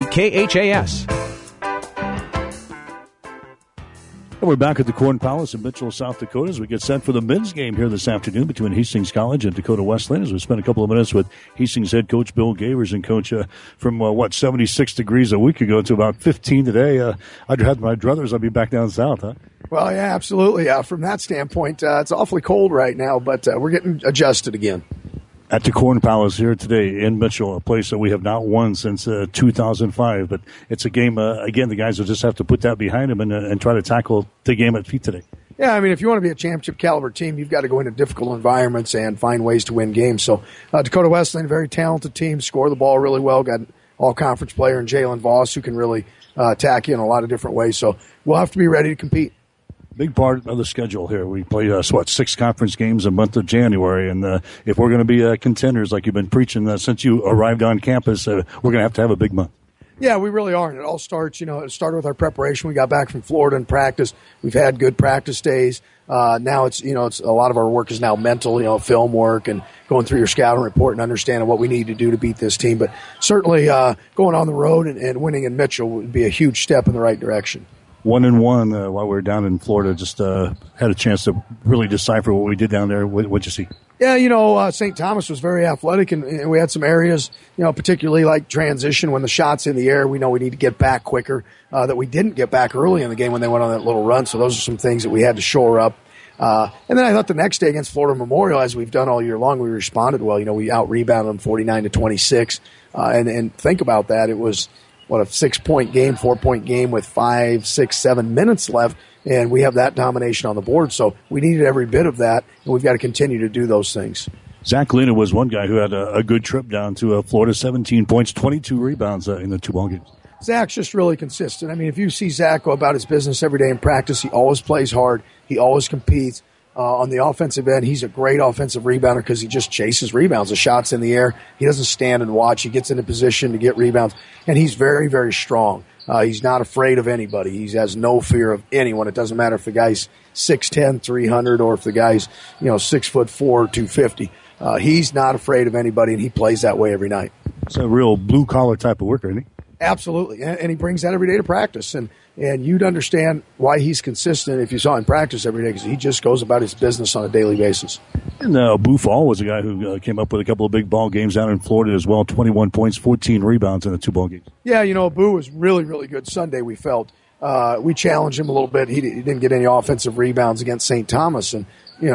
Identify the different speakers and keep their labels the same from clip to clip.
Speaker 1: KHAS.
Speaker 2: We're back at the Corn Palace in Mitchell, South Dakota, as we get set for the men's game here this afternoon between Hastings College and Dakota Wesleyan, as we spent a couple of minutes with Hastings head coach Bill Gavers. And coach, from 76 degrees a week ago to about 15 today, I'd had my druthers. I'd be back down south, huh?
Speaker 3: Well, yeah, absolutely. From that standpoint, it's awfully cold right now, but we're getting adjusted again.
Speaker 2: At the Corn Palace here today in Mitchell, a place that we have not won since 2005. But it's a game, again, the guys will just have to put that behind them and try to tackle the game at feet today.
Speaker 3: Yeah, I mean, if you want to be a championship caliber team, you've got to go into difficult environments and find ways to win games. So Dakota Wesleyan, a very talented team, score the ball really well, got an all-conference player in Jalen Voss who can really attack you in a lot of different ways. So we'll have to be ready to compete.
Speaker 2: Big part of the schedule here. We play, 6 conference games a month of January. And if we're going to be contenders like you've been preaching since you arrived on campus, we're going to have a big month.
Speaker 3: Yeah, we really are. And it all starts, it started with our preparation. We got back from Florida and practice. We've had good practice days. Now it's a lot of our work is now mental, film work and going through your scouting report and understanding what we need to do to beat this team. But certainly going on the road and winning in Mitchell would be a huge step in the right direction.
Speaker 2: 1-1 while we were down in Florida. Just had a chance to really decipher what we did down there. What'd you see?
Speaker 3: Yeah, St. Thomas was very athletic, and we had some areas, particularly like transition when the shot's in the air. We know we need to get back quicker, that we didn't get back early in the game when they went on that little run. So those are some things that we had to shore up. And then I thought the next day against Florida Memorial, as we've done all year long, we responded well. We out-rebounded them 49-26. And think about that. It was a 6-point game, 4-point game with 5, 6, 7 minutes left, and we have that domination on the board. So we needed every bit of that, and we've got to continue to do those things.
Speaker 2: Zach Lena was one guy who had a good trip down to Florida, 17 points, 22 rebounds in the 2 ball games.
Speaker 3: Zach's just really consistent. I mean, if you see Zach go about his business every day in practice, he always plays hard. He always competes. On the offensive end, he's a great offensive rebounder because he just chases rebounds. The shot's in the air. He doesn't stand and watch. He gets into position to get rebounds. And he's very, very strong. He's not afraid of anybody. He has no fear of anyone. It doesn't matter if the guy's 6'10", 300, or if the guy's 6'4", 250. He's not afraid of anybody, and he plays that way every night.
Speaker 2: It's a real blue-collar type of worker, isn't he?
Speaker 3: Absolutely, and he brings that every day to practice. And you'd understand why he's consistent if you saw him practice every day, because he just goes about his business on a daily basis.
Speaker 2: And Boo Fall was a guy who came up with a couple of big ball games down in Florida as well, 21 points, 14 rebounds in the 2 ball games.
Speaker 3: Yeah, Boo was really, really good Sunday, we felt. We challenged him a little bit. He didn't get any offensive rebounds against St. Thomas, and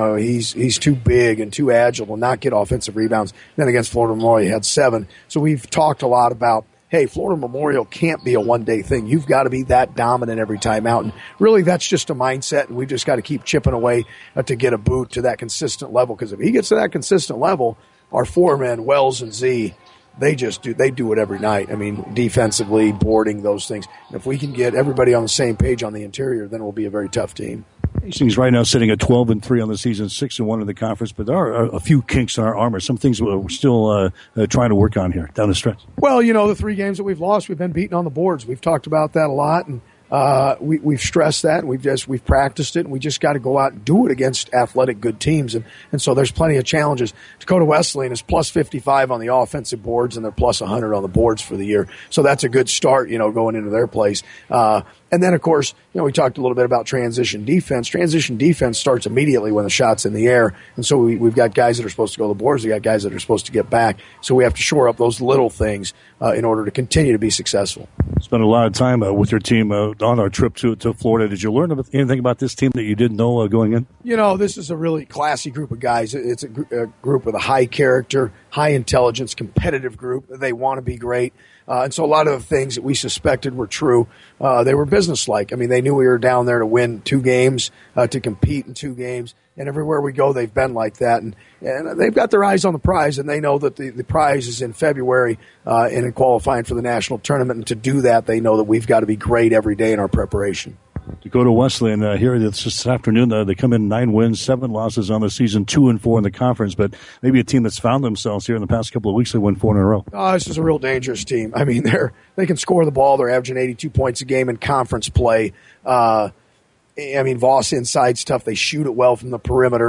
Speaker 3: he's too big and too agile to not get offensive rebounds. Then against Florida Memorial, he had 7. So we've talked a lot about, hey, Florida Memorial can't be a one-day thing. You've got to be that dominant every time out. And really, that's just a mindset, and we've just got to keep chipping away to get a boot to that consistent level. Because if he gets to that consistent level, our 4 men, Wells and Z, they do it every night. I mean, defensively, boarding, those things. And if we can get everybody on the same page on the interior, then we'll be a very tough team.
Speaker 2: Hastings right now sitting at 12-3 on the season, 6-1 in the conference, but there are a few kinks in our armor. Some things we're still trying to work on here down the stretch.
Speaker 3: Well, the 3 games that we've lost, we've been beaten on the boards. We've talked about that a lot, and we've stressed that, and we've practiced it, and we just got to go out and do it against athletic good teams, and so there's plenty of challenges. Dakota Wesleyan is plus 55 on the offensive boards, and they're plus 100 on the boards for the year, so that's a good start, going into their place. And then, of course, we talked a little bit about transition defense. Transition defense starts immediately when the shot's in the air. And so we've got guys that are supposed to go to the boards. We've got guys that are supposed to get back. So we have to shore up those little things in order to continue to be successful.
Speaker 2: Spent a lot of time with your team on our trip to Florida. Did you learn anything about this team that you didn't know going in?
Speaker 3: This is a really classy group of guys. It's a group with a high character, high intelligence, competitive group. They want to be great. And so a lot of the things that we suspected were true. They were businesslike. I mean, they knew we were down there to win 2 games, to compete in 2 games. And everywhere we go, they've been like that. And they've got their eyes on the prize, and they know that the prize is in February and in qualifying for the national tournament. And to do that, they know that we've got to be great every day in our preparation.
Speaker 2: Dakota Wesleyan here this afternoon. They come in 9 wins, 7 losses on the season, 2-4 in the conference. But maybe a team that's found themselves here in the past couple of weeks. They won 4 in a row.
Speaker 3: This is a real dangerous team. I mean, they can score the ball. They're averaging 82 points a game in conference play. Voss inside's tough. They shoot it well from the perimeter.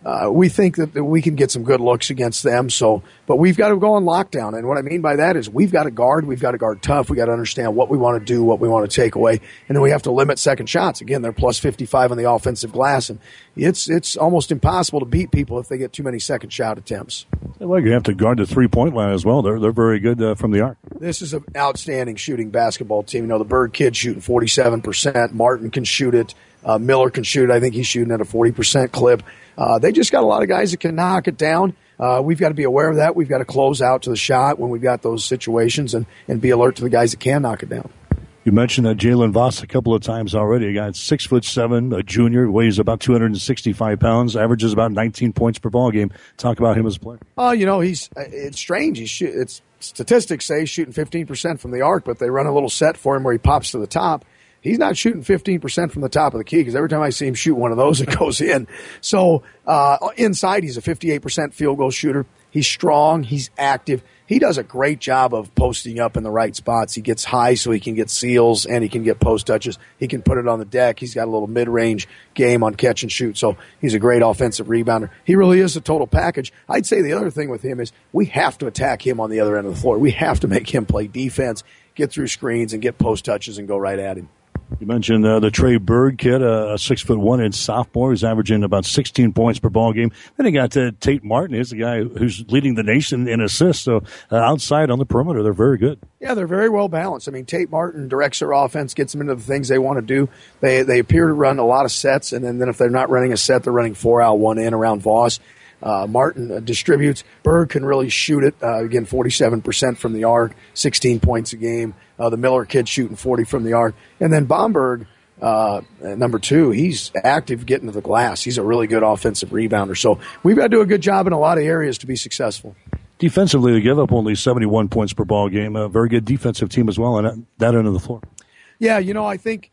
Speaker 3: we think that we can get some good looks against them. So, but we've got to go on lockdown. And what I mean by that is we've got to guard tough. We've got to understand what we want to do, what we want to take away. And then we have to limit second shots. Again, they're plus 55 on the offensive glass. And it's almost impossible to beat people if they get too many second shot attempts.
Speaker 2: Well, you have to guard the 3-point line as well. They're very good from the arc.
Speaker 3: This is an outstanding shooting basketball team. You know, the Bird kid's shooting 47%. Martin can shoot it. Miller can shoot it. I think he's shooting at a 40% clip. They just got a lot of guys that can knock it down. We've got to be aware of that. We've got to close out to the shot when we've got those situations and be alert to the guys that can knock it down.
Speaker 2: You mentioned Jalen Voss a couple of times already. A guy 6'7", a junior, weighs about 265 pounds, averages about 19 points per ball game. Talk about him as a player.
Speaker 3: You know, it's strange. Statistics say he's shooting 15% from the arc, but they run a little set for him where he pops to the top. He's not shooting 15% from the top of the key because every time I see him shoot one of those, it goes in. So inside, he's a 58% field goal shooter. He's strong. He's active. He does a great job of posting up in the right spots. He gets high so he can get seals and he can get post touches. He can put it on the deck. He's got a little mid-range game on catch and shoot. So he's a great offensive rebounder. He really is a total package. I'd say the other thing with him is we have to attack him on the other end of the floor. We have to make him play defense, get through screens, and get post touches and go right at him.
Speaker 2: You mentioned the Trey Bird kid, a 6'1" sophomore who's averaging about 16 points per ball game. Then he got Tate Martin. He's the guy who's leading the nation in assists. So outside on the perimeter, they're very good. Yeah, they're very well balanced. I mean, Tate Martin directs their offense, gets them into the things they want to do. They appear to run a lot of sets, and then if they're not running a set, they're running 4 out, 1 in around Voss. Martin distributes. Bird can really shoot it. Again, 47% from the arc, 16 points a game. The Miller kid shooting 40 from the arc. And then Bomberg, number 2, he's active getting to the glass. He's a really good offensive rebounder. So we've got to do a good job in a lot of areas to be successful. Defensively, they give up only 71 points per ball game. A very good defensive team as well on that end of the floor. Yeah, you know, I think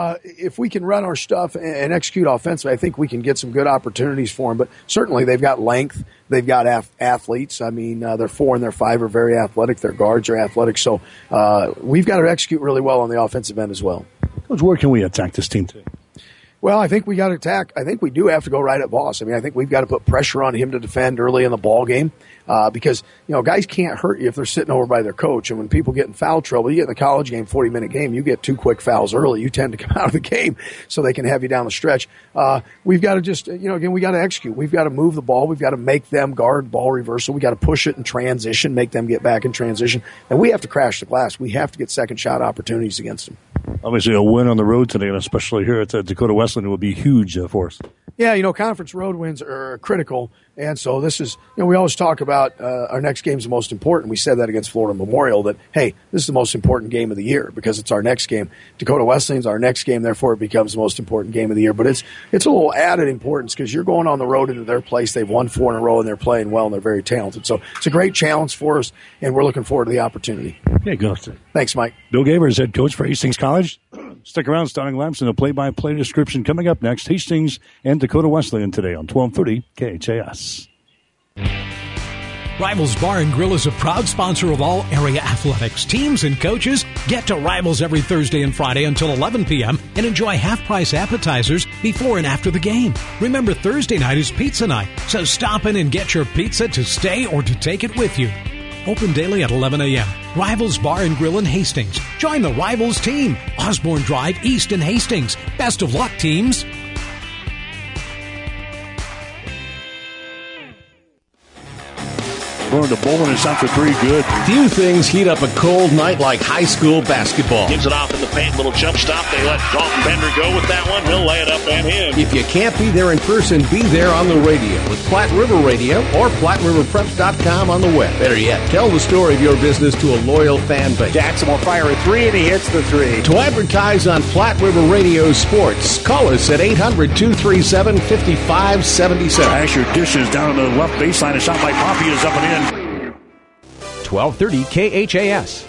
Speaker 2: if we can run our stuff and execute offensively, I think we can get some good opportunities for them. But certainly they've got length. They've got athletes. I mean, their 4 and their 5 are very athletic. Their guards are athletic. So we've got to execute really well on the offensive end as well. Coach, where can we attack this team today? Well, I think we got to attack. I think we do have to go right at Voss. I mean, I think we've got to put pressure on him to defend early in the ball game because, you know, guys can't hurt you if they're sitting over by their coach. And when people get in foul trouble, you get in the college game, 40-minute game, you get 2 quick fouls early. You tend to come out of the game so they can have you down the stretch. We've got to just, you know, again, we got to execute. We've got to move the ball. We've got to make them guard ball reversal. We got to push it in transition, make them get back in transition. And we have to crash the glass. We have to get second shot opportunities against them. Obviously, a win on the road today, and especially here at Dakota Wesleyan, would be huge for us. Yeah, you know, conference road wins are critical, and so this is, you know, we always talk about our next game's the most important. We said that against Florida Memorial, that, hey, this is the most important game of the year because it's our next game. Dakota Wesleyan's our next game, therefore it becomes the most important game of the year. But it's a little added importance because you're going on the road into their place. They've won 4 in a row, and they're playing well, and they're very talented. So it's a great challenge for us, and we're looking forward to the opportunity. Yeah, go. Thanks, Mike. Bill Gavers, head coach for Hastings College. Stick around, starting laps and a play-by-play description coming up next. Hastings and Dakota Wesleyan today on 1230 KHAS.
Speaker 1: Rivals Bar and Grill is a proud sponsor of all area athletics. Teams and coaches get to Rivals every Thursday and Friday until 11 p.m. and enjoy half-price appetizers before and after the game. Remember, Thursday night is pizza night, so stop in and get your pizza to stay or to take it with you. Open daily at 11 a.m. Rivals Bar and Grill in Hastings. Join the Rivals team. Osborne Drive East in Hastings. Best of luck, teams.
Speaker 2: Going to Bowman and shot for 3, good.
Speaker 4: Few things heat up a cold night like high school basketball.
Speaker 5: Gives it off in the paint, little jump stop. They let Dalton Bender go with that one. He'll lay it up and in.
Speaker 4: If you can't be there in person, be there on the radio with Platte River Radio or PlatteRiverPreps.com on the web. Better yet, tell the story of your business to a loyal fan base.
Speaker 5: Jackson will fire a 3, and he hits the 3.
Speaker 4: To advertise on Platte River Radio Sports, call us at 800-237-5577.
Speaker 2: Asher dishes down on the left baseline. A shot by Poppy is up and in.
Speaker 1: 1230 KHAS.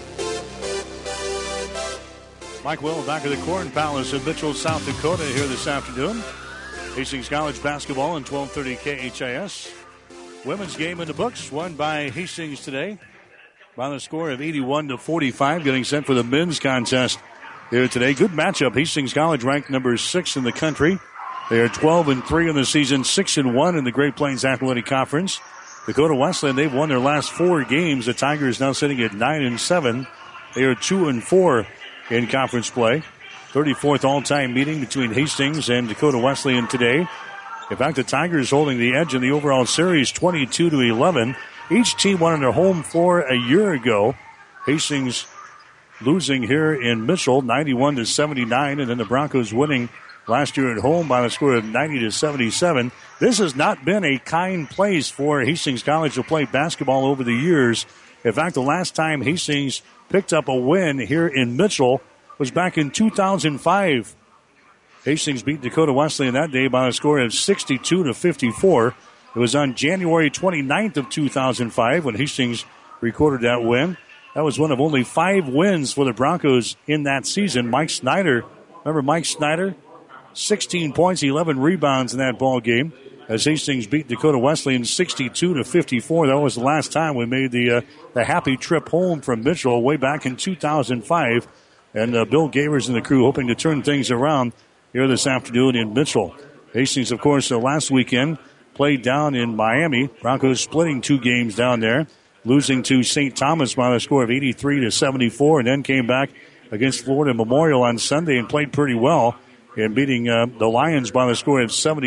Speaker 2: Mike Will back at the Corn Palace in Mitchell, South Dakota here this afternoon. Hastings College basketball in 1230 KHAS. Women's game in the books, won by Hastings today by the score of 81-45, getting set for the men's contest here today. Good matchup. Hastings College ranked number 6 in the country. They are 12-3 in the season, 6-1 in the Great Plains Athletic Conference. Dakota Wesleyan, they've won their last 4 games. The Tigers now sitting at 9-7. They are 2-4 in conference play. 34th all-time meeting between Hastings and Dakota Wesleyan today. In fact, the Tigers holding the edge in the overall series, 22-11. Each team won on their home floor a year ago. Hastings losing here in Mitchell, 91-79, and then the Broncos winning last year at home by a score of 90-77. This has not been a kind place for Hastings College to play basketball over the years. In fact, the last time Hastings picked up a win here in Mitchell was back in 2005. Hastings beat Dakota Wesleyan that day by a score of 62-54. It was on January 29th of 2005 when Hastings recorded that win. That was one of only 5 wins for the Broncos in that season. Mike Snyder, remember Mike Snyder? 16 points, 11 rebounds in that ball game as Hastings beat Dakota Wesleyan 62-54. That was the last time we made the happy trip home from Mitchell way back in 2005. And Bill Gavers and the crew hoping to turn things around here this afternoon in Mitchell. Hastings, of course, last weekend played down in Miami. Broncos splitting 2 games down there, losing to St. Thomas by a score of 83-74, and then came back against Florida Memorial on Sunday and played pretty well in beating the Lions by a score of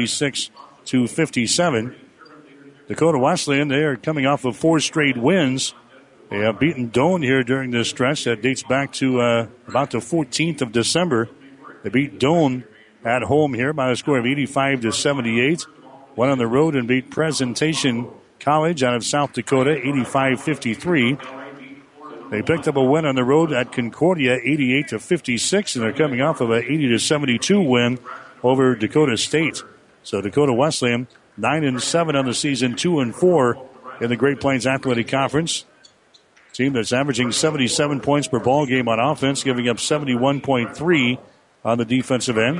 Speaker 2: 76-57. Dakota Wesleyan, they are coming off of 4 straight wins. They have beaten Doane here during this stretch. That dates back to about the 14th of December. They beat Doane at home here by a score of 85-78. Went on the road and beat Presentation College out of South Dakota, 85-53. They picked up a win on the road at Concordia, 88-56, and they're coming off of an 80-72 win over Dakota State. So Dakota Wesleyan, 9-7 on the season, 2-4 in the Great Plains Athletic Conference. Team that's averaging 77 points per ball game on offense, giving up 71.3 on the defensive end.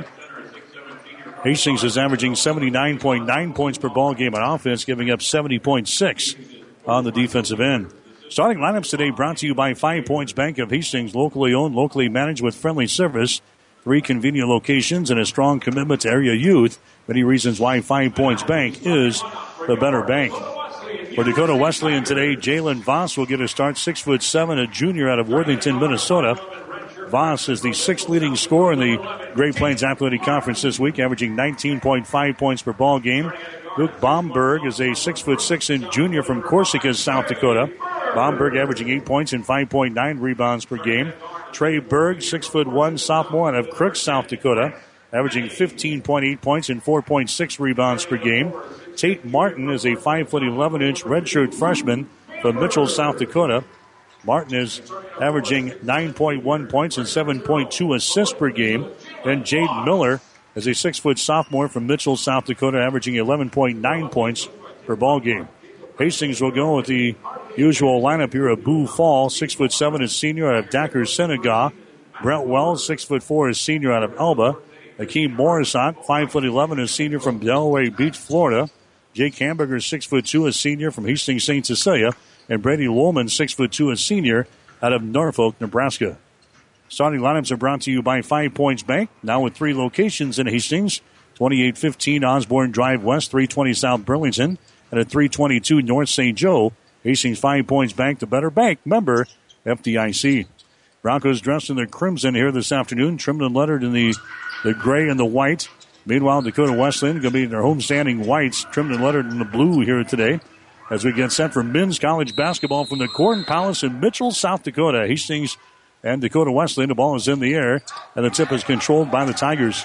Speaker 2: Hastings is averaging 79.9 points per ball game on offense, giving up 70.6 on the defensive end. Starting lineups today brought to you by 5 Points Bank of Hastings, locally owned, locally managed with friendly service. 3 convenient locations and a strong commitment to area youth. Many reasons why 5 Points Bank is the better bank. For Dakota Wesleyan today, Jalen Voss will get a start, 6'7", a junior out of Worthington, Minnesota. Voss is the 6th leading scorer in the Great Plains Athletic Conference this week, averaging 19.5 points per ball game. Luke Bomberg is a 6'6" junior from Corsica, South Dakota. Bomberg averaging 8 points and 5.9 rebounds per game. Trey Berg, 6'1", sophomore out of Crooks, South Dakota, averaging 15.8 points and 4.6 rebounds per game. Tate Martin is a 5'11" redshirt freshman from Mitchell, South Dakota. Martin is averaging 9.1 points and 7.2 assists per game. Then Jaden Miller is a 6' sophomore from Mitchell, South Dakota, averaging 11.9 points per ball game. Hastings will go with the usual lineup here of Boo Fall, 6'7", is senior out of Dakar, Senegal. Brent Wells, 6'4", is senior out of Elba. Akeem Morissant, 5'11", is senior from Delray Beach, Florida. Jake Hamburger, 6'2", is senior from Hastings St. Cecilia. And Brady Lohman, 6'2", is senior out of Norfolk, Nebraska. Starting lineups are brought to you by 5 Points Bank, now with 3 locations in Hastings. 2815 Osborne Drive West, 320 South Burlington, and at 322 North St. Joe. Hastings 5 Points Bank, the better bank, member FDIC. Broncos dressed in their crimson here this afternoon, trimmed and lettered in the gray and the white. Meanwhile, Dakota Wesleyan going to be in their homestanding whites, trimmed and lettered in the blue here today. As we get set for men's college basketball from the Corn Palace in Mitchell, South Dakota. Hastings and Dakota Wesleyan, the ball is in the air, and the tip is controlled by the Tigers.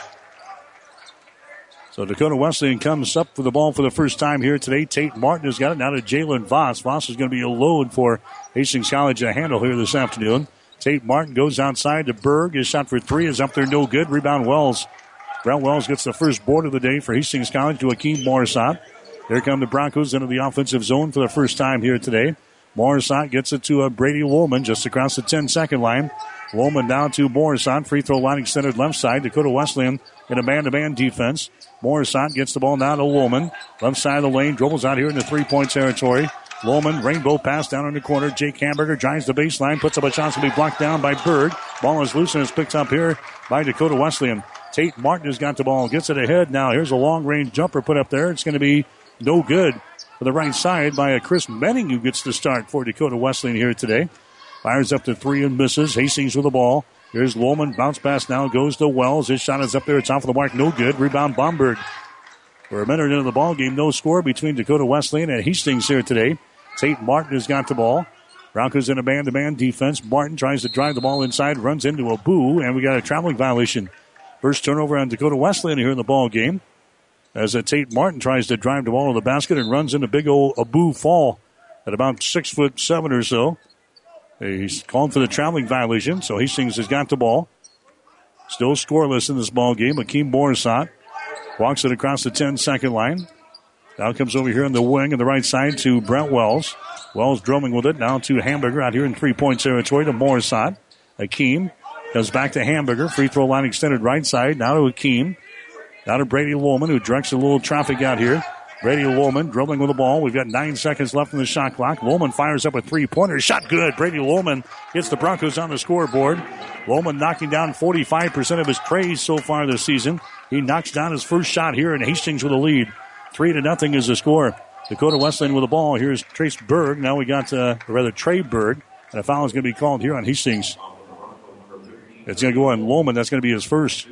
Speaker 2: So Dakota Wesleyan comes up for the ball for the first time here today. Tate Martin has got it now to Jalen Voss. Voss is going to be a load for Hastings College to handle here this afternoon. Tate Martin goes outside to Berg. His shot for 3 is up there, no good. Rebound Wells. Brent Wells gets the first board of the day for Hastings College to Akeem Morissant. Here come the Broncos into the offensive zone for the first time here today. Morissant gets it to Brady Lohman just across the 10-second line. Lohman down to Morissant. Free throw line extended left side. Dakota Wesleyan in a man-to-man defense. Morissant gets the ball now to Lohman. Left side of the lane. Dribbles out here in the three-point territory. Lohman, rainbow pass down in the corner. Jake Hamburger drives the baseline. Puts up a shot to be blocked down by Berg. Ball is loose and is picked up here by Dakota Wesleyan. Tate Martin has got the ball, gets it ahead. Now here's a long-range jumper put up there. It's going to be no good for the right side by Chris Benning, who gets the start for Dakota Wesleyan here today. Fires up to 3 and misses. Hastings with the ball. Here's Lohman. Bounce pass now goes to Wells. His shot is up there. It's off of the mark. No good. Rebound Bomberg. We're a minute into the ball game. No score between Dakota Wesleyan and Hastings here today. Tate Martin has got the ball. Broncos in a man-to-man defense. Martin tries to drive the ball inside, runs into a boo, and we got a traveling violation. First turnover on Dakota Wesleyan here in the ball game. As Tate Martin tries to drive the ball to the basket and runs into big old Abu Fall at about 6'7" or so. He's calling for the traveling violation, so Hastings has got the ball. Still scoreless in this ball game. Akeem Borisat walks it across the 10-second line. Now comes over here on the wing on the right side to Brent Wells. Wells drumming with it now to Hamburger out here in 3-point territory to Borisat. Akeem comes back to Hamburger. Free throw line extended right side. Now to Akeem. Now to Brady Lohman, who directs a little traffic out here. Brady Lohman dribbling with the ball. We've got 9 seconds left in the shot clock. Lohman fires up a 3-pointer. Shot good. Brady Lohman gets the Broncos on the scoreboard. Lohman knocking down 45% of his trays so far this season. He knocks down his first shot here, and Hastings with a lead. 3-0 is the score. Dakota Wesleyan with the ball. Here's Trace Berg. Now we got, Trey Berg. And a foul is going to be called here on Hastings. It's going to go on Lohman. That's going to be his first.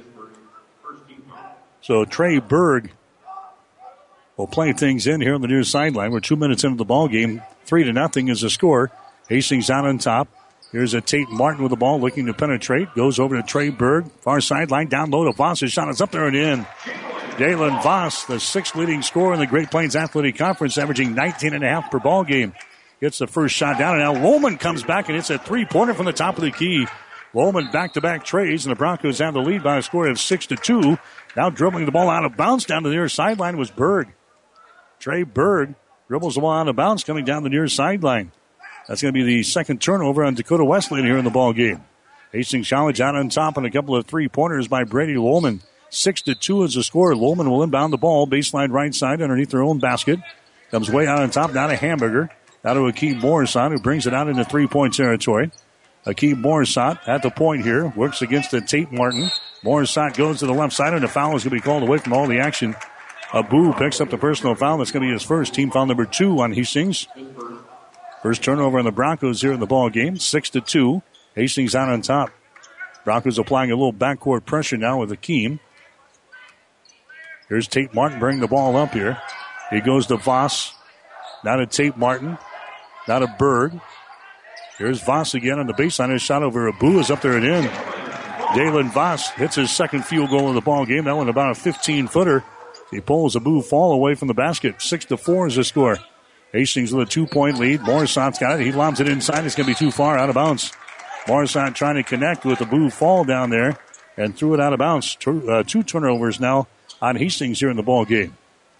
Speaker 2: So Trey Berg will play things in here on the near sideline. We're 2 minutes into the ball game. 3-0 is the score. Hastings out on top. Here's a Tate Martin with the ball looking to penetrate. Goes over to Trey Berg. Far sideline. Down low to Voss. His shot is up there and in. Jalen Voss, the 6th leading scorer in the Great Plains Athletic Conference, averaging 19.5 per ball game. Gets the first shot down, and now Lohman comes back, and it's a 3-pointer from the top of the key. Lohman back-to-back trays, and the Broncos have the lead by a score of 6-2. Now dribbling the ball out of bounds down to the near sideline was Berg. Trey Berg dribbles the ball out of bounds coming down the near sideline. That's going to be the second turnover on Dakota Wesleyan here in the ball game. Hastings College out on top on a couple of 3-pointers by Brady Lohman. 6-2 is the score. Lohman will inbound the ball. Baseline right side underneath their own basket. Comes way out on top. Now to Hamburger. Now to Akeem Borisat, who brings it out into 3-point territory. Akeem Borisat at the point here. Works against the Tate Martin. Borisat goes to the left side, and the foul is going to be called away from all the action. Abu picks up the personal foul. That's going to be his first. Team foul number 2 on Hastings. First turnover on the Broncos here in the ball game. 6-2. Hastings out on top. Broncos applying a little backcourt pressure now with Akeem. Here's Tate Martin bringing the ball up here. He goes to Voss. Now to Tate Martin. Now to Berg. Here's Voss again on the baseline. His shot over Abu is up there and in. Jalen Voss hits his second field goal of the ball game. That one about a 15-footer. He pulls Abu Fall away from the basket. 6-4 is the score. Hastings with a 2-point lead. Borisat's got it. He lobs it inside. It's going to be too far, out of bounds. Borisat trying to connect with Abu Fall down there and threw it out of bounds. Two turnovers now on Hastings here in the ball game.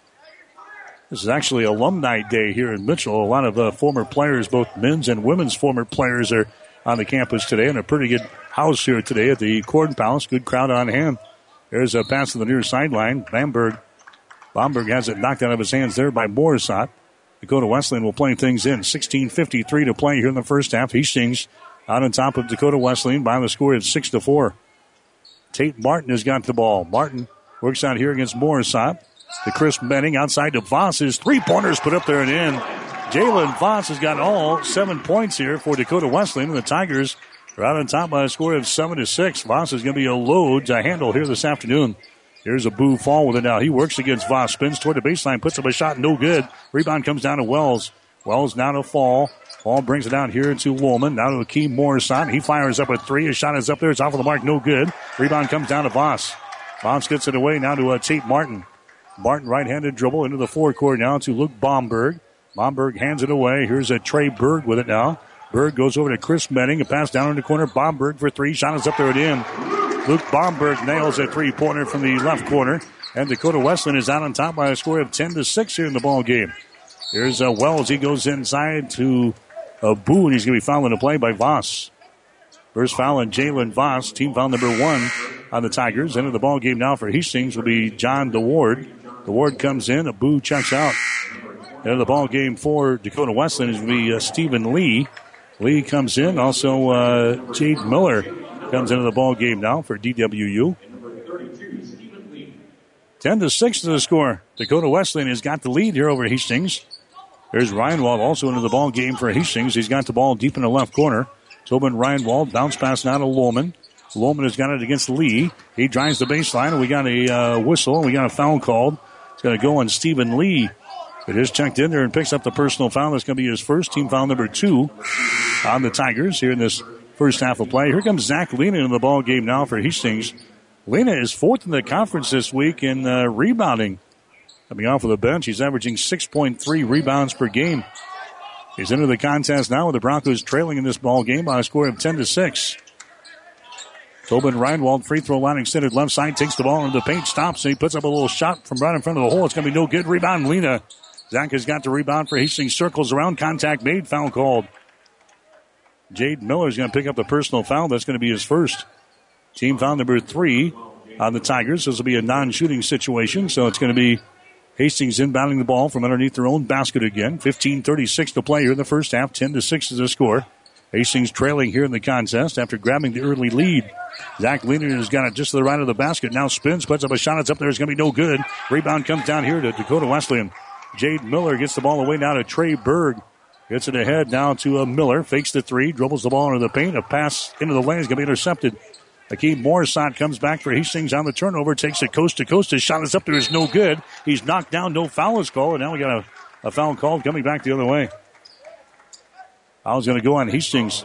Speaker 2: This is actually Alumni Day here in Mitchell. A lot of former players, both men's and women's former players, are on the campus today, and a pretty good house here today at the Corn Palace. Good crowd on hand. There's a pass to the near sideline. Bomberg has it knocked out of his hands there by Borisat. Dakota Wesleyan will play things in. 16:53 to play here in the first half. Hastings out on top of Dakota Wesleyan by the score of 6-4. Tate Martin has got the ball. Martin works out here against Borisat. To Chris Benning outside to Voss. His 3-pointers put up there and in. Jalen Voss has got all 7 points here for Dakota Wesleyan. And the Tigers are out on top by a score of 7-6. Voss is going to be a load to handle here this afternoon. Here's Abu Fall with it now. He works against Voss. Spins toward the baseline. Puts up a shot. No good. Rebound comes down to Wells. Wells now to Fall. Fall brings it down here to Woolman. Now to Akeem Borisat. He fires up a 3. His shot is up there. It's off of the mark. No good. Rebound comes down to Voss. Voss gets it away now to Tate Martin. Martin right-handed dribble into the forecourt now to Luke Bomberg. Bomberg hands it away. Here's a Trey Berg with it now. Berg goes over to Chris Benning. A pass down in the corner. Bomberg for 3. Shot is up there and in. Luke Bomberg nails a 3-pointer from the left corner. And Dakota Wesleyan is out on top by a score of 10-6 here in the ball game. Here's Wells. He goes inside to Abu, and he's going to be fouling the play by Voss. First foul on Jalen Voss. Team foul number 1 on the Tigers. Into the ball game now for Hastings will be John DeWard. DeWard comes in. Abu checks out. Into the ball game for Dakota Wesleyan is going to be Stephen Lee. Lee comes in. Also, Jade Miller comes into the ball game now for DWU. 10-6 to the score. Dakota Wesleyan has got the lead here over Hastings. There's Reinwald also into the ball game for Hastings. He's got the ball deep in the left corner. Tobin Reinwald, bounce pass now to Lohman. Lohman has got it against Lee. He drives the baseline, and we got a whistle, and we got a foul called. It's going to go on Stephen Lee. It is checked in there and picks up the personal foul. That's going to be his first, team foul number 2 on the Tigers here in this first half of play. Here comes Zach Lena in the ball game now for Hastings. Lena is 4th in the conference this week in rebounding. Coming off of the bench, he's averaging 6.3 rebounds per game. He's into the contest now with the Broncos trailing in this ball game by a score of 10-6. Tobin Reinwald, free throw line extended left side, takes the ball into the paint, stops, and he puts up a little shot from right in front of the hole. It's going to be no good. Rebound, Lena. Zach has got the rebound for Hastings. Circles around, contact made, foul called. Jade Miller is going to pick up the personal foul. That's going to be his first. Team foul number 3 on the Tigers. This will be a non-shooting situation, so it's going to be Hastings inbounding the ball from underneath their own basket again. 15:36 to play here in the first half. 10-6 is the score. Hastings trailing here in the contest after grabbing the early lead. Zach Lehner has got it just to the right of the basket. Now spins, puts up a shot. It's up there. It's going to be no good. Rebound comes down here to Dakota Wesleyan. Jade Miller gets the ball away now to Trey Berg. Gets it ahead now to Miller. Fakes the 3. Dribbles the ball into the paint. A pass into the lane is going to be intercepted. Akeem Morissette comes back for Hastings on the turnover. Takes it coast to coast. His shot is up there. Is no good. He's knocked down. No foul is called. And now we got a foul called coming back the other way. Foul's going to go on Hastings.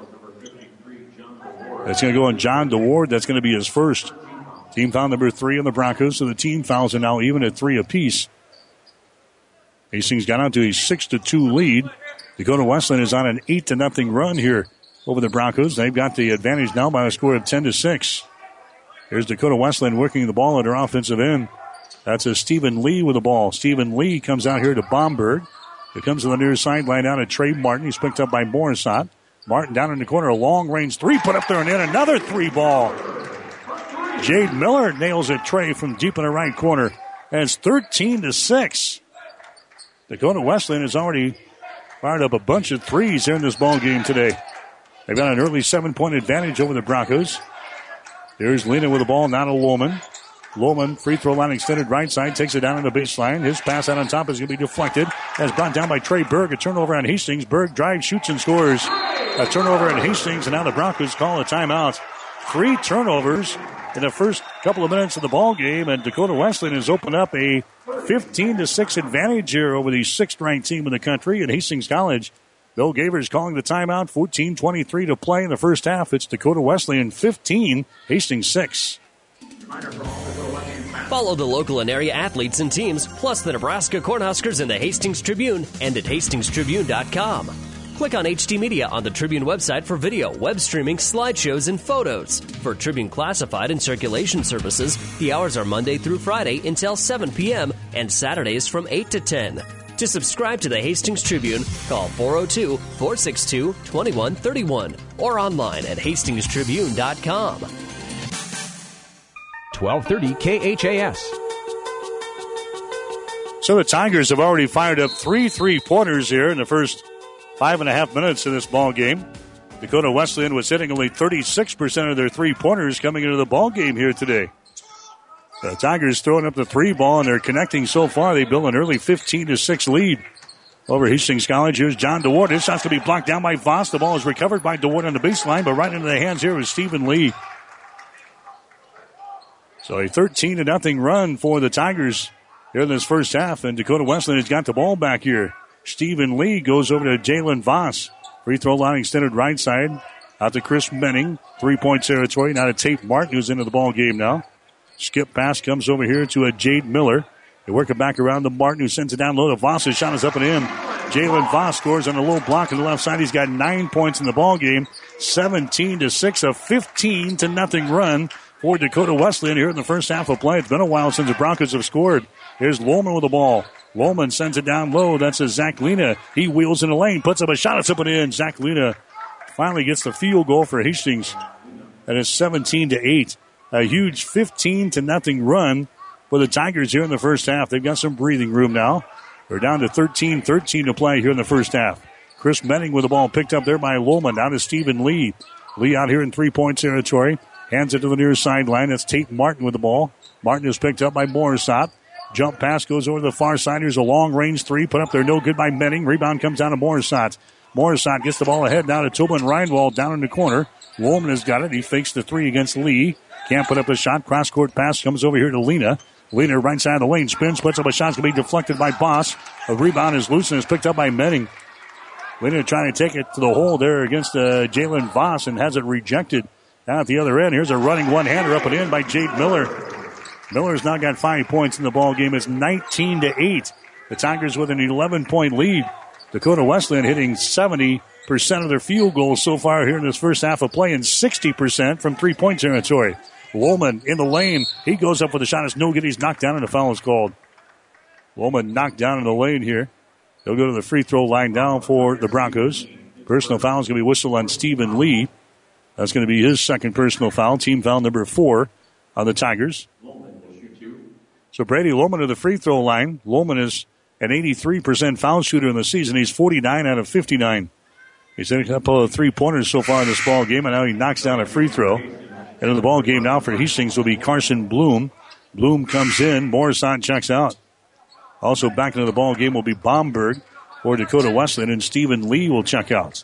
Speaker 2: That's going to go on John DeWard. That's going to be his first. Team foul number 3 on the Broncos. So the team fouls are now even at 3 apiece. Hastings got out to a 6-2 lead. Dakota Wesleyan is on an 8-0 run here over the Broncos. They've got the advantage now by a score of 10-6. Here's Dakota Wesleyan working the ball at her offensive end. That's a Stephen Lee with the ball. Stephen Lee comes out here to Bomberg. It comes to the near sideline out of Trey Martin. He's picked up by Morissette. Martin down in the corner, a long-range 3 put up there and in. Another 3 ball. Jade Miller nails it, Trey, from deep in the right corner. And it's 13-6. Dakota Wesleyan has already fired up a bunch of 3s here in this ball game today. They've got an early 7-point advantage over the Broncos. There's Lena with the ball, now to Lohman. Lohman, free throw line extended right side, takes it down on the baseline. His pass out on top is going to be deflected. That's brought down by Trey Berg. A turnover on Hastings. Berg drives, shoots, and scores. A turnover on Hastings, and now the Broncos call a timeout. 3 turnovers in the first couple of minutes of the ball game, and Dakota Wesleyan has opened up a 15-6 advantage here over the 6th-ranked team in the country at Hastings College. Bill Gavers calling the timeout. 14:23 to play in the first half. It's Dakota Wesleyan 15, Hastings 6.
Speaker 6: Follow the local and area athletes and teams, plus the Nebraska Cornhuskers in the Hastings Tribune and at hastingstribune.com. Click on HD Media on the Tribune website for video, web streaming, slideshows, and photos. For Tribune Classified and circulation services, the hours are Monday through Friday until 7 p.m. and Saturdays from 8 to 10. To subscribe to the Hastings Tribune, call 402-462-2131 or online at hastingstribune.com.
Speaker 1: 1230 KHAS.
Speaker 2: So the Tigers have already fired up 3 3-pointers here in the first 5.5 minutes of this ball game. Dakota Wesleyan was hitting only 36% of their 3-pointers coming into the ball game here today. The Tigers throwing up the 3 ball, and they're connecting so far. They built an early 15-6 lead over Hastings College. Here's John DeWard. His shot's going to be blocked down by Voss. The ball is recovered by DeWard on the baseline, but right into the hands here is Stephen Lee. So a 13-0 run for the Tigers here in this first half, and Dakota Wesleyan has got the ball back here. Stephen Lee goes over to Jalen Voss. Free throw line extended right side. Out to Chris Menning. 3-point territory. Now to Tate Martin, who's into the ball game now. Skip pass comes over here to a Jade Miller. They work it back around to Martin, who sends it down low to Voss. His shot is up and in. Jalen Voss scores on a low block on the left side. He's got 9 points in the ball game. 17-6, a 15-0 run for Dakota Wesleyan here in the first half of play. It's been a while since the Broncos have scored. Here's Lohman with the ball. Lohman sends it down low. That's a Zach Lena. He wheels in the lane, puts up a shot. It's up and in. Zach Lena finally gets the field goal for Hastings. That is 17-8. A huge 15-0 run for the Tigers here in the first half. They've got some breathing room now. They're down to 13-13 to play here in the first half. Chris Menning with the ball picked up there by Lohman. Down to Stephen Lee. Lee out here in 3-point territory. Hands it to the near sideline. That's Tate Martin with the ball. Martin is picked up by Morissette. Jump pass goes over to the far side. Here's a long-range three. Put up there, no good by Menning. Rebound comes down to Morissette. Morissette gets the ball ahead now to Tobin Reinwald down in the corner. Woolman has got it. He fakes the three against Lee. Can't put up a shot. Cross-court pass comes over here to Lena. Lena right side of the lane. Spins, puts up a shot. It's going to be deflected by Boss. A rebound is loose and is picked up by Menning. Lena trying to take it to the hole there against Jalen Voss and has it rejected. Down at the other end, here's a running one-hander up and in by Jade Miller. Miller's now got 5 points in the ball game. It's 19-8. The Tigers with an 11-point lead. Dakota Wesleyan hitting 70% of their field goals so far here in this first half of play and 60% from three-point territory. Woolman in the lane. He goes up with a shot. It's no good. He's knocked down and a foul is called. Woolman knocked down in the lane here. He'll go to the free throw line down for the Broncos. Personal foul is going to be whistled on Stephen Lee. That's going to be his second personal foul. Team foul number 4 on the Tigers. So Brady Lohman to the free throw line. Lohman is an 83% foul shooter in the season. He's 49 out of 59. He's hit a couple of three-pointers so far in this ball game, and now he knocks down a free throw. And in the ball game now for Hastings will be Carson Bloom. Bloom comes in. Morissette checks out. Also back into the ball game will be Bomberg for Dakota Wesleyan, and Stephen Lee will check out.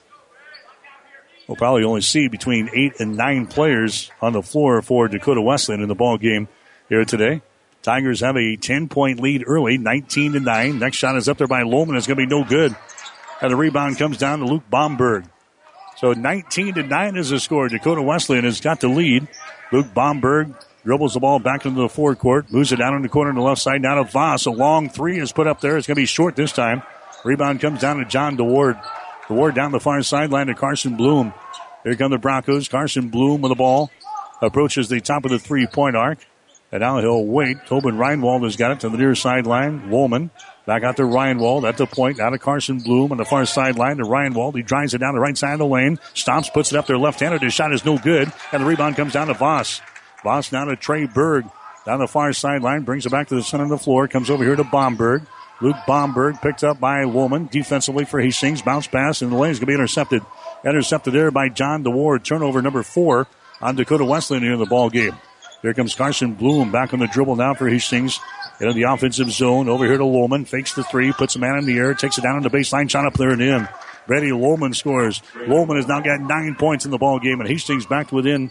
Speaker 2: We'll probably only see between 8 and 9 players on the floor for Dakota Wesleyan in the ball game here today. Tigers have a 10-point lead early, 19-9. Next shot is up there by Lohman. It's going to be no good. And the rebound comes down to Luke Bomberg. So 19-9 is the score. Dakota Wesleyan has got the lead. Luke Bomberg dribbles the ball back into the forecourt, moves it down in the corner on the left side. Now to Voss. A long three is put up there. It's going to be short this time. Rebound comes down to John DeWard. DeWard down the far sideline to Carson Bloom. Here come the Broncos. Carson Bloom with the ball. Approaches the top of the three-point arc. And now he'll wait. Tobin Reinwald has got it to the near sideline. Woolman back out to Reinwald at the point. Now to Carson Bloom on the far sideline to Reinwald. He drives it down the right side of the lane. Stomps, puts it up there left-handed. His shot is no good. And the rebound comes down to Voss. Voss now to Trey Berg. Down the far sideline. Brings it back to the center of the floor. Comes over here to Bomberg. Luke Bomberg picked up by Woolman. Defensively for Hastings. Bounce pass in the lane is going to be intercepted. Intercepted there by John DeWard. Turnover number 4 on Dakota Wesleyan here in the ball game. Here comes Carson Bloom back on the dribble now for Hastings. Into the offensive zone. Over here to Lohman. Fakes the three. Puts a man in the air. Takes it down on the baseline. Shot up there and in. Brady Lohman scores. Lohman has now got 9 points in the ball game. And Hastings back to within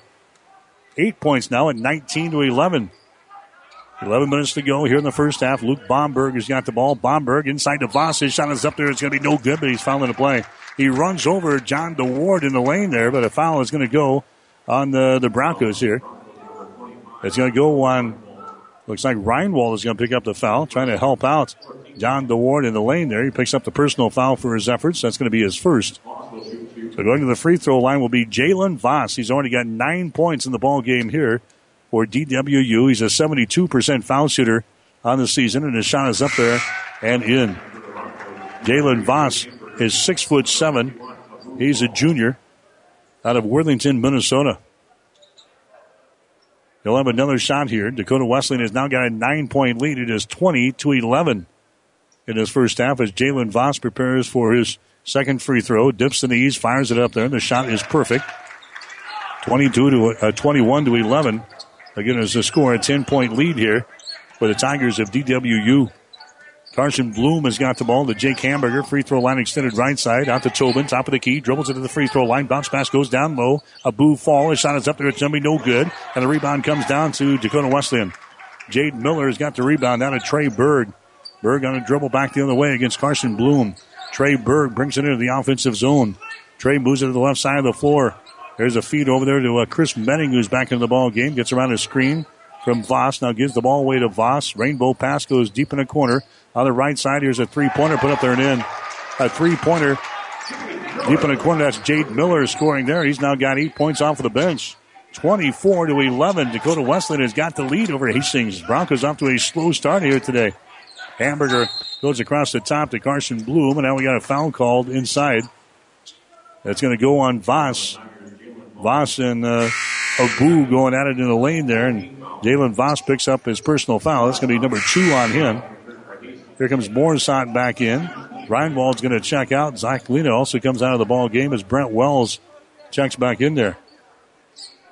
Speaker 2: 8 points now at 19-11. 11 minutes to go here in the first half. Luke Bomberg has got the ball. Bomberg inside to Voss. His shot is up there. It's going to be no good, but he's fouling the play. He runs over John DeWard in the lane there, but a foul is going to go on the Broncos here. It's going to go on, looks like Reinwald is going to pick up the foul, trying to help out John DeWard in the lane there. He picks up the personal foul for his efforts. That's going to be his first. So going to the free throw line will be Jalen Voss. He's already got 9 points in the ball game here for DWU. He's a 72% foul shooter on the season, and his shot is up there and in. Jalen Voss is 6'7". He's a junior out of Worthington, Minnesota. He'll have another shot here. Dakota Wesleyan has now got a 9-point lead. It is 20-11 in his first half as Jalen Voss prepares for his second free throw. Dips the knees, fires it up there. The shot is perfect. 21-11. Again, as the score, a 10-point lead here for the Tigers of DWU. Carson Bloom has got the ball to Jake Hamburger. Free throw line extended right side. Out to Tobin. Top of the key. Dribbles into the free throw line. Bounce pass goes down low. Abu fall. His shot is up there. It's going to be no good. And the rebound comes down to Dakota Wesleyan. Jade Miller has got the rebound down to Trey Berg. Berg on a dribble back the other way against Carson Bloom. Trey Berg brings it into the offensive zone. Trey moves it to the left side of the floor. There's a feed over there to Chris Menning, who's back in the ball game. Gets around his screen from Voss. Now gives the ball away to Voss. Rainbow pass goes deep in the corner. On the right side, here's a three-pointer put up there and in. A three-pointer deep in the corner. That's Jade Miller scoring there. He's now got 8 points off of the bench. 24-11. Dakota Wesleyan has got the lead over Hastings. Broncos off to a slow start here today. Hamburger goes across the top to Carson Bloom, and now we got a foul called inside. That's going to go on Voss. Voss and Abu going at it in the lane there, and Jalen Voss picks up his personal foul. That's going to be number 2 on him. Here comes Morissette back in. Reinwald's going to check out. Zach Lena also comes out of the ball game as Brent Wells checks back in there.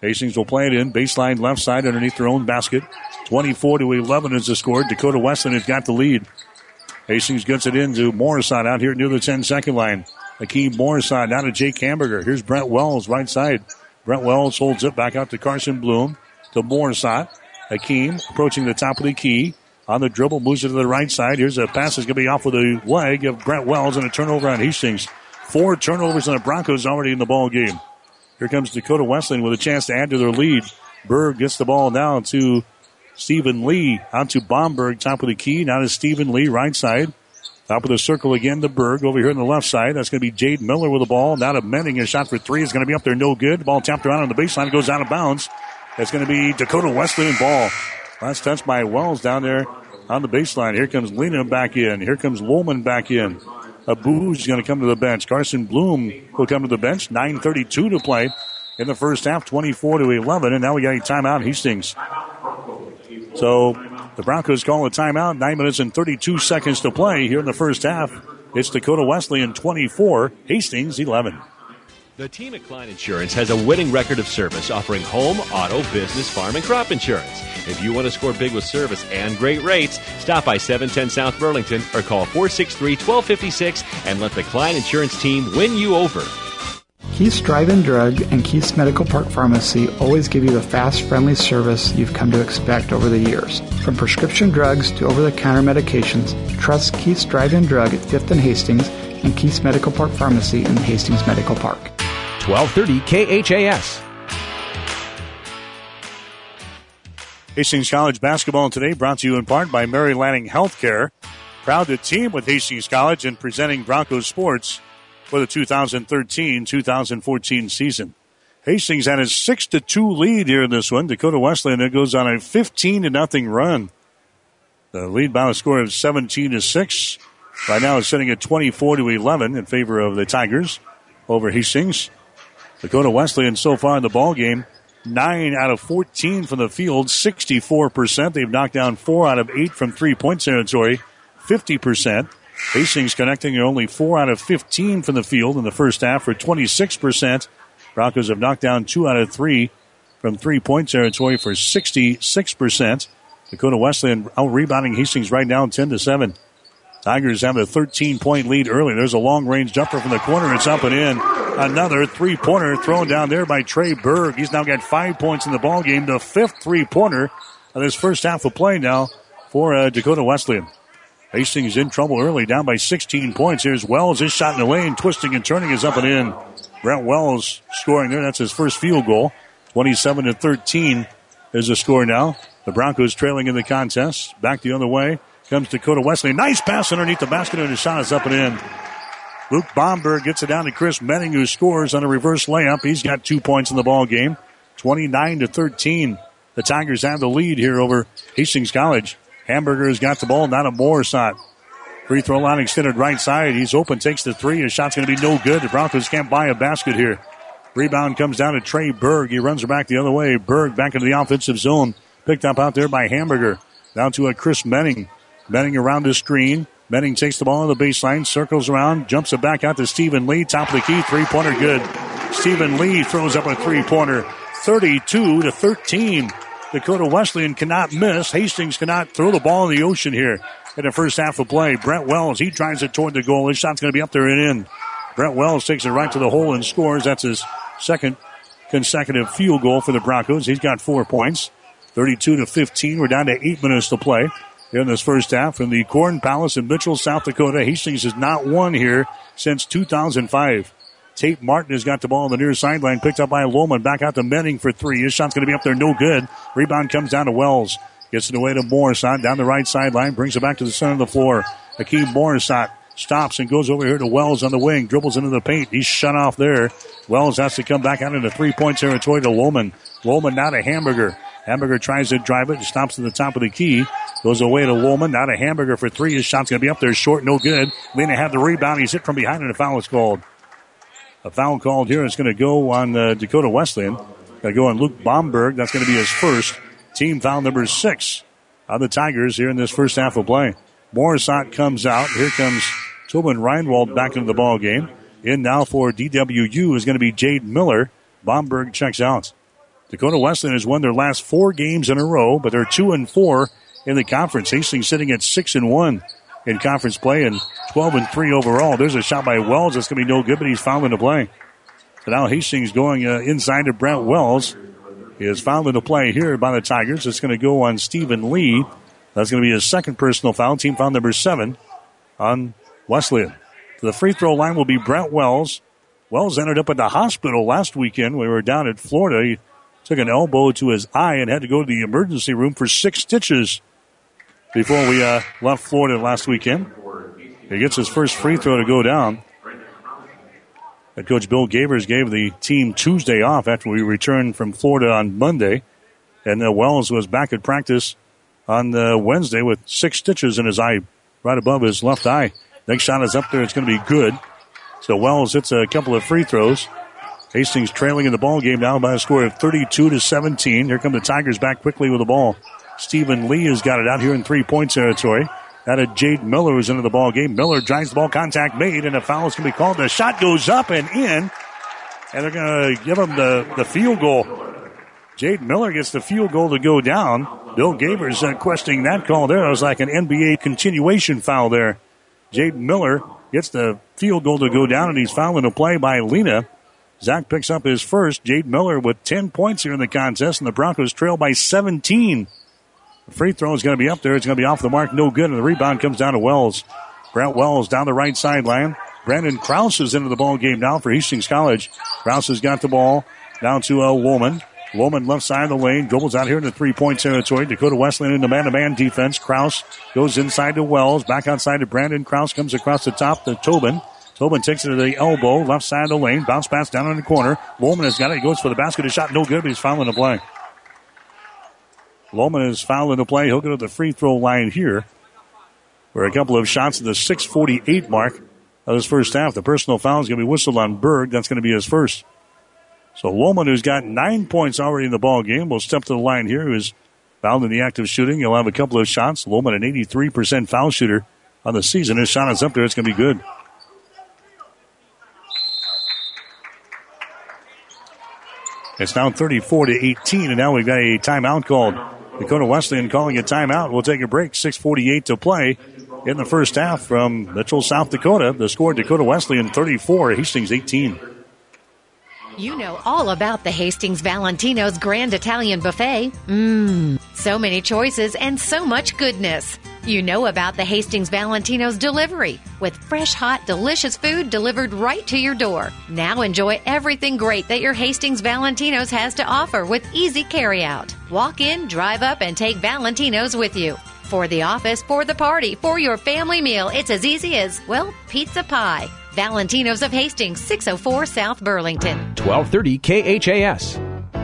Speaker 2: Hastings will play it in. Baseline left side underneath their own basket. 24-11 is the score. Dakota Wesleyan has got the lead. Hastings gets it into Morrison out here near the 10-second line. Akeem Morrison down to Jake Hamburger. Here's Brent Wells right side. Brent Wells holds it back out to Carson Bloom. To Morrison. Akeem approaching the top of the key. On the dribble, moves it to the right side. Here's a pass that's going to be off with the leg of Brent Wells and a turnover on Hastings. 4 turnovers on the Broncos already in the ball game. Here comes Dakota Wesleyan with a chance to add to their lead. Berg gets the ball down to Stephen Lee. Out to Bomberg, top of the key. Now to Stephen Lee, right side. Top of the circle again to Berg over here on the left side. That's going to be Jade Miller with the ball. Now to Menning. A shot for 3 is going to be up there, no good. The ball tapped around on the baseline. It goes out of bounds. It's going to be Dakota Wesleyan ball. Last touch by Wells down there on the baseline. Here comes Lena back in. Here comes Lohman back in. Abu's going to come to the bench. Carson Bloom will come to the bench. 9:32 to play in the first half, 24-11. And now we got a timeout, Hastings. So the Broncos call a timeout. 9 minutes and 32 seconds to play here in the first half. It's Dakota Wesleyan 24, Hastings 11.
Speaker 7: The team at Klein Insurance has a winning record of service, offering home, auto, business, farm, and crop insurance. If you want to score big with service and great rates, stop by 710 South Burlington or call 463-1256 and let the Klein Insurance team win you over.
Speaker 8: Keith's Drive-In Drug and Keith's Medical Park Pharmacy always give you the fast, friendly service you've come to expect over the years. From prescription drugs to over-the-counter medications, trust Keith's Drive-In Drug at 5th and Hastings and Keith's Medical Park Pharmacy in Hastings Medical Park.
Speaker 9: 1230 KHAS.
Speaker 2: Hastings College basketball today brought to you in part by Mary Lanning Healthcare. Proud to team with Hastings College in presenting Broncos sports for the 2013-2014 season. Hastings had a 6-2 lead here in this one. Dakota Wesleyan goes on a 15-0 run. The lead by a score of 17-6. Right now it's sitting at 24-11 in favor of the Tigers over Hastings. Dakota Wesleyan so far in the ball game, 9 out of 14 from the field, 64%. They've knocked down 4 out of 8 from three-point territory, 50%. Hastings connecting only 4 out of 15 from the field in the first half for 26%. Broncos have knocked down 2 out of 3 from three-point territory for 66%. Dakota Wesleyan out-rebounding Hastings right now 10-7. Tigers have a 13-point lead early. There's a long-range jumper from the corner. It's up and in. Another three-pointer thrown down there by Trey Berg. He's now got 5 points in the ball game. The 5th three-pointer of this first half of play now for Dakota Wesleyan. Hastings in trouble early, down by 16 points. Here's Wells. His shot in the lane, twisting and turning is up and in. Brent Wells scoring there. That's his first field goal. 27-13 is the score now. The Broncos trailing in the contest. Back the other way comes Dakota Wesleyan. Nice pass underneath the basket, and his shot is up and in. Luke Bomberg gets it down to Chris Menning, who scores on a reverse layup. He's got 2 points in the ball game. 29-13. The Tigers have the lead here over Hastings College. Hamburger has got the ball, not a Morrison. Free throw line extended right side. He's open, takes the three. His shot's going to be no good. The Broncos can't buy a basket here. Rebound comes down to Trey Berg. He runs her back the other way. Berg back into the offensive zone. Picked up out there by Hamburger. Down to a Chris Menning. Menning around the screen. Menning takes the ball on the baseline, circles around, jumps it back out to Stephen Lee. Top of the key, three-pointer good. Stephen Lee throws up a three-pointer. 32-13. Dakota Wesleyan cannot miss. Hastings cannot throw the ball in the ocean here in the first half of play. Brent Wells, he drives it toward the goal. His shot's going to be up there and in. Brent Wells takes it right to the hole and scores. That's his second consecutive field goal for the Broncos. He's got 4 points. 32-15. We're down to 8 minutes to play here in this first half. From the Corn Palace in Mitchell, South Dakota, Hastings has not won here since 2005. Tate Martin has got the ball on the near sideline, picked up by Lohman. Back out to Menning for three. His shot's going to be up there, no good. Rebound comes down to Wells. Gets it away to Morrison down the right sideline, brings it back to the center of the floor. Akeem Morrison stops and goes over here to Wells on the wing, dribbles into the paint. He's shut off there. Wells has to come back out into three-point territory to Lohman. Lohman now to Hamburger. Hamburger tries to drive it, stops at the top of the key. Goes away to Lohman, now to Hamburger for three. His shot's going to be up there, short, no good. Lena had the rebound. He's hit from behind, and a foul is called. A foul called here is going to go on Dakota Wesleyan. Going to go on Luke Bomberg. That's going to be his first. Team foul number 6 on the Tigers here in this first half of play. Morrison comes out. Here comes Tobin Reinwald back into the ball game. In now for DWU is going to be Jade Miller. Bomberg checks out. Dakota Wesleyan has won their last 4 games in a row, but they're 2-4 in the conference. Hastings sitting at 6-1 in conference play and 12-3 overall. There's a shot by Wells that's going to be no good, but he's fouling the play. So now Hastings going inside to Brent Wells. He is fouling the play here by the Tigers. It's going to go on Stephen Lee. That's going to be his second personal foul. Team foul number 7 on Wesleyan. The free throw line will be Brent Wells. Wells ended up at the hospital last weekend. We were down at Florida. He took an elbow to his eye and had to go to the emergency room for 6 stitches before we left Florida last weekend. He gets his first free throw to go down. Head coach Bill Gavers gave the team Tuesday off after we returned from Florida on Monday. And Wells was back at practice on Wednesday with 6 stitches in his eye, right above his left eye. Next shot is up there. It's going to be good. So Wells hits a couple of free throws. Hastings trailing in the ball game now by a score of 32-17. Here come the Tigers back quickly with the ball. Stephen Lee has got it out here in 3-point territory. That is Jade Miller who's into the ball game. Miller drives the ball, contact made, and a foul is going to be called. The shot goes up and in, and they're going to give him the field goal. Jade Miller gets the field goal to go down. Bill Gavers questioning that call there. It was like an NBA continuation foul there. Jade Miller gets the field goal to go down, and he's fouling a play by Lena. Zach picks up his first. Jade Miller with 10 points here in the contest, and the Broncos trail by 17. The free throw is going to be up there. It's going to be off the mark. No good, and the rebound comes down to Wells. Brent Wells down the right sideline. Brandon Krause is into the ball game now for Hastings College. Krause has got the ball down to Woolman. Woolman left side of the lane, dribbles out here in the 3-point territory. Dakota Wesleyan in the man-to-man defense. Krause goes inside to Wells. Back outside to Brandon. Krause comes across the top to Tobin. Tobin takes it to the elbow, left side of the lane. Bounce pass down in the corner. Woolman has got it. He goes for the basket. A shot no good, but he's fouling the play. Woolman is fouling the play. He'll go to the free throw line here for a couple of shots at the 6:48 mark of this first half. The personal foul is going to be whistled on Berg. That's going to be his first. So Woolman, who's got 9 points already in the ball game, will step to the line here. Who is fouled in the act of shooting. He'll have a couple of shots. Woolman, an 83% foul shooter on the season. His shot is up there. It's going to be good. It's now 34-18, and now we've got a timeout called. Dakota Wesleyan calling a timeout. We'll take a break. 6:48 to play in the first half from Mitchell, South Dakota. The score, Dakota Wesleyan 34, Hastings 18.
Speaker 10: You know all about the Hastings Valentino's Grand Italian Buffet. So many choices and so much goodness. You know about the Hastings Valentino's delivery with fresh, hot, delicious food delivered right to your door. Now enjoy everything great that your Hastings Valentino's has to offer with easy carryout. Walk in, drive up, and take Valentino's with you. For the office, for the party, for your family meal, it's as easy as, well, pizza pie. Valentino's of Hastings, 604 South Burlington.
Speaker 9: 1230 KHAS.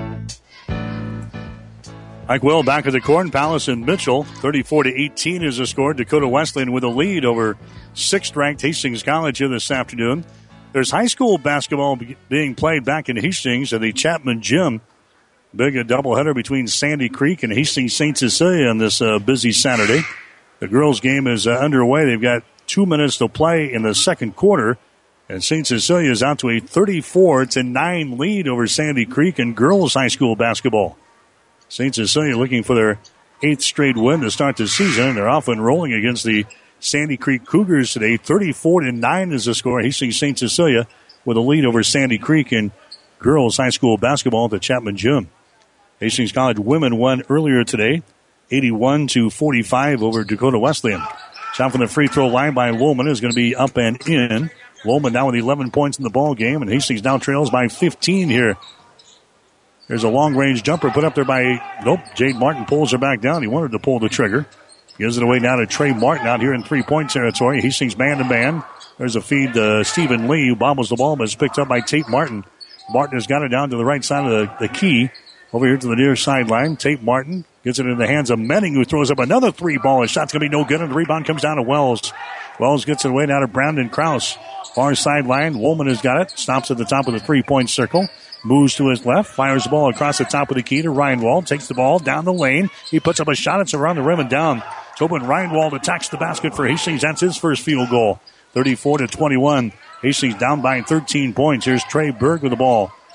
Speaker 2: Mike Will back at the Corn Palace in Mitchell. 34-18 is the score. Dakota Wesleyan with a lead over 6th-ranked Hastings College here this afternoon. There's high school basketball being played back in Hastings at the Chapman Gym. Big doubleheader between Sandy Creek and Hastings St. Cecilia on this busy Saturday. The girls' game is underway. They've got 2 minutes to play in the second quarter. And St. Cecilia is out to a 34-9 lead over Sandy Creek in girls' high school basketball. St. Cecilia looking for their 8th straight win to start the season. And they're off and rolling against the Sandy Creek Cougars today. 34-9 is the score. Hastings St. Cecilia with a lead over Sandy Creek in girls' high school basketball at the Chapman Gym. Hastings College women won earlier today, 81-45 over Dakota Wesleyan. Shot from the free throw line by Woolman is going to be up and in. Woolman now with 11 points in the ball game, and Hastings now trails by 15 here. There's a long-range jumper put up there by, Jade Martin pulls her back down. He wanted to pull the trigger. Gives it away now to Trey Martin out here in 3-point territory. Hastings man-to-man. There's a feed to Stephen Lee, who bobbles the ball, but it's picked up by Tate Martin. Martin has got it down to the right side of the key. Over here to the near sideline. Tate Martin gets it in the hands of Menning, who throws up another 3-ball. His shot's going to be no good, and the rebound comes down to Wells. Wells gets it away now to Brandon Krause. Far sideline. Woolman has got it. Stops at the top of the 3-point circle. Moves to his left. Fires the ball across the top of the key to Reinwald. Takes the ball down the lane. He puts up a shot. It's around the rim and down. Tobin Reinwald attacks the basket for Hastings. That's his first field goal. 34-21. Hastings down by 13 points. Here's Trey Berg with the ball.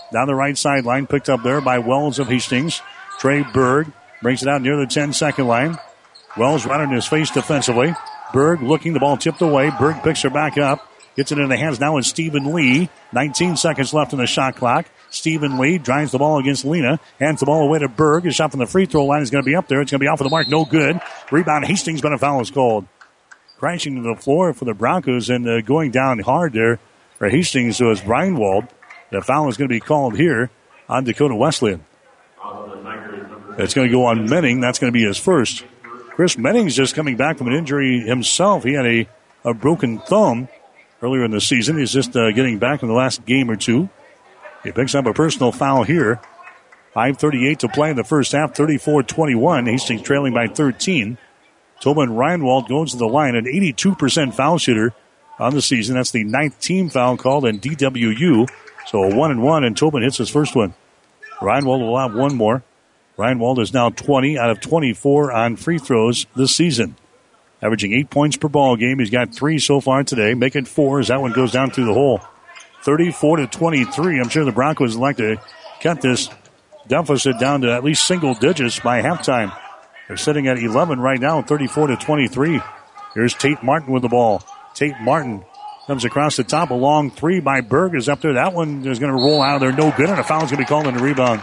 Speaker 2: Down the right sideline, picked up there by Wells of Hastings. Trey Berg brings it out near the 10-second line. Wells right on his face defensively. Berg looking, the ball tipped away. Berg picks her back up. Gets it in the hands now with Stephen Lee. 19 seconds left on the shot clock. Stephen Lee drives the ball against Lena. Hands the ball away to Berg. His shot from the free throw line is going to be up there. It's going to be off of the mark. No good. Rebound Hastings, but a foul is called. Crashing to the floor for the Broncos and going down hard there for Hastings was Reinwald. The foul is going to be called here on Dakota Wesleyan. It's going to go on Menning. That's going to be his first. Chris Menning's just coming back from an injury himself. He had a broken thumb earlier in the season. He's just getting back in the last game or two. He picks up a personal foul here. 5:38 to play in the first half, 34-21. Hastings trailing by 13. Tobin Reinwald goes to the line, an 82% foul shooter on the season. That's the 9th team foul called in DWU. So a 1-1, and Tobin hits his first one. Reinwald will have one more. Reinwald is now 20 out of 24 on free throws this season. Averaging 8 points per ball game. He's got 3 so far today. Make it 4 as that one goes down through the hole. 34-23. I'm sure the Broncos would like to cut this deficit down to at least single digits by halftime. They're sitting at 11 right now, 34-23. Here's Tate Martin with the ball. Tate Martin comes across the top. A long three by Berg is up there. That one is going to roll out of there. No good, and a foul is going to be called on the rebound.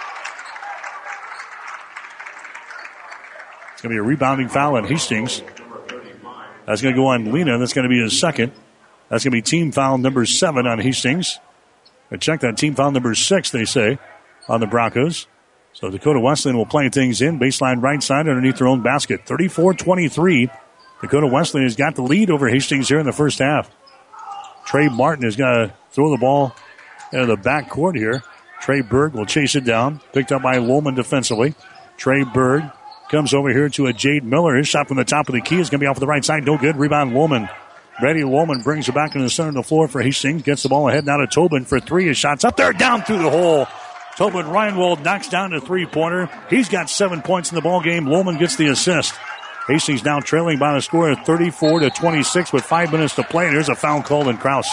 Speaker 2: It's going to be a rebounding foul on Hastings. That's going to go on Lena. That's going to be his second. That's going to be team foul number 7 on Hastings. Check that, team foul number 6, they say, on the Broncos. So Dakota Wesleyan will play things in. Baseline right side underneath their own basket. 34-23. Dakota Wesleyan has got the lead over Hastings here in the first half. Trey Martin is going to throw the ball into the backcourt here. Trey Berg will chase it down. Picked up by Lohman defensively. Trey Berg comes over here to a Jade Miller. His shot from the top of the key is going to be off of the right side. No good. Rebound Lohman. Brady Lohman brings it back into the center of the floor for Hastings. Gets the ball ahead now to Tobin for 3. His shot's up there, down through the hole. Tobin Reinwald knocks down a 3-pointer. He's got 7 points in the ball game. Lohman gets the assist. Hastings now trailing by the score of 34-26 with 5 minutes to play. There's a foul called on Kraus.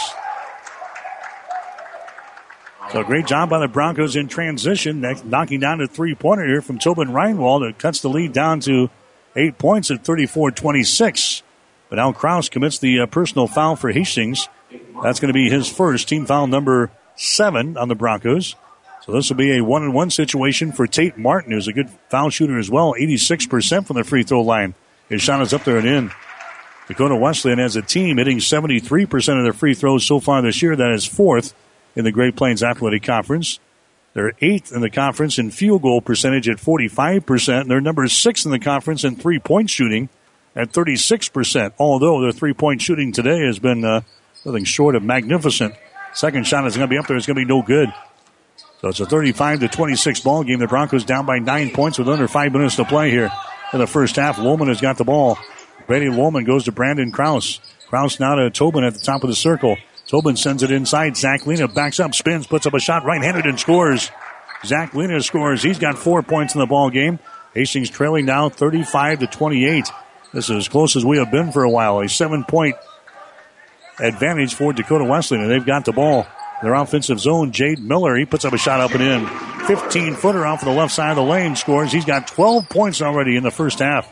Speaker 2: So great job by the Broncos in transition, knocking down a 3-pointer here from Tobin Reinwald. It cuts the lead down to 8 points at 34-26. But now Kraus commits the personal foul for Hastings. That's going to be his first, team foul number 7 on the Broncos. So this will be a 1-on-1 situation for Tate Martin, who's a good foul shooter as well, 86% from the free throw line. His shot is up there and in. Dakota Wesleyan as a team hitting 73% of their free throws so far this year. That is 4th in the Great Plains Athletic Conference. They're 8th in the conference in field goal percentage at 45%. They're number 6 in the conference in three-point shooting at 36%, although their three-point shooting today has been nothing short of magnificent. Second shot is going to be up there. It's going to be no good. So it's a 35-26 ball game. The Broncos down by 9 points with under 5 minutes to play here in the first half. Lohman has got the ball. Brady Lohman goes to Brandon Kraus. Kraus now to Tobin at the top of the circle. Tobin sends it inside. Zach Lena backs up, spins, puts up a shot right-handed and scores. Zach Lena scores. He's got 4 points in the ball game. Hastings trailing now 35-28. This is as close as we have been for a while. A 7-point advantage for Dakota Wesleyan, and they've got the ball. Their offensive zone, Jade Miller, he puts up a shot up and in. 15-footer off of the left side of the lane, scores. He's got 12 points already in the first half.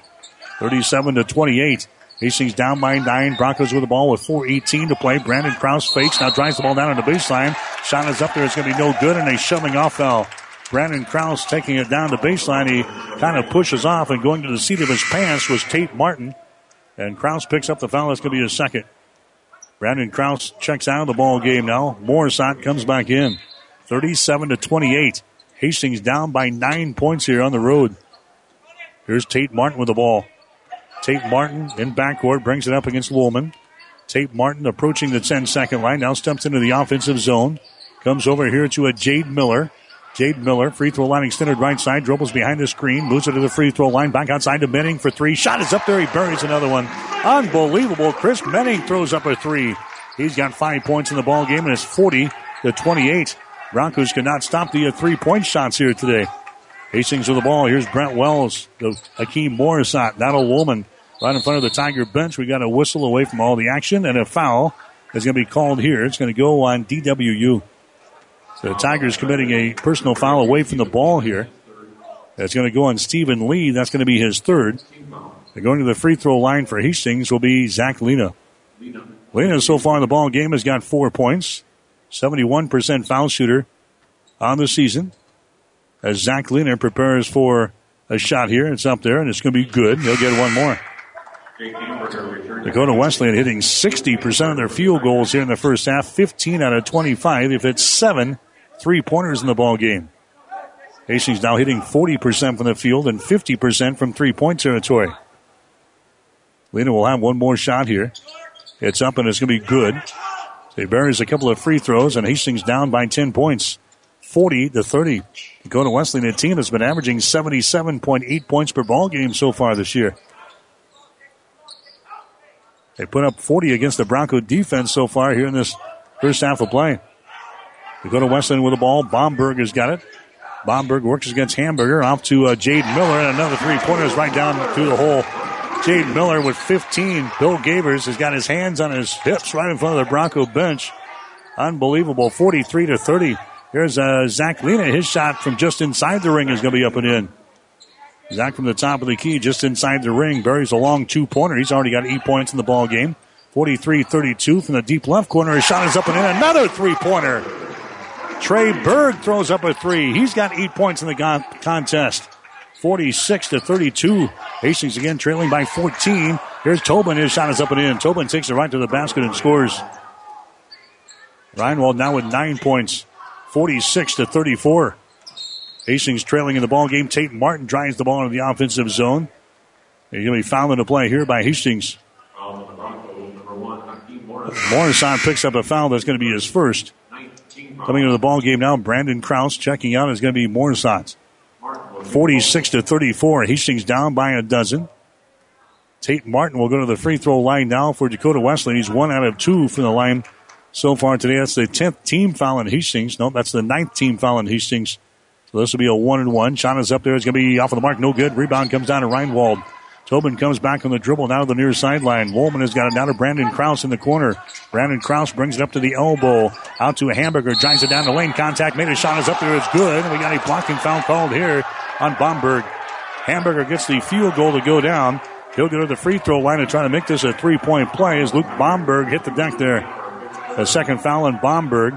Speaker 2: 37-28. Hastings down by 9. Broncos with the ball with 4:18 to play. Brandon Kraus fakes, now drives the ball down on the baseline. Shot is up there, it's going to be no good, and a shoving off foul. Brandon Kraus taking it down the baseline. He kind of pushes off, and going to the seat of his pants was Tate Martin. And Kraus picks up the foul. That's going to be his second. Brandon Kraus checks out of the ball game now. Morissette comes back in. 37-28. Hastings down by 9 points here on the road. Here's Tate Martin with the ball. Tate Martin in backcourt brings it up against Lohman. Tate Martin approaching the 10-second line. Now steps into the offensive zone. Comes over here to a Jade Miller. Jade Miller, free throw line extended right side, dribbles behind the screen, moves it to the free throw line, back outside to Menning for 3. Shot is up there, he buries another one. Unbelievable. Chris Menning throws up a 3. He's got 5 points in the ball game, and it's 40-28. Broncos cannot stop the 3-point shots here today. Hastings with the ball. Here's Brent Wells, the Hakeem Morissette, Donald Woolman right in front of the Tiger bench. We got a whistle away from all the action, and a foul is going to be called here. It's going to go on DWU. The Tigers committing a personal foul away from the ball here. That's going to go on Stephen Lee. That's going to be his third. And going to the free throw line for Hastings will be Zach Lena. Lena so far in the ball game has got 4 points. 71% foul shooter on the season. As Zach Lena prepares for a shot here, it's up there, and it's going to be good. He'll get one more. Dakota Wesleyan hitting 60% of their field goals here in the first half. 15 out of 25. They've hit 7 3-pointers in the ball game. Hastings now hitting 40% from the field and 50% from 3-point territory. Lena will have one more shot here. It's up and it's going to be good. He buries a couple of free throws, and Hastings down by 10 points, 40-30. Dakota Wesleyan, a team that's been averaging 77.8 points per ball game so far this year. They put up 40 against the Bronco defense so far here in this first half of play. Dakota Wesleyan with the ball. Bomberg has got it. Bomberg works against Hamburger. Off to Jade Miller, and another three-pointer is right down through the hole. Jade Miller with 15. Bill Gavers has got his hands on his hips right in front of the Bronco bench. Unbelievable. 43-30. Here's Zach Lena. His shot from just inside the ring is going to be up and in. Zach from the top of the key, just inside the ring. Buries a long 2-pointer. He's already got 8 points in the ball game. 43-32 from the deep left corner. His shot is up and in. Another 3-pointer. Trey Berg throws up a 3. He's got 8 points in the contest. 46-32. Hastings again trailing by 14. Here's Tobin. His shot is up and in. Tobin takes it right to the basket and scores. Reinwald now with 9 points. 46-34. Hastings trailing in the ball game. Tate Martin drives the ball into the offensive zone. He's going to be fouled into play here by Hastings. Morrison picks up a foul. That's going to be his first. Coming into the ball game now, Brandon Krause checking out is going to be Morrison. 46-34. Hastings down by a dozen. Tate Martin will go to the free throw line now for Dakota Wesleyan. He's 1 out of 2 from the line so far today. That's the 10th team foul in Hastings. No, that's the 9th team foul in Hastings. So this will be a 1-and-1. Shot is up there. It's going to be off of the mark. No good. Rebound comes down to Reinwald. Tobin comes back on the dribble now to the near sideline. Woolman has got it down to Brandon Krause in the corner. Brandon Krause brings it up to the elbow. Out to a Hamburger. Drives it down the lane. Contact made. A shot is up there. It's good. And we got a blocking foul called here on Bomberg. Hamburger gets the field goal to go down. He'll go to the free throw line and try to make this a 3-point play as Luke Bomberg hit the deck there. A second foul on Bomberg.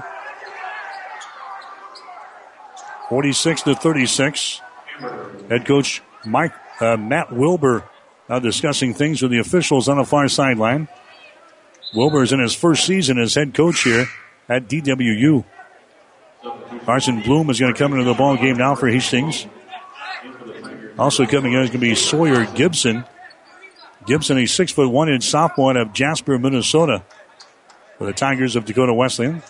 Speaker 2: 46-36. Head coach Matt Wilbur now discussing things with the officials on the far sideline. Wilbur is in his first season as head coach here at DWU. Carson Bloom is going to come into the ball game now for Hastings. Also coming in is going to be Sawyer Gibson. Gibson, a 6'1" sophomore out of Jasper, Minnesota, for the Tigers of Dakota Wesleyan.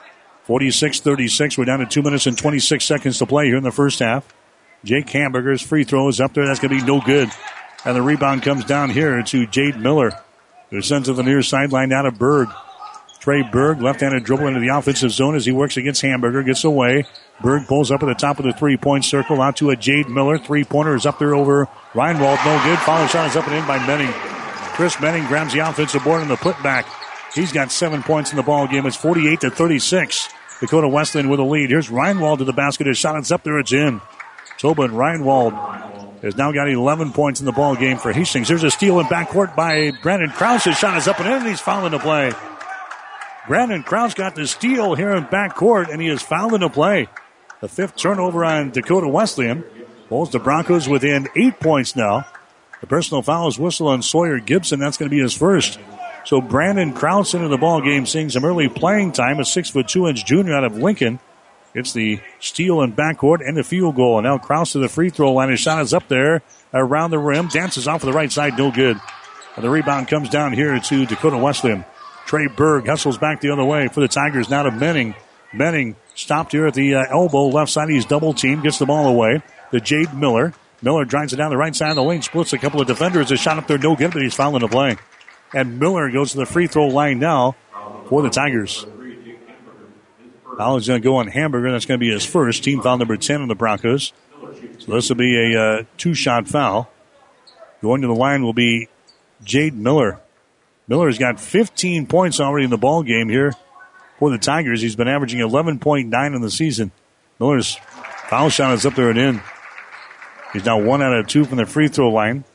Speaker 2: 46-36. We're down to 2 minutes and 26 seconds to play here in the first half. Jake Hamburger's free throw is up there. That's going to be no good. And the rebound comes down here to Jade Miller, who sends it to the near sideline down to Berg. Trey Berg, left-handed dribble into the offensive zone as he works against Hamburger. Gets away. Berg pulls up at the top of the three-point circle. Out to a Jade Miller. Three-pointer is up there over Reinwald. No good. Foul shot is up and in by Menning. Chris Menning grabs the offensive board in the putback. He's got 7 points in the ball game. It's 48-36. Dakota Wesleyan with a lead. Here's Reinwald to the basket. His shot is up there. It's in. Tobin Reinwald has now got 11 points in the ball game for Hastings. There's a steal in backcourt by Brandon Krause. His shot is up and in, and he's fouled into play. Brandon Krause got the steal here in backcourt, and he is fouled into play. The 5th turnover on Dakota Wesleyan pulls the Broncos within 8 points now. The personal foul is whistled on Sawyer Gibson. That's going to be his first. So Brandon Krause into the ball game, seeing some early playing time. A 6'2" junior out of Lincoln. It's the steal in backcourt and the field goal. And now Krause to the free throw line. His shot is up there around the rim. Dances off of the right side. No good. And the rebound comes down here to Dakota Wesleyan. Trey Berg hustles back the other way for the Tigers. Now to Menning. Menning stopped here at the elbow. Left side. He's double teamed. Gets the ball away. To Jade Miller. Miller drives it down the right side of the lane. Splits a couple of defenders. His shot up there. No good, but he's fouling the play. And Miller goes to the free throw line now for the Tigers. Foul is going to go on Hamburger. That's going to be his first. Team foul number 10 on the Broncos. So this will be a 2-shot foul. Going to the line will be Jade Miller. Miller's got 15 points already in the ball game here for the Tigers. He's been averaging 11.9 in the season. Miller's foul shot is up there and in. He's now 1 out of 2 from the free throw line.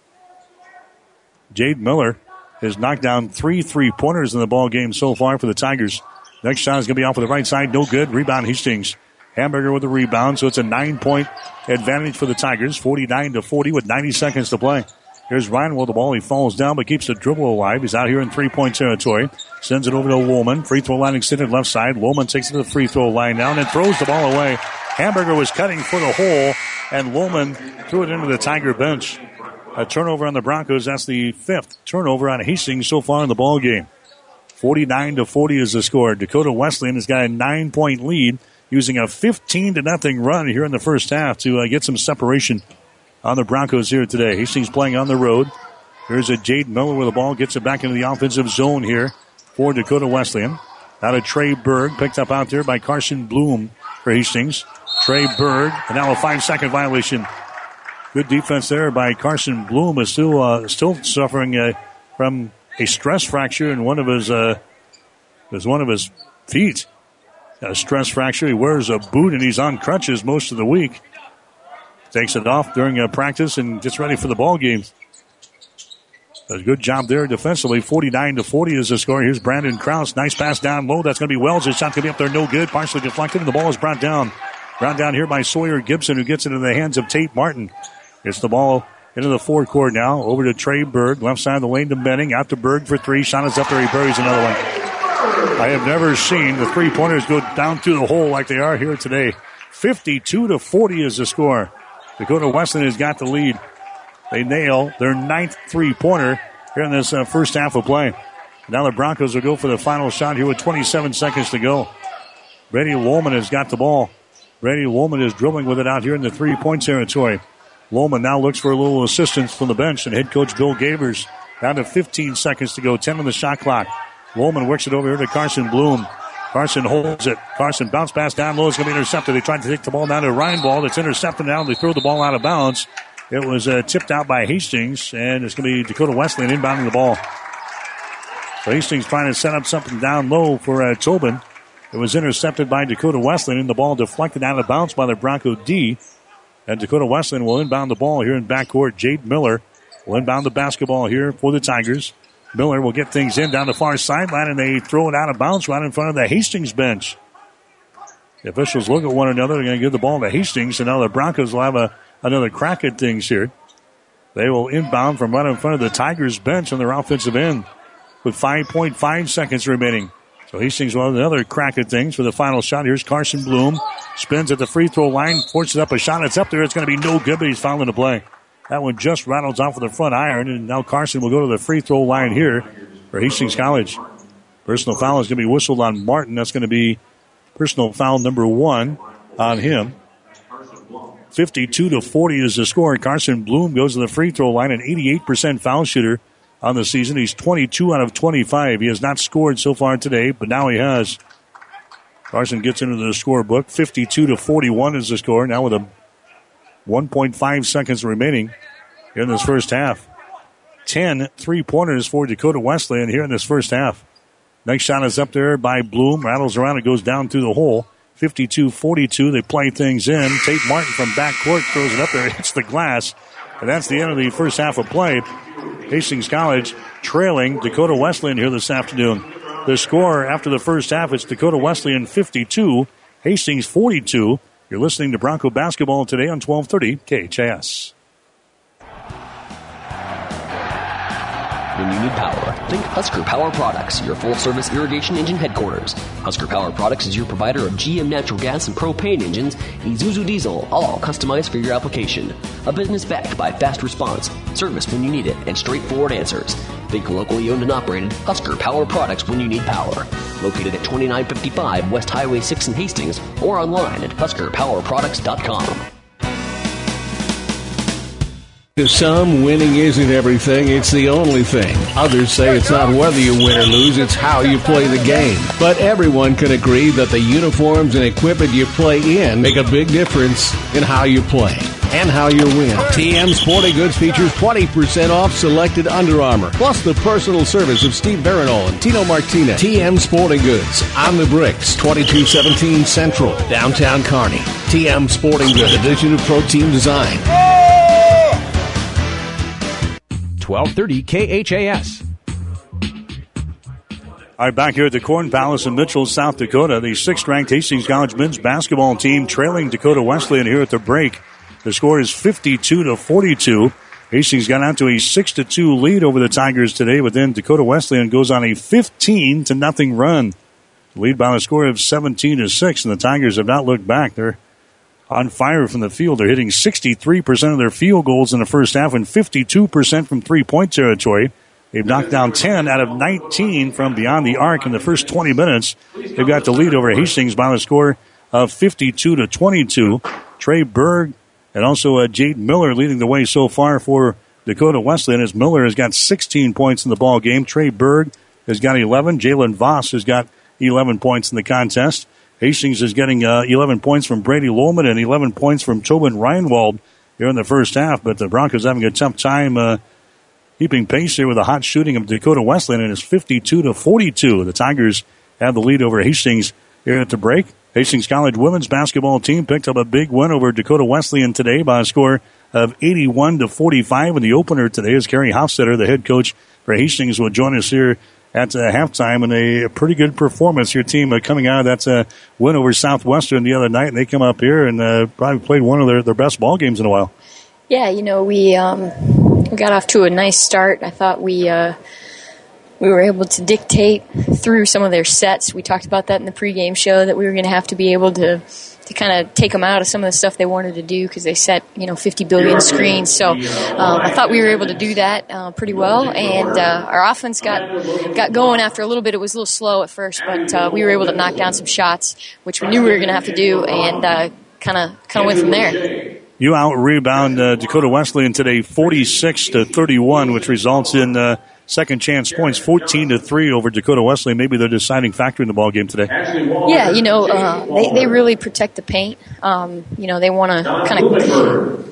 Speaker 2: Jade Miller has knocked down 3 3-pointers in the ball game so far for the Tigers. Next shot is going to be off of the right side. No good. Rebound Hastings. Hamburger with the rebound, so it's a 9-point advantage for the Tigers. 49-40 with 90 seconds to play. Here's Ryan with the ball. He falls down but keeps the dribble alive. He's out here in 3-point territory. Sends it over to Woolman. Free throw line extended left side. Woolman takes it to the free throw line now and then throws the ball away. Hamburger was cutting for the hole, and Woolman threw it into the Tiger bench. A turnover on the Broncos. That's the 5th turnover on Hastings so far in the ball game. 49-40 is the score. Dakota Wesleyan has got a 9-point lead, using a 15-0 run here in the first half to get some separation on the Broncos here today. Hastings playing on the road. Here's a Jade Miller with the ball. Gets it back into the offensive zone here for Dakota Wesleyan. Out of Trey Berg. Picked up out there by Carson Bloom for Hastings. Trey Berg. And now a 5-second violation. Good defense there by Carson Bloom. Is still suffering from a stress fracture in one of his feet. Got a stress fracture. He wears a boot and he's on crutches most of the week. Takes it off during practice and gets ready for the ball game. Does a good job there defensively. 49-40 is the score. Here's Brandon Krause. Nice pass down low. That's going to be Wells. His shot's going to be up there. No good. Partially deflected, and the ball is brought down. Brought down here by Sawyer Gibson, who gets it into the hands of Tate Martin. Gets the ball into the forecourt now. Over to Trey Berg. Left side of the lane to Benning. Out to Berg for 3. Shot is up there. He buries another one. I have never seen the 3-pointers go down through the hole like they are here today. 52-40 is the score. Dakota Wesleyan has got the lead. They nail their 9th 3-pointer here in this first half of play. Now the Broncos will go for the final shot here with 27 seconds to go. Brady Woolman has got the ball. Brady Woolman is dribbling with it out here in the 3-point territory. Woolman now looks for a little assistance from the bench, and head coach Bill Gavers down to 15 seconds to go, 10 on the shot clock. Woolman works it over here to Carson Bloom. Carson holds it. Carson bounce pass down low. It's going to be intercepted. They tried to take the ball down to Ryan Ball. It's intercepted now. They throw the ball out of bounds. It was tipped out by Hastings, and it's going to be Dakota Wesleyan inbounding the ball. So Hastings trying to set up something down low for Tobin. It was intercepted by Dakota Wesleyan, and the ball deflected out of bounds by the Bronco D. And Dakota Wesleyan will inbound the ball here in backcourt. Jade Miller will inbound the basketball here for the Tigers. Miller will get things in down the far sideline, and they throw it out of bounds right in front of the Hastings bench. The officials look at one another. They're going to give the ball to Hastings, and now the Broncos will have another crack at things here. They will inbound from right in front of the Tigers bench on their offensive end with 5.5 seconds remaining. So Hastings will have another crack at things for the final shot. Here's Carson Bloom. Spins at the free throw line, forces up a shot. It's up there. It's going to be no good, but he's fouling the play. That one just rattles off of the front iron, and now Carson will go to the free throw line here for Hastings College. Personal foul is going to be whistled on Martin. That's going to be personal foul number 1 on him. 52-40 is the score. Carson Bloom goes to the free throw line, an 88% foul shooter on the season. He's 22 out of 25. He has not scored so far today, but now he has. Carson gets into the scorebook. 52-41 is the score. Now with a 1.5 seconds remaining in this first half. 10 3-pointers for Dakota Wesleyan here in this first half. Next shot is up there by Bloom. Rattles around. It goes down through the hole. 52-42. They play things in. Tate Martin from backcourt throws it up there. Hits the glass. And that's the end of the first half of play. Hastings College trailing Dakota Wesleyan here this afternoon. The score after the first half is Dakota Wesleyan 52, Hastings 42. You're listening to Bronco Basketball today on 1230 KHAS.
Speaker 11: When you need power, think Husker Power Products, your full-service irrigation engine headquarters. Husker Power Products is your provider of GM natural gas and propane engines, Isuzu diesel, all customized for your application. A business backed by fast response, service when you need it, and straightforward answers. Think locally owned and operated Husker Power Products when you need power. Located at 2955 West Highway 6 in Hastings, or online at HuskerPowerProducts.com.
Speaker 4: To some, winning isn't everything, it's the only thing. Others say it's not whether you win or lose, it's how you play the game. But everyone can agree that the uniforms and equipment you play in make a big difference in how you play. and how you win. TM Sporting Goods features 20% off selected Under Armour, plus the personal service of Steve Barinol and Tino Martinez. TM Sporting Goods, on the bricks, 2217 Central, downtown Kearney. TM Sporting Goods, division of Pro Team Design.
Speaker 9: 1230 KHAS.
Speaker 2: All right, back here at the Corn Palace in Mitchell, South Dakota, the 6th-ranked Hastings College men's basketball team trailing Dakota Wesleyan here at the break. The score is 52-42. Hastings got out to a 6-2 lead over the Tigers today, but then Dakota Wesleyan goes on a 15-0 run. Lead by a score of 17-6, and the Tigers have not looked back. They're on fire from the field. They're hitting 63% of their field goals in the first half and 52% from three-point territory. They've knocked down 10 out of 19 from beyond the arc in the first 20 minutes. They've got the lead over Hastings by a score of 52-22. Trey Berg and also Jade Miller leading the way so far for Dakota Wesleyan, as Miller has got 16 points in the ball game. Trey Berg has got 11. Jalen Voss has got 11 points in the contest. Hastings is getting 11 points from Brady Lohman and 11 points from Tobin Reinwald here in the first half, but the Broncos having a tough time keeping pace here with a hot shooting of Dakota Wesleyan, and it's 52-42. The Tigers have the lead over Hastings here at the break. Hastings College women's basketball team picked up a big win over Dakota Wesleyan today by a score of 81-45 in the opener today, as Kerry Hofstetter, the head coach for Hastings, will join us here at halftime, and a pretty good performance. Your team coming out of that win over Southwestern the other night, and they come up here and probably played one of their best ball games in a while.
Speaker 12: Yeah, we got off to a nice start. I thought we were able to dictate through some of their sets. We talked about that in the pregame show, that we were going to have to be able to kind of take them out of some of the stuff they wanted to do, because they set 50 billion screens. So I thought we were able to do that pretty well, and our offense got going after a little bit. It was a little slow at first, but we were able to knock down some shots, which we knew we were going to have to do, and kind of went from there.
Speaker 2: You out-rebound Dakota Wesleyan today 46-31, which results in second chance points, 14-3 over Dakota Wesleyan. Maybe the deciding factor in the ball game today.
Speaker 12: Yeah, they really protect the paint. They want to kind of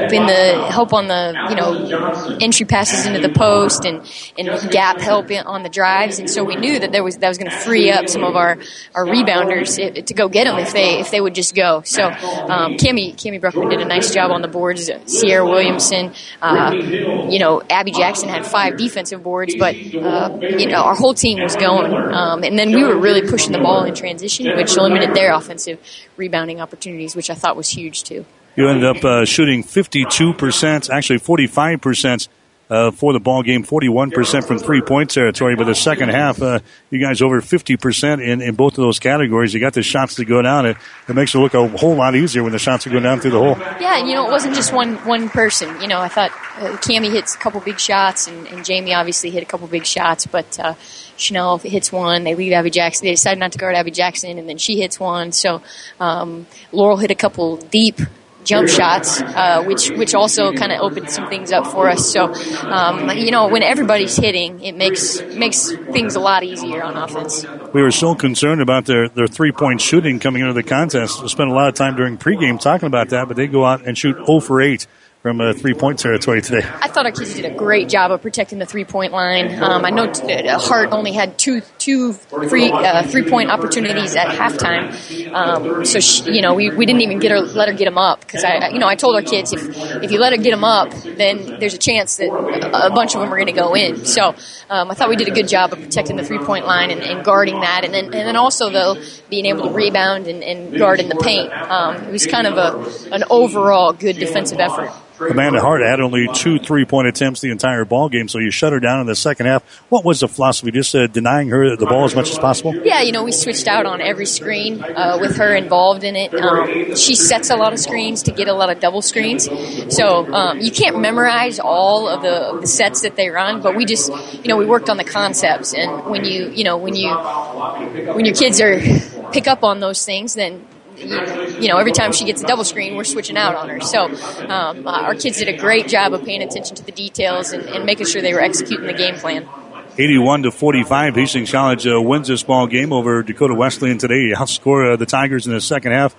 Speaker 12: help on the entry passes into the post and gap help on the drives, and so we knew that that was going to free up some of our rebounders to go get them if they would just go. So Cammie Bruckman did a nice job on the boards. Sierra Williamson, Abby Jackson had 5 defensive boards, but our whole team was going, and then we were really pushing the ball in transition, which limited their offensive rebounding opportunities, which I thought was huge too.
Speaker 2: You ended up shooting 52%, actually 45% for the ball game, 41% from three-point territory. But the second half, you guys over 50% in both of those categories. You got the shots to go down. It makes it look a whole lot easier when the shots are going down through the hole.
Speaker 12: Yeah, and it wasn't just one person. I thought Cammie hits a couple big shots, and Jamie obviously hit a couple big shots, but Chanel hits one. They leave Abby Jackson. They decided not to guard Abby Jackson, and then she hits one. So Laurel hit a couple deep jump shots, which also kind of opened some things up for us. So, when everybody's hitting, it makes things a lot easier on offense.
Speaker 2: We were so concerned about their three-point shooting coming into the contest. We spent a lot of time during pregame talking about that, but they go out and shoot 0 for 8 from three-point territory today.
Speaker 12: I thought our kids did a great job of protecting the three-point line. I know Hart only had two three-point opportunities at halftime, so we didn't even let her get them up, because I told our kids if you let her get them up, then there's a chance that a bunch of them are going to go in. So I thought we did a good job of protecting the three-point line and guarding that, and then also though being able to rebound and guard in the paint. It was kind of an overall good defensive effort.
Speaker 2: Amanda Hart had only 2 3-point attempts the entire ball game, so you shut her down in the second half. What was the philosophy? Just denying her the ball as much as possible?
Speaker 12: Yeah, we switched out on every screen with her involved in it. She sets a lot of screens to get a lot of double screens, so you can't memorize all of the sets that they run, but we just we worked on the concepts, and when your kids pick up on those things, then every time she gets a double screen, we're switching out on her. So our kids did a great job of paying attention to the details and making sure they were executing the game plan.
Speaker 2: 81-45. Hastings College wins this ball game over Dakota Wesleyan today. He outscored the Tigers in the second half,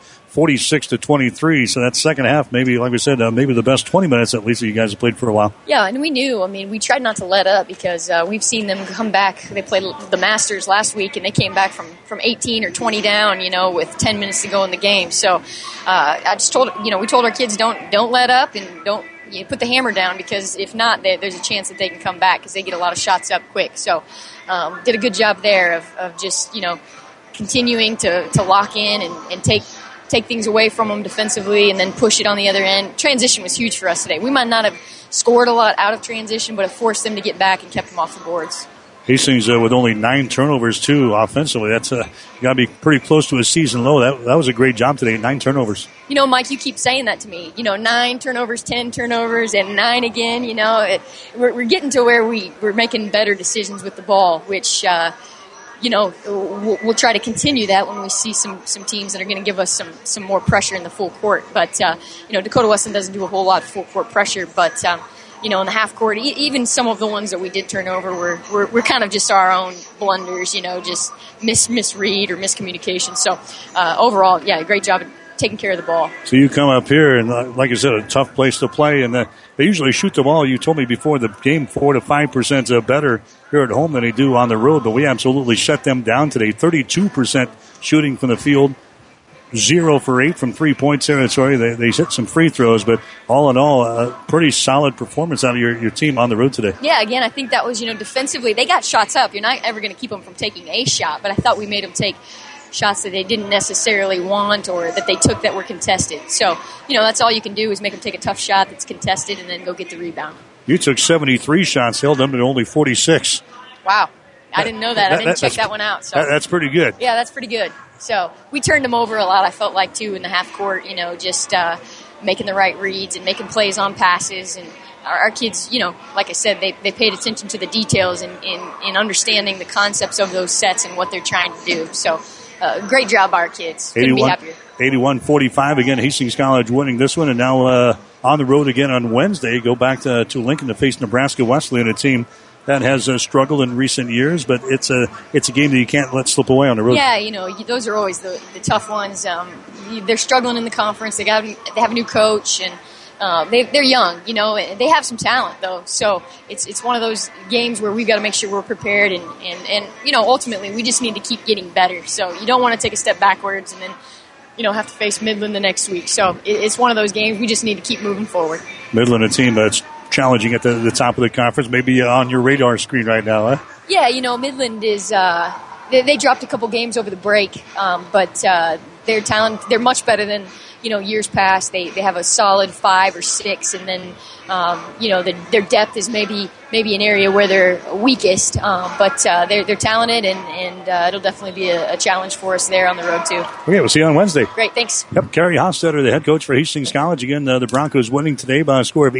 Speaker 2: 46-23. So that second half, maybe, like we said, maybe the best 20 minutes at least that you guys have played for a while.
Speaker 12: Yeah, and we knew. I mean, we tried not to let up because we've seen them come back. They played the Masters last week, and they came back from 18 or 20 down, with 10 minutes to go in the game. So I just we told our kids don't let up and don't put the hammer down, because if not, there's a chance that they can come back because they get a lot of shots up quick. So did a good job there of just, continuing to lock in and take things away from them defensively and then push it on the other end. Transition was huge for us today. We might not have scored a lot out of transition, but it forced them to get back and kept them off the boards.
Speaker 2: Hastings with only 9 turnovers, too, offensively. That's got to be pretty close to a season low. That was a great job today, 9 turnovers.
Speaker 12: Mike, you keep saying that to me. 9 turnovers, 10 turnovers, and 9 again. We're getting to where we're making better decisions with the ball, which, we'll try to continue that when we see some teams that are going to give us some more pressure in the full court. But, Dakota Wesleyan doesn't do a whole lot of full court pressure, but in the half court, even some of the ones that we did turn over were kind of just our own blunders, just misread or miscommunication. So overall, yeah, great job of taking care of the ball.
Speaker 2: So you come up here, and like I said, a tough place to play, and they usually shoot the ball. You told me before the game 4 to 5% better here at home than they do on the road, but we absolutely shut them down today. 32% shooting from the field. 0 for 8 from 3-point territory. They hit some free throws, but all in all, a pretty solid performance out of your team on the road today.
Speaker 12: Yeah, again, I think that was, defensively, they got shots up. You're not ever going to keep them from taking a shot, but I thought we made them take shots that they didn't necessarily want or that they took that were contested. So, that's all you can do is make them take a tough shot that's contested and then go get the rebound.
Speaker 2: You took 73 shots, held them to only 46.
Speaker 12: Wow. I didn't know that. I didn't check that one out. So
Speaker 2: that's pretty good.
Speaker 12: Yeah, that's pretty good. So we turned them over a lot, I felt like, too, in the half court, just making the right reads and making plays on passes. And our kids, like I said, they paid attention to the details in understanding the concepts of those sets and what they're trying to do. So great job by our kids. Couldn't be happier.
Speaker 2: 81-45. Again, Hastings College winning this one. And now on the road again on Wednesday. Go back to Lincoln to face Nebraska Wesleyan, a team that has struggled in recent years, but it's a game that you can't let slip away on the road.
Speaker 12: Yeah, those are always the tough ones. They're struggling in the conference. They have a new coach, and they're young. They have some talent though. So it's one of those games where we've got to make sure we're prepared, and ultimately we just need to keep getting better. So you don't want to take a step backwards and then have to face Midland the next week. So it's one of those games we just need to keep moving forward.
Speaker 2: Midland, a team that's challenging at the top of the conference, maybe on your radar screen right now, huh?
Speaker 12: Yeah, Midland is they dropped a couple games over the break, but their talent, they're much better than years past. They have a solid 5 or 6, and then their depth is maybe an area where they're weakest, but they're talented, and it'll definitely be a challenge for us there on the road too.
Speaker 2: Okay, we'll see you on Wednesday.
Speaker 12: Great, thanks.
Speaker 2: Yep, Kerry Hofstetter, the head coach for Hastings College. Again, the Broncos winning today by a score of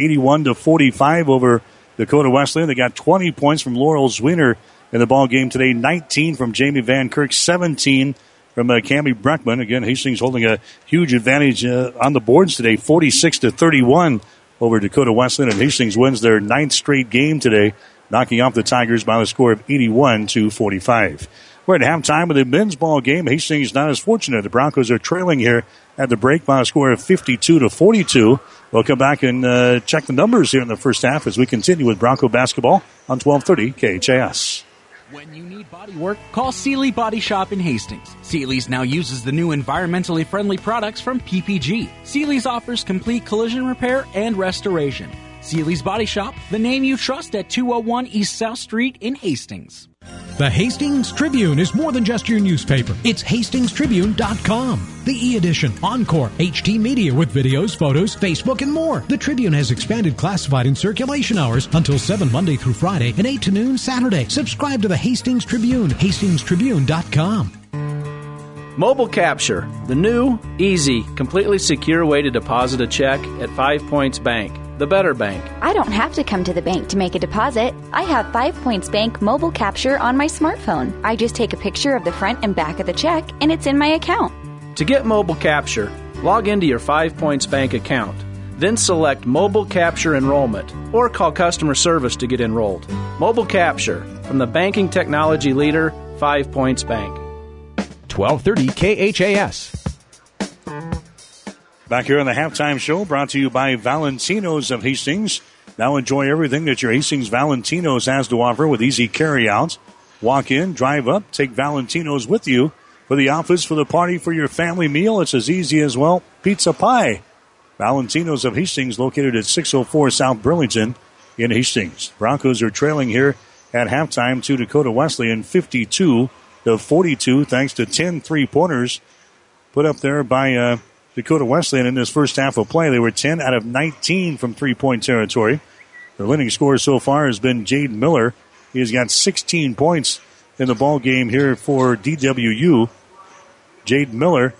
Speaker 2: 81-45 over Dakota Wesleyan. They got 20 points from Laurel Zwiener in the ball game today, 19 from Jamie Van Kirk, 17 from Cammie Breckman. Again, Hastings holding a huge advantage on the boards today, 46-31 over Dakota Wesleyan, and Hastings wins their 9th straight game today, knocking off the Tigers by the score of 81-45. We're at halftime of the men's ball game. Hastings not as fortunate. The Broncos are trailing here at the break by a score of 52-42. We'll come back and check the numbers here in the first half as we continue with Bronco basketball on 1230 KHAS.
Speaker 9: When you need body work, call Seeley Body Shop in Hastings. Seeley's now uses the new environmentally friendly products from PPG. Seeley's offers complete collision repair and restoration. Seeley's Body Shop, the name you trust at 201 East South Street in Hastings.
Speaker 1: The Hastings Tribune is more than just your newspaper. It's hastingstribune.com. The e-edition, Encore, HT Media with videos, photos, Facebook, and more. The Tribune has expanded classified and circulation hours until 7 Monday through Friday and 8 to noon Saturday. Subscribe to the Hastings Tribune, hastingstribune.com.
Speaker 13: Mobile Capture, the new, easy, completely secure way to deposit a check at 5 Points Bank, the better bank.
Speaker 14: I don't have to come to the bank to make a deposit. I have 5 Points Bank Mobile Capture on my smartphone. I just take a picture of the front and back of the check, and it's in my account.
Speaker 13: To get Mobile Capture, log into your 5 Points Bank account. Then select Mobile Capture Enrollment or call customer service to get enrolled. Mobile Capture, from the banking technology leader, 5 Points Bank.
Speaker 15: 1230 KHAS.
Speaker 2: Back here on the halftime show, brought to you by Valentino's of Hastings. Now enjoy everything that your Hastings Valentino's has to offer with easy carry-out. Walk in, drive up, take Valentino's with you for the office, for the party, for your family meal. It's as easy as, well, pizza pie. Valentino's of Hastings, located at 604 South Burlington in Hastings. Broncos are trailing here at halftime to Dakota Wesleyan 52-42, thanks to 10 three-pointers put up there by Dakota Wesleyan in this first half of play. They were 10 out of 19 from three-point territory. The leading scorer so far has been Jade Miller. He has got 16 points in the ball game here for DWU. Jade Miller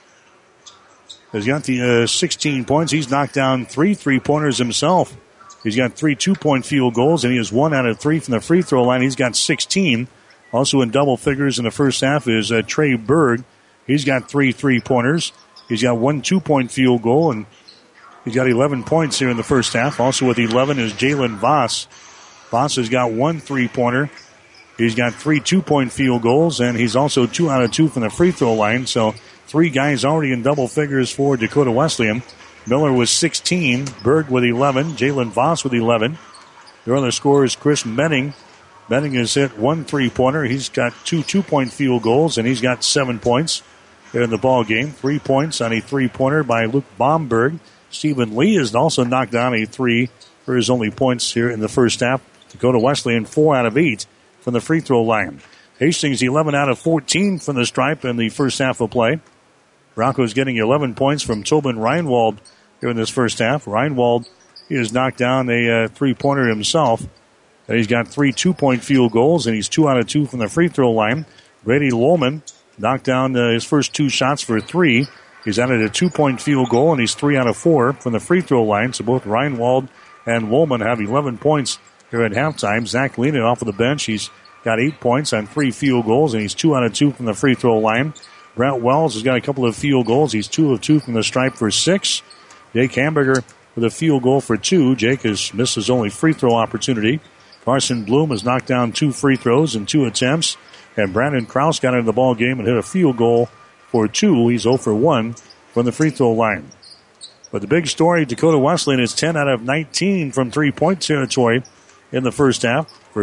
Speaker 2: has got the 16 points. He's knocked down 3 three-pointers himself. He's got 3 2-point field goals, and he is 1 out of 3 from the free throw line. He's got 16. Also in double figures in the first half is Trey Berg. He's got 3 3-pointers. He's got 1 2-point field goal, and he's got 11 points here in the first half. Also with 11 is Jalen Voss. Voss has got 1 3-pointer. He's got 3 2-point field goals, and he's also 2 out of 2 from the free throw line. So 3 guys already in double figures for Dakota Wesleyan. Miller with 16, Berg with 11, Jalen Voss with 11. Their other scorer is Chris Menning. Menning has hit 1 3-pointer. He's got 2 2-point field goals, and he's got 7 points here in the ball game. 3 points on a 3-pointer by Luke Bomberg. Stephen Lee has also knocked down a 3 for his only points here in the first half. Dakota Wesleyan 4 out of 8 from the free throw line. Hastings 11 out of 14 from the stripe in the first half of play. Broncos getting 11 points from Tobin Reinwald here in this first half. Reinwald, he has knocked down a 3-pointer himself. And he's got 3 2-point field goals, and he's 2 out of 2 from the free throw line. Brady Lohman knocked down his first 2 shots for 3. He's added a 2-point field goal, and he's 3 out of 4 from the free throw line. So both Reinwald and Lohman have 11 points here at halftime. Zach Lehman off of the bench. He's got 8 points on 3 field goals, and he's 2 out of 2 from the free throw line. Brent Wells has got a couple of field goals. He's 2 of 2 from the stripe for 6. Jake Hamburger with a field goal for 2. Jake has missed his only free throw opportunity. Carson Bloom has knocked down 2 free throws in 2 attempts. And Brandon Krause got into the ball game and hit a field goal for 2. He's 0 for 1 from the free throw line. But the big story, Dakota Wesleyan is 10 out of 19 from 3-point territory in the first half for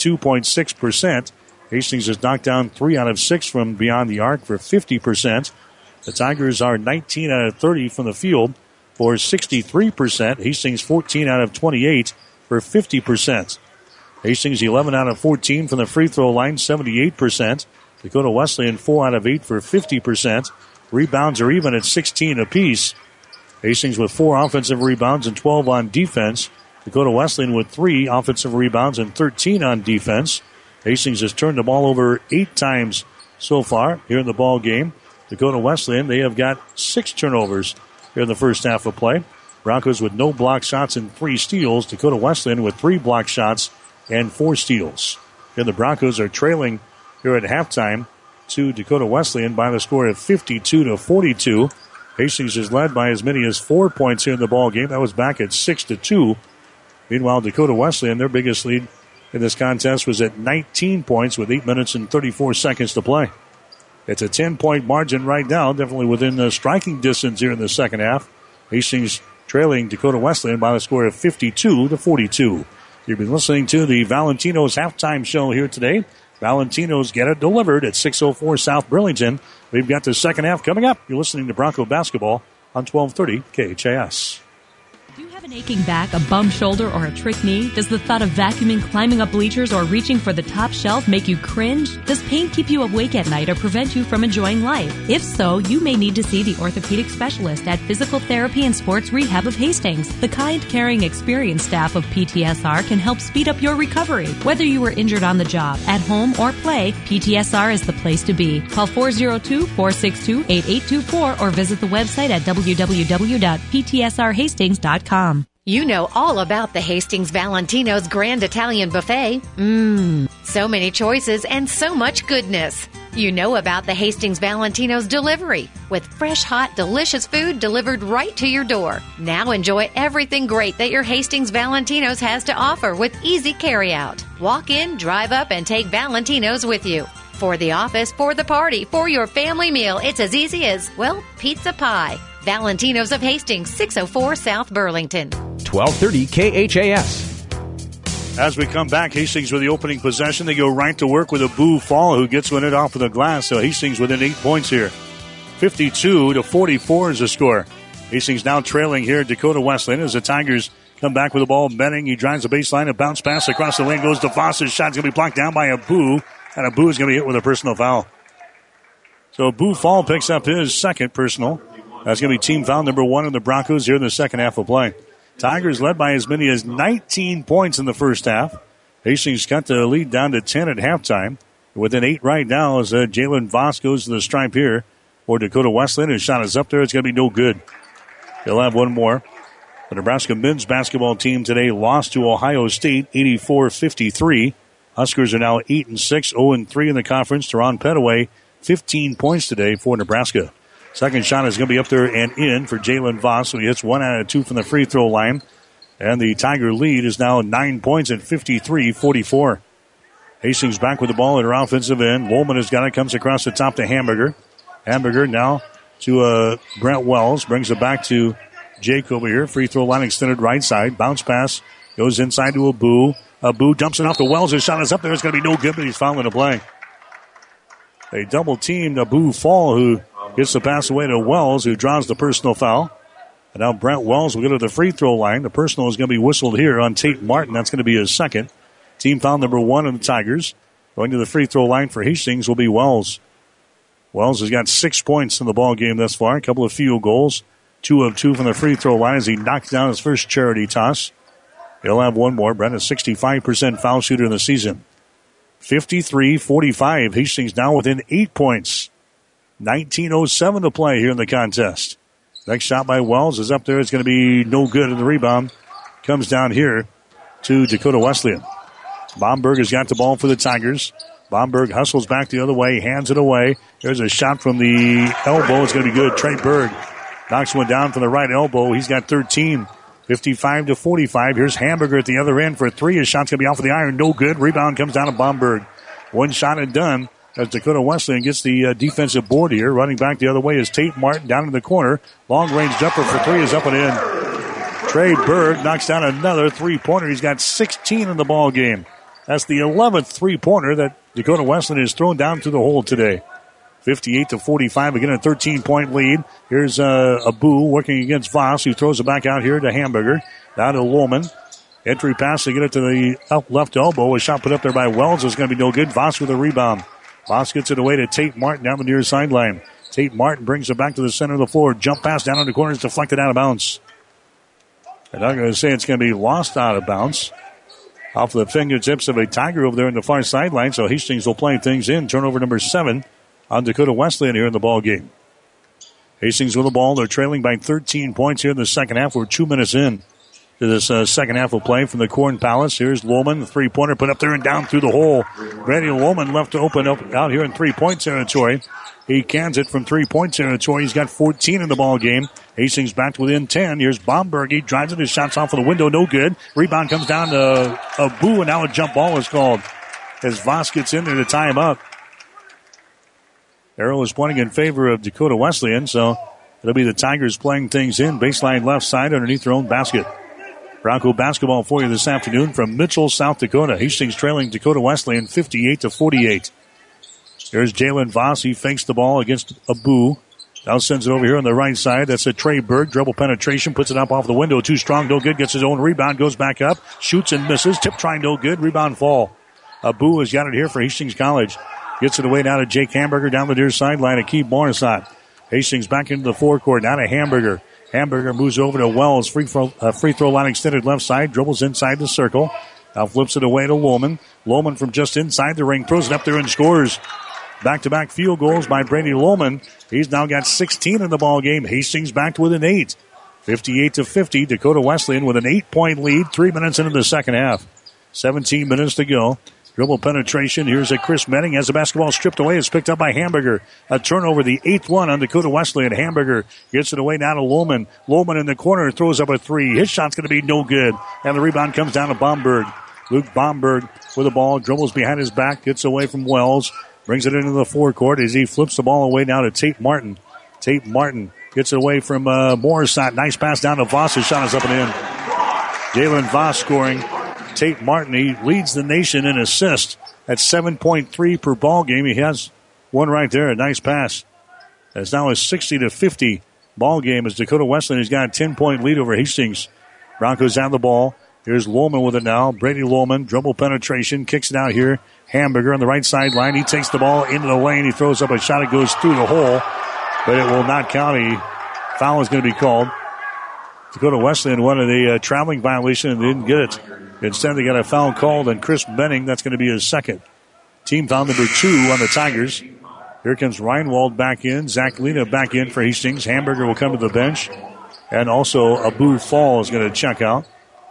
Speaker 2: 52.6%. Hastings has knocked down 3 out of 6 from beyond the arc for 50%. The Tigers are 19 out of 30 from the field for 63%. Hastings 14 out of 28 for 50%. Hastings 11 out of 14 from the free throw line, 78%. Dakota Wesleyan 4 out of 8 for 50%. Rebounds are even at 16 apiece. Hastings with 4 offensive rebounds and 12 on defense. Dakota Wesleyan with 3 offensive rebounds and 13 on defense. Hastings has turned the ball over 8 times so far here in the ball game. Dakota Wesleyan, they have got 6 turnovers here in the first half of play. Broncos with no block shots and 3 steals. Dakota Wesleyan with 3 block shots and 4 steals. And the Broncos are trailing here at halftime to Dakota Wesleyan by the score of 52-42. Hastings is led by as many as 4 points here in the ball game. That was back at 6-2. Meanwhile, Dakota Wesleyan, their biggest lead in this contest was at 19 points with 8 minutes and 34 seconds to play. It's a 10-point margin right now, definitely within the striking distance here in the second half. Hastings trailing Dakota Wesleyan by the score of 52-42. You've been listening to the Valentino's halftime show here today. Valentino's get it delivered at 604 South Burlington. We've got the second half coming up. You're listening to Bronco Basketball on 1230 KHAS.
Speaker 16: Do you have an aching back, a bum shoulder, or a trick knee? Does the thought of vacuuming, climbing up bleachers, or reaching for the top shelf make you cringe? Does pain keep you awake at night or prevent you from enjoying life? If so, you may need to see the orthopedic specialist at Physical Therapy and Sports Rehab of Hastings. The kind, caring, experienced staff of PTSR can help speed up your recovery. Whether you were injured on the job, at home, or play, PTSR is the place to be. Call 402-462-8824 or visit the website at www.ptsrhastings.com.
Speaker 10: You know all about the Hastings Valentino's Grand Italian Buffet. So many choices and so much goodness. You know about the Hastings Valentino's delivery, with fresh, hot, delicious food delivered right to your door. Now enjoy everything great that your Hastings Valentino's has to offer with easy carryout. Walk in, drive up, and take Valentino's with you. For the office, for the party, for your family meal, it's as easy as, well, pizza pie. Valentino's of Hastings, 604 South Burlington.
Speaker 15: 1230 KHAS.
Speaker 2: As we come back, Hastings with the opening possession. They go right to work with Abu Fall, who gets one off of the glass. So Hastings within 8 points here. 52-44 is the score. Hastings now trailing here at Dakota Wesleyan as the Tigers come back with the ball. Benning, he drives the baseline. A bounce pass across the lane goes to Voss's shot's going to be blocked down by Abu. And Abu is going to be hit with a personal foul. So Abu Fall picks up his second personal. That's going to be team foul number 1 in the Broncos here in the second half of play. Tigers led by as many as 19 points in the first half. Hastings cut the lead down to 10 at halftime. Within 8 right now as Jalen Voss goes to the stripe here for Dakota Wesleyan. His shot is up there. It's going to be no good. They'll have one more. The Nebraska men's basketball team today lost to Ohio State 84-53. Huskers are now 8-6, 0-3 in the conference. Teron Petaway, 15 points today for Nebraska. Second shot is going to be up there and in for Jalen Voss. So he hits 1 out of 2 from the free throw line. And the Tiger lead is now 9 points at 53-44. Hastings back with the ball at her offensive end. Woolman has got it, comes across the top to Hamburger. Hamburger now to Brent Wells. Brings it back to Jake over here. Free throw line extended right side. Bounce pass goes inside to Abu. Abu dumps it off to Wells. His shot is up there. It's going to be no good, but he's fouling the play. They double-teamed Abu Fall, who gets the pass away to Wells, who draws the personal foul. And now Brent Wells will go to the free throw line. The personal is going to be whistled here on Tate Martin. That's going to be his second. Team foul number 1 in the Tigers. Going to the free throw line for Hastings will be Wells. Wells has got 6 points in the ball game thus far. A couple of field goals. 2 of 2 from the free throw line as he knocks down his first charity toss. He'll have one more. Brent is 65% foul shooter in the season. 53-45. Hastings now within 8 points. 19:07 to play here in the contest. Next shot by Wells is up there. It's going to be no good, and the rebound comes down here to Dakota Wesleyan. Bomberg has got the ball for the Tigers. Bomberg hustles back the other way, hands it away. There's a shot from the elbow. It's going to be good. Trey Berg knocks one down from the right elbow. He's got 13. 55-45. Here's Hamburger at the other end for 3. His shot's going to be off of the iron. No good. Rebound comes down to Bomberg. One shot and done as Dakota Wesleyan gets the defensive board here. Running back the other way is Tate Martin down in the corner. Long-range jumper for 3 is up and in. Trey Berg knocks down another three-pointer. He's got 16 in the ball game. That's the 11th three-pointer that Dakota Wesleyan has thrown down through the hole today. 58-45, again a 13-point lead. Here's Abu working against Voss, who throws it back out here to Hamburger. Down to Woolman. Entry pass to get it to the left elbow. A shot put up there by Wells is going to be no good. Voss with a rebound. Voss gets it away to Tate Martin down the near sideline. Tate Martin brings it back to the center of the floor. Jump pass down in the corner is deflected out of bounds. And I'm going to say it's going to be lost out of bounds. Off the fingertips of a Tiger over there in the far sideline. So Hastings will play things in. Turnover number 7 on Dakota Wesleyan here in the ball game. Hastings with the ball. They're trailing by 13 points here in the second half. We're 2 minutes in to this second half of play from the Corn Palace. Here's Lohman, the three-pointer put up there and down through the hole. Brady Lohman left to open up out here in three-point territory. He cans it from three-point territory. He's got 14 in the ball game. Hastings back to within 10. Here's Bomberg. He drives it. His shot's off of the window. No good. Rebound comes down to Abu, and now a jump ball is called as Voss gets in there to tie him up. Arrow is pointing in favor of Dakota Wesleyan, so it'll be the Tigers playing things in. Baseline left side underneath their own basket. Bronco basketball for you this afternoon from Mitchell, South Dakota. Hastings trailing Dakota Wesleyan 58-48. There's Jalen Voss. He fakes the ball against Abu. Now sends it over here on the right side. That's a Trey Berg. Dribble penetration. Puts it up off the window. Too strong. No good. Gets his own rebound. Goes back up. Shoots and misses. Tip try. No good. Rebound fall. Abu has got it here for Hastings College. Gets it away now to Jake Hamburger down the near sideline. Akeem Morissette. Hastings back into the forecourt. Now to Hamburger. Hamburger moves over to Wells. Free throw line extended left side. Dribbles inside the circle. Now flips it away to Lohman. Lohman from just inside the ring. Throws it up there and scores. Back-to-back field goals by Brady Lohman. He's now got 16 in the ball game. Hastings back to within 8. 58-50. Dakota Wesleyan with an 8-point lead. 3 minutes into the second half. 17 minutes to go. Dribble penetration. Here's a Chris Menning. Has the basketball stripped away. It's picked up by Hamburger. A turnover, the 8th one on Dakota Wesleyan. Hamburger gets it away now to Lohman. Lohman in the corner throws up a three. His shot's going to be no good. And the rebound comes down to Bomberg. Luke Bomberg with the ball. Dribbles behind his back. Gets away from Wells. Brings it into the forecourt as he flips the ball away now to Tate Martin. Tate Martin gets it away from Morissette. Nice pass down to Voss. His shot is up and in. Jalen Voss scoring. Tate Martin, he leads the nation in assists at 7.3 per ball game. He has one right there, a nice pass. It's now a 60-50 ball game as Dakota Wesleyan has got a 10-point lead over Hastings. Broncos have the ball. Here's Lohman with it now. Brady Lohman, dribble penetration, kicks it out here. Hamburger on the right sideline. He takes the ball into the lane. He throws up a shot. It goes through the hole, but it will not count. A foul is going to be called. Dakota Wesleyan wanted a traveling violation and didn't get it. Instead, they got a foul called on Chris Benning. That's going to be his second. Team foul number 2 on the Tigers. Here comes Reinwald back in. Zach Lena back in for Hastings. Hamburger will come to the bench. And also Abu Fall is going to check out.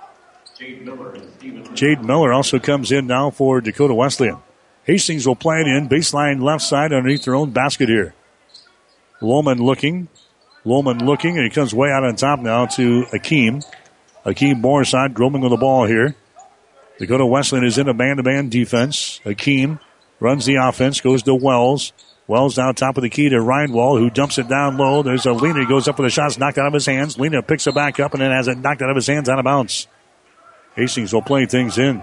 Speaker 2: Jade Miller also comes in now for Dakota Wesleyan. Hastings will play it in. Baseline left side underneath their own basket here. Lohman looking, and he comes way out on top now to Akeem. Akeem Morissette dribbling with the ball here. Dakota Wesleyan is in a man-to-man defense. Akeem runs the offense, goes to Wells. Wells down top of the key to Reinwald, who dumps it down low. There's a Lena. He goes up with a shot. It's knocked out of his hands. Lena picks it back up and then has it knocked out of his hands out of bounds. Hastings will play things in.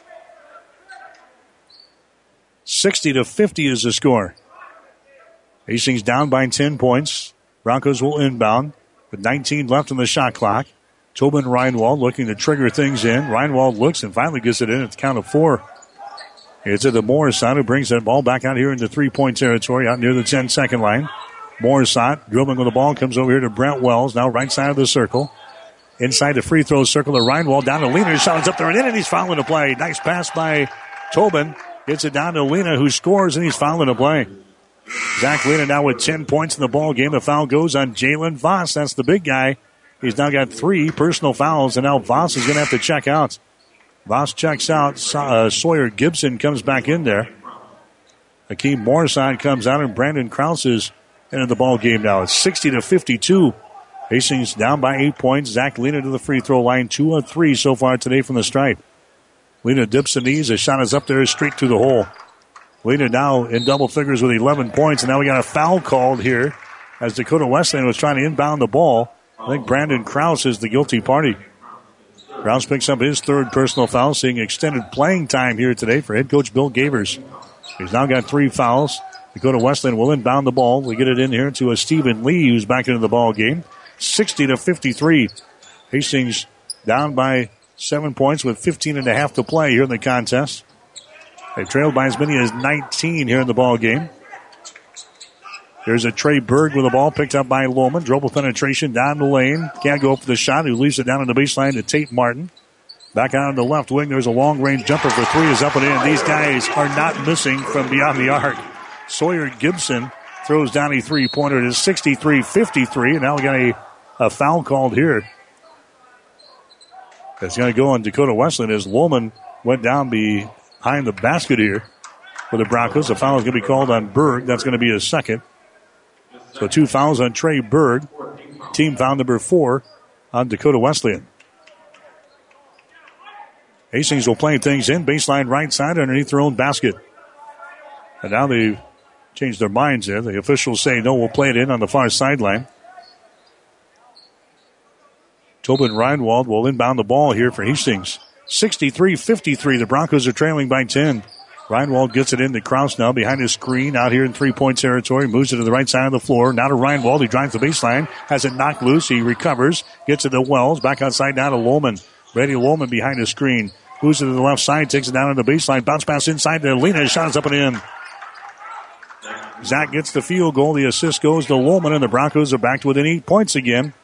Speaker 2: 60-50 is the score. Hastings down by 10 points. Broncos will inbound with 19 left on the shot clock. Tobin Reinwald looking to trigger things in. Reinwald looks and finally gets it in at the count of 4. It's at the Morissette who brings that ball back out here into 3-point territory out near the 10-second line. Morissette dribbling with the ball comes over here to Brent Wells, now right side of the circle. Inside the free throw circle to Reinwald, down to Lena. His shot is up there and in, and he's fouling the play. Nice pass by Tobin. Gets it down to Lena, who scores, and he's fouling the play. Zach Lena now with 10 points in the ball game. The foul goes on Jalen Voss. That's the big guy. He's now got 3 personal fouls, and now Voss is going to have to check out. Voss checks out. Sawyer Gibson comes back in there. Akeem Morissette comes out, and Brandon Krause is into the ball game now. It's 60-52. Hastings down by 8 points. Zach Lena to the free throw line. 2 of 3 so far today from the stripe. Lena dips the knees. A shot is up there straight through the hole. Lena now in double figures with 11 points. And now we got a foul called here as Dakota Wesleyan was trying to inbound the ball. I think Brandon Krause is the guilty party. Krause picks up his 3rd personal foul, seeing extended playing time here today for head coach Bill Gavers. He's now got 3 fouls. Dakota Wesleyan will inbound the ball. We get it in here to a Stephen Lee, who's back into the ball game. 60-53. Hastings down by 7 points with 15.5 to play here in the contest. They trailed by as many as 19 here in the ball game. There's a Trey Berg with the ball picked up by Lohman. Dribble penetration down the lane. Can't go for the shot. Who leaves it down on the baseline to Tate Martin. Back out on the left wing. There's a long-range jumper for 3 is up and in. These guys are not missing from beyond the arc. Sawyer Gibson throws down a 3-pointer. It is 63-53. And now we got a foul called here. That's going to go on Dakota Wesleyan as Lohman went down behind the basket here for the Broncos. A foul is going to be called on Berg. That's going to be his second. So 2 fouls on Trey Berg. Team foul number 4 on Dakota Wesleyan. Hastings will play things in. Baseline right side underneath their own basket. And now they've changed their minds there. The officials say, no, we'll play it in on the far sideline. Tobin Reinwald will inbound the ball here for Hastings. 63-53. The Broncos are trailing by 10. Reinwald gets it into Krause now behind his screen out here in 3-point territory. Moves it to the right side of the floor. Now to Reinwald. He drives the baseline. Has it knocked loose. He recovers. Gets it to Wells. Back outside now to Lohman. Brady Lohman behind his screen. Moves it to the left side. Takes it down on the baseline. Bounce pass inside to Lena. His shot is up and in. Zach gets the field goal. The assist goes to Lohman, and the Broncos are back to within 8 points again.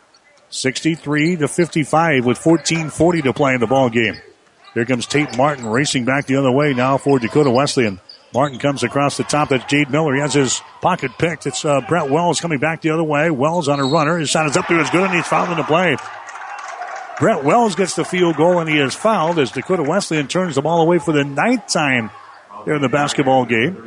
Speaker 2: 63-55 with 14:40 to play in the ball game. Here comes Tate Martin racing back the other way now for Dakota Wesleyan. Martin comes across the top. That's Jade Miller. He has his pocket picked. It's Brett Wells coming back the other way. Wells on a runner. His shot is up there. It's good, and he's fouled in the play. Brett Wells gets the field goal, and he is fouled as Dakota Wesleyan turns the ball away for the 9th time here in the basketball game.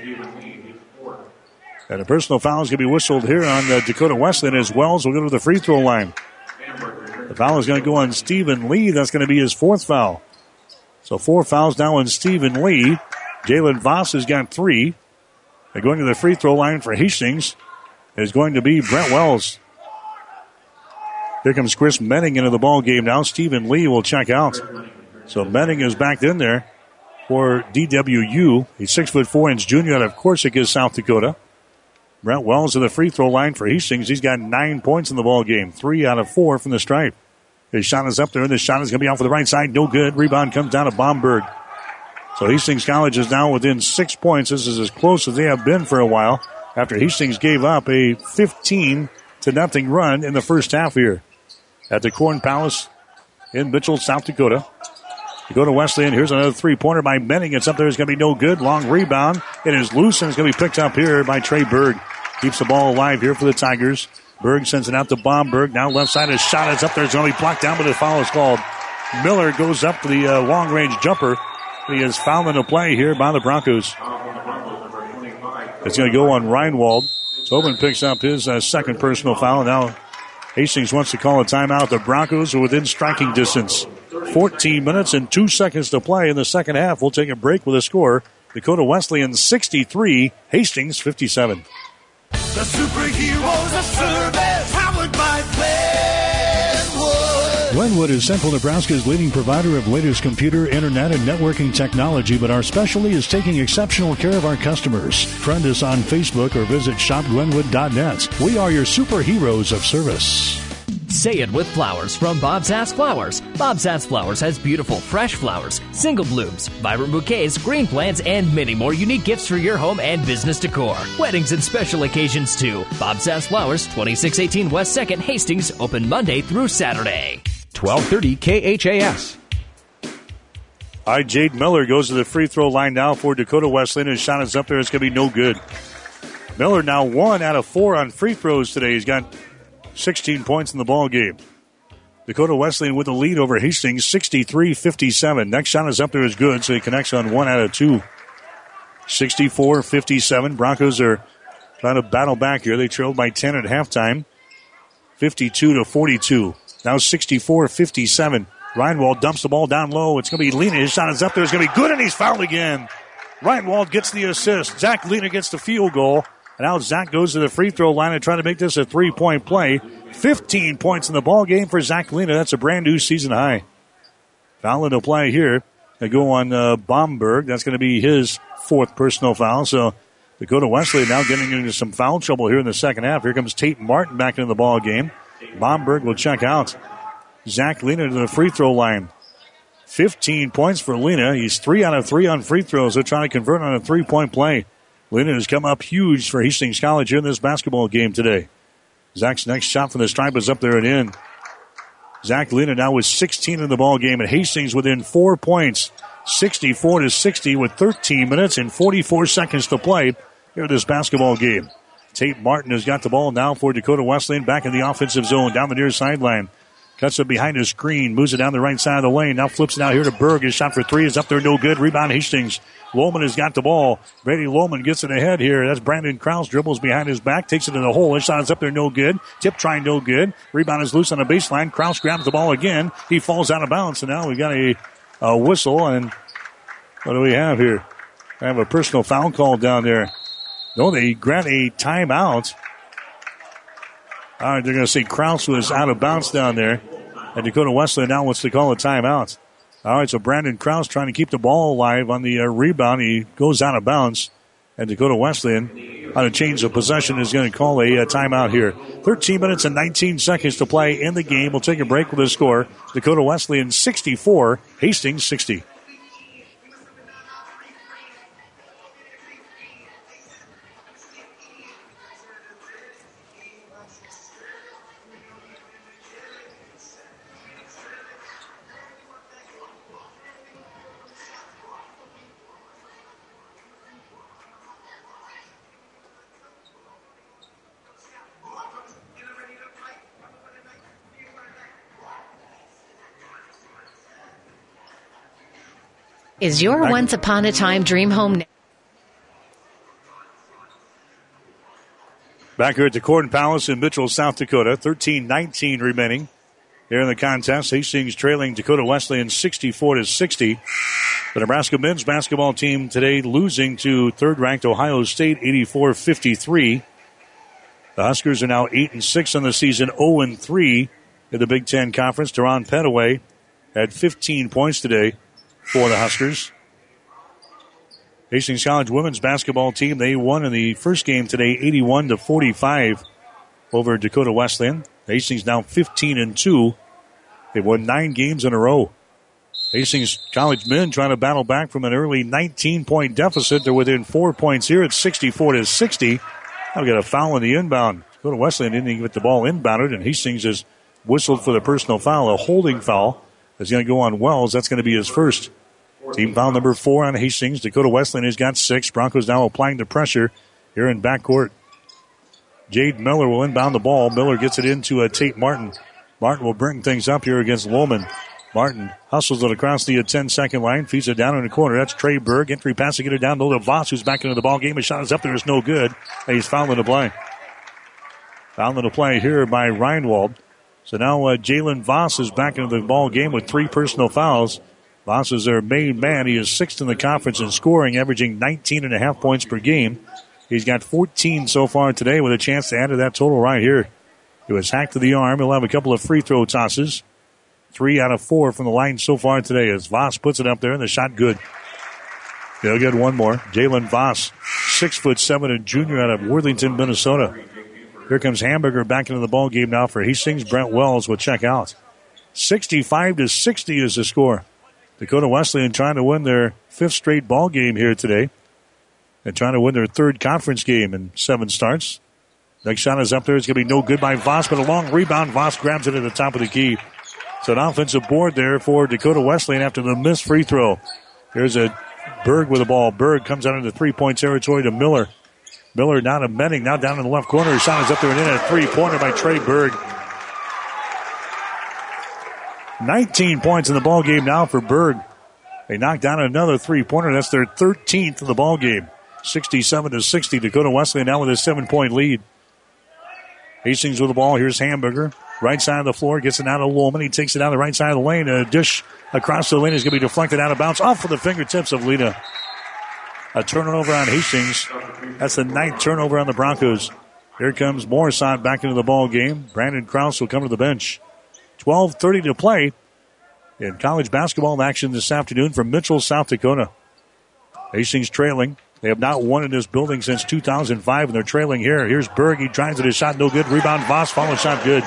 Speaker 2: And a personal foul is going to be whistled here on Dakota Wesleyan as Wells will go to the free throw line. The foul is going to go on Stephen Lee. That's going to be his 4th foul. So 4 fouls now on Stephen Lee. Jalen Voss has got 3. They're going to the free throw line for Hastings is going to be Brett Wells. Here comes Chris Menning into the ball game now. Stephen Lee will check out. So Menning is back in there for DWU. He's 6'4" junior out of Corsica, South Dakota. Brett Wells to the free throw line for Hastings. He's got 9 points in the ball game. 3 out of 4 from the stripe. His shot is up there, and this shot is going to be off for the right side. No good. Rebound comes down to Bomberg. So Hastings College is now within 6 points. This is as close as they have been for a while after Hastings gave up a 15-0 run in the first half here at the Corn Palace in Mitchell, South Dakota. Dakota Wesleyan, here's another three-pointer by Menning. It's up there. It's going to be no good. Long rebound. It is loose, and it's going to be picked up here by Trey Berg. Keeps the ball alive here for the Tigers. Berg sends it out to Bomberg. Now left side, his shot is up there. It's going to be blocked down, but the foul is called. Miller goes up for the long-range jumper. He is fouled into play here by the Broncos. It's going to go on Reinwald. Tobin picks up his second personal foul. Now Hastings wants to call a timeout. The Broncos are within striking distance. 14 minutes and 2 seconds to play in the second half. We'll take a break with a score. Dakota Wesleyan 63, Hastings 57.
Speaker 17: The superheroes of service, powered by Glenwood.
Speaker 2: Glenwood is Central Nebraska's leading provider of latest computer, internet, and networking technology, but our specialty is taking exceptional care of our customers. Friend us on Facebook or visit shopglenwood.net. We are your superheroes of service.
Speaker 6: Say it with flowers from Bob's Ass Flowers. Bob's Ass Flowers has beautiful, fresh flowers, single blooms, vibrant bouquets, green plants, and many more unique gifts for your home and business decor. Weddings and special occasions, too. Bob's Ass Flowers, 2618 West 2nd, Hastings, open Monday through Saturday.
Speaker 15: 1230 KHAS.
Speaker 2: All right, Jade Miller goes to the free throw line now for Dakota Wesleyan. His shot is up there. It's going to be no good. Miller now 1 out of 4 on free throws today. He's got 16 points in the ball game. Dakota Wesleyan with the lead over Hastings, 63-57. Next shot is up there is good, so he connects on 1 out of 2. 64-57. Broncos are trying to battle back here. They trailed by 10 at halftime, 52-42. Now 64-57. Reinwald dumps the ball down low. It's going to be Lena. His shot is up there. It's going to be good, and he's fouled again. Reinwald gets the assist. Zach Lena gets the field goal. And now Zach goes to the free throw line and trying to make this a 3-point play. 15 points in the ball game for Zach Lena. That's a brand new season high. Foul into play here. They go on Bomberg. That's going to be his 4th personal foul. So Dakota Wesleyan now getting into some foul trouble here in the second half. Here comes Tate Martin back into the ball game. Bomberg will check out. Zach Lena to the free throw line. 15 points for Lena. He's 3 out of 3 on free throws. They're trying to convert on a 3-point play. Lena has come up huge for Hastings College here in this basketball game today. Zach's next shot from the stripe is up there and in. Zach Lena now with 16 in the ball game, and Hastings within 4 points, 64-60 with 13 minutes and 44 seconds to play here in this basketball game. Tate Martin has got the ball now for Dakota Wesleyan back in the offensive zone down the near sideline. Cuts it behind his screen, moves it down the right side of the lane. Now flips it out here to Berg. His shot for 3 is up there, no good. Rebound Hastings. Lohman has got the ball. Brady Lohman gets it ahead here. That's Brandon Krause. Dribbles behind his back, takes it in the hole. His shot is up there, no good. Tip try, no good. Rebound is loose on the baseline. Krause grabs the ball again. He falls out of bounds. And now we got a whistle. And what do we have here? I have a personal foul call down there. No, they grant a timeout. All right, they're going to say Krause was out of bounds down there. And Dakota Wesleyan now wants to call a timeout. All right, so Brandon Krause trying to keep the ball alive on the rebound. He goes out of bounds. And Dakota Wesleyan, on a change of possession, is going to call a timeout here. 13 minutes and 19 seconds to play in the game. We'll take a break with the score. Dakota Wesleyan 64, Hastings 60.
Speaker 10: Is your once upon a time dream home now?
Speaker 2: Back here at the Corn Palace in Mitchell, South Dakota. 13-19 remaining here in the contest. Hastings trailing Dakota Wesleyan 64-60. The Nebraska men's basketball team today losing to third-ranked Ohio State 84-53. The Huskers are now 8-6 on the season, 0-3 in the Big Ten Conference. Teron Petaway had 15 points today for the Huskers. Hastings College women's basketball team, they won in the first game today 81-45 over Dakota Wesleyan. Hastings now 15-2. They've won 9 games in a row. Hastings College men trying to battle back from an early 19-point deficit. They're within 4 points here at 64-60. Now we got a foul in the inbound. Dakota Wesleyan didn't even get the ball inbounded, and Hastings has whistled for the personal foul. A holding foul is going to go on Wells. That's going to be his first. Team foul number 4 on Hastings. Dakota Wesleyan has got 6. Broncos now applying the pressure here in backcourt. Jade Miller will inbound the ball. Miller gets it into Tate Martin. Martin will bring things up here against Lohman. Martin hustles it across the 10-second line, feeds it down in the corner. That's Trey Berg. Entry pass to get it down low to Voss, who's back into the ball game. His shot is up there. It's no good. And he's fouling the play. Fouling the play here by Reinwald. So now Jalen Voss is back into the ball game with 3 personal fouls. Voss is their main man. He is 6th in the conference in scoring, averaging 19.5 points per game. He's got 14 so far today with a chance to add to that total right here. It was hacked to the arm. He'll have a couple of free throw tosses. 3 out of 4 from the line so far today as Voss puts it up there and the shot good. They'll get one more. Jalen Voss, 6'7", a junior out of Worthington, Minnesota. Here comes Hamburger back into the ball game now for Hastings. Brent Wells will check out. 65-60 is the score. Dakota Wesleyan trying to win their 5th straight ball game here today. And trying to win their 3rd conference game in 7 starts. Next shot is up there. It's going to be no good by Voss, but a long rebound. Voss grabs it at the top of the key. So an offensive board there for Dakota Wesleyan after the missed free throw. Here's a Berg with the ball. Berg comes out into 3-point territory to Miller. Miller now to Menning, now down in the left corner. His shot is up there and in a 3-pointer by Trey Berg. 19 points in the ball game now for Berg. They knocked down another 3-pointer. That's their 13th of the ball game. 67-60. Dakota Wesleyan now with a 7-point lead. Hastings with the ball. Here's Hamburger. Right side of the floor. Gets it out of Lohman. He takes it down the right side of the lane. A dish across the lane is going to be deflected out of bounds off of the fingertips of Lita. A turnover on Hastings. That's the 9th turnover on the Broncos. Here comes Morrison back into the ball game. Brandon Krause will come to the bench. 12:30 to play in college basketball action this afternoon from Mitchell, South Dakota. Hastings trailing. They have not won in this building since 2005, and they're trailing here. Here's Berg. He drives it. His shot no good. Rebound Voss. Follow shot good.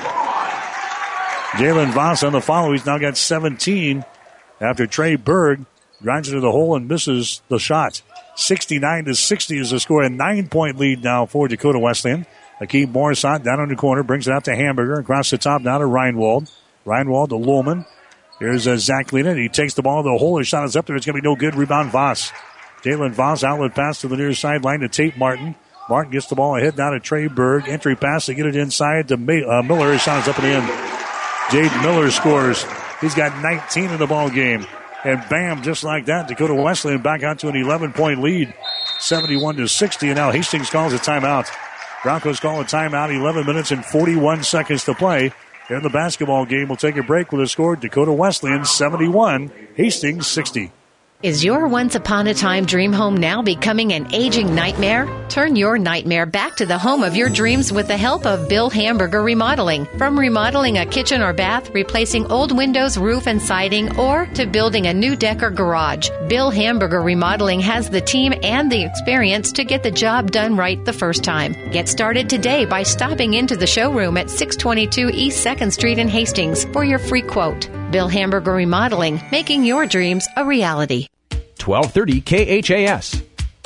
Speaker 2: Jalen Voss on the follow. He's now got 17 after Trey Berg drives it to the hole and misses the shot. 69-60 is the score. A 9-point lead now for Dakota Wesleyan. Akeem Morrison down in the corner. Brings it out to Hamburger. Across the top now to Reinwald. Reinwald to Lohman. Here's Zach Lena. He takes the ball to the hole. His shot is up there. It's going to be no good. Rebound Voss. Jalen Voss outlet pass to the near sideline to Tate Martin. Martin gets the ball ahead down to Trey Berg. Entry pass to get it inside to Miller. His shot is up and in. Jade Miller scores. He's got 19 in the ball game. And bam, just like that, Dakota Wesleyan back out to an 11-point lead. 71-60. And now Hastings calls a timeout. Broncos call a timeout. 11 minutes and 41 seconds to play. In the basketball game, we'll take a break with a score. Dakota Wesleyan 71, Hastings 60.
Speaker 10: Is your once-upon-a-time dream home now becoming an aging nightmare? Turn your nightmare back to the home of your dreams with the help of Bill Hamburger Remodeling. From remodeling a kitchen or bath, replacing old windows, roof, and siding, or to building a new deck or garage, Bill Hamburger Remodeling has the team and the experience to get the job done right the first time. Get started today by stopping into the showroom at 622 East 2nd Street in Hastings for your free quote. Bill Hamburger Remodeling, making your dreams a reality.
Speaker 15: 1230 KHAS.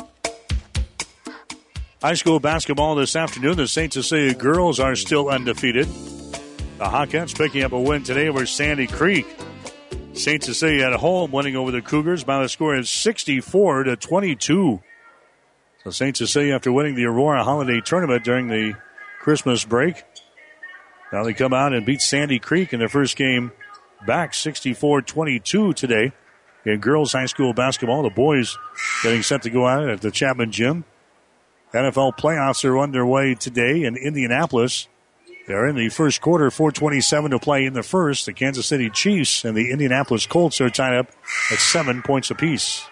Speaker 2: High school basketball this afternoon. The St. Cecilia girls are still undefeated. The Hawkettes picking up a win today over Sandy Creek. St. Cecilia at home winning over the Cougars by the score of 64-22. So St. Cecilia, after winning the Aurora Holiday Tournament during the Christmas break, now they come out and beat Sandy Creek in their first game back 64-22 today. in girls high school basketball. The boys getting set to go out at the Chapman Gym. NFL playoffs are underway today in Indianapolis. They're in the first quarter, 4:27 to play in the first. The Kansas City Chiefs and the Indianapolis Colts are tied up at 7 points apiece.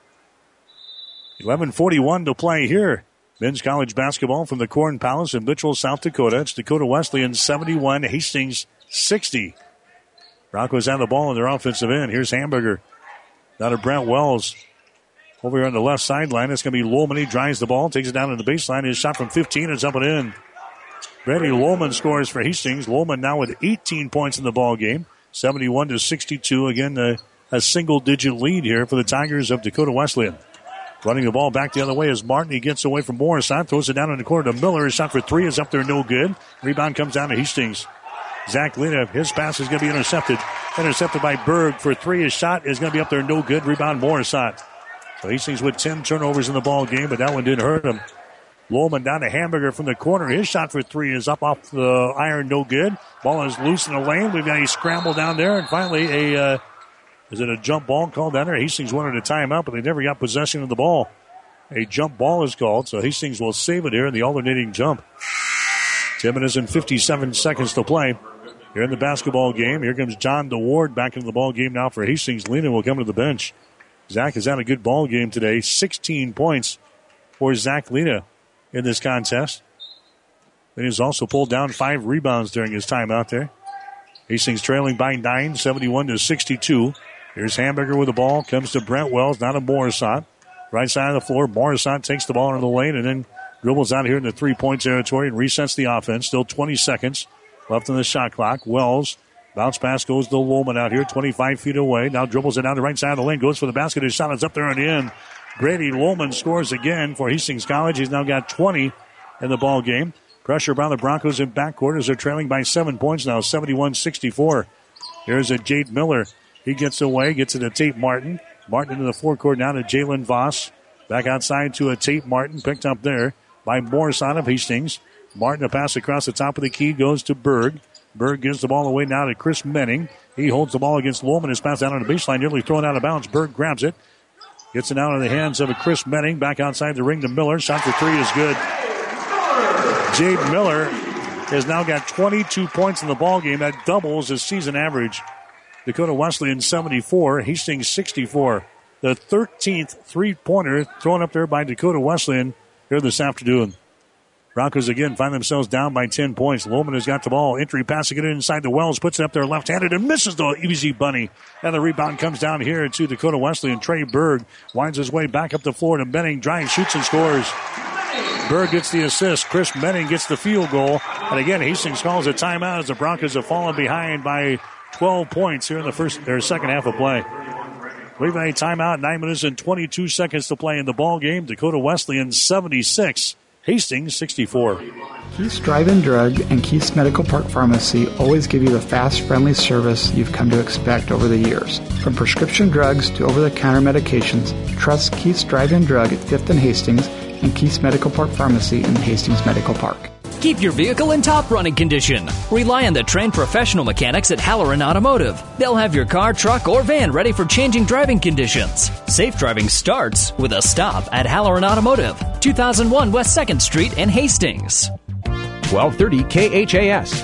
Speaker 2: 11:41 to play here. Men's college basketball from the Corn Palace in Mitchell, South Dakota. It's Dakota Wesleyan 71, Hastings 60. Broncos have the ball in their offensive end. Here's Hamburger. Down to Brent Wells. Over here on the left sideline, it's going to be Lohman. He drives the ball, takes it down to the baseline. His shot from 15 is up and in. Brady Lohman scores for Hastings. Lohman now with 18 points in the ball game. 71-62. Again, a single-digit lead here for the Tigers of Dakota Wesleyan. Running the ball back the other way is Martin. He gets away from Morrison, throws it down in the corner to Miller. His shot for three is up there, no good. Rebound comes down to Hastings. Zach Lina, his pass is going to be intercepted. Intercepted by Berg for three. His shot is going to be up there, no good. Rebound Morrison. So Hastings with 10 turnovers in the ball game, but that one didn't hurt him. Lohman down to Hamburger from the corner. His shot for three is up off the iron, no good. Ball is loose in the lane. We've got a scramble down there, and finally is it a jump ball called down there? Hastings wanted a timeout, but they never got possession of the ball. A jump ball is called, so Hastings will save it here in the alternating jump. 10 minutes and 57 seconds to play here in the basketball game. Here comes John DeWard back into the ball game now for Hastings. Lena will come to the bench. Zach has had a good ball game today. 16 points for Zach Lena in this contest. Then he's also pulled down 5 rebounds during his time out there. Hastings trailing by 9, 71-62. Here's Hamburger with the ball. Comes to Brent Wells, now to Morrison. Right side of the floor. Morrison takes the ball into the lane and then dribbles out here in the three-point territory and resets the offense. Still 20 seconds left on the shot clock. Wells, bounce pass goes to Lohman out here, 25 feet away. Now dribbles it down the right side of the lane, goes for the basket. His shot is up there and in. Brady Lohman scores again for Hastings College. He's now got 20 in the ball game. Pressure by the Broncos in backcourt as they're trailing by 7 points now, 71-64. Here's a Jade Miller. He gets away, gets it to Tate Martin. Martin into the forecourt now to Jalen Voss. Back outside to a Tate Martin, picked up there by Morrison of Hastings. Martin, a pass across the top of the key, goes to Berg. Berg gives the ball away now to Chris Menning. He holds the ball against Lohman. His pass down on the baseline, nearly thrown out of bounds. Berg grabs it. Gets it out of the hands of a Chris Menning. Back outside the ring to Miller. Shot for three is good. Jade Miller has now got 22 points in the ball game. That doubles his season average. Dakota Wesleyan 74, Hastings 64. The 13th three-pointer thrown up there by Dakota Wesleyan here this afternoon. Broncos again find themselves down by 10 points. Lohman has got the ball. Entry passing it inside the Wells. Puts it up there left-handed and misses the easy bunny. And the rebound comes down here to Dakota Wesleyan. Trey Berg winds his way back up the floor to Menning. Drives, shoots, and scores. Berg gets the assist. Chris Menning gets the field goal. And again, Hastings calls a timeout as the Broncos have fallen behind by 12 points here in the second half of play. We've got a timeout, 9 minutes and 22 seconds to play in the ball game. Dakota Wesleyan 76, Hastings 64.
Speaker 8: Keith's Drive-In Drug and Keith's Medical Park Pharmacy always give you the fast, friendly service you've come to expect over the years. From prescription drugs to over-the-counter medications, trust Keith's Drive-In Drug at 5th and Hastings and Keith's Medical Park Pharmacy in Hastings Medical Park.
Speaker 18: Keep your vehicle in top running condition. Rely on the trained professional mechanics at Halloran Automotive. They'll have your car, truck, or van ready for changing driving conditions. Safe driving starts with a stop at Halloran Automotive, 2001 West 2nd Street in Hastings.
Speaker 15: 1230 KHAS.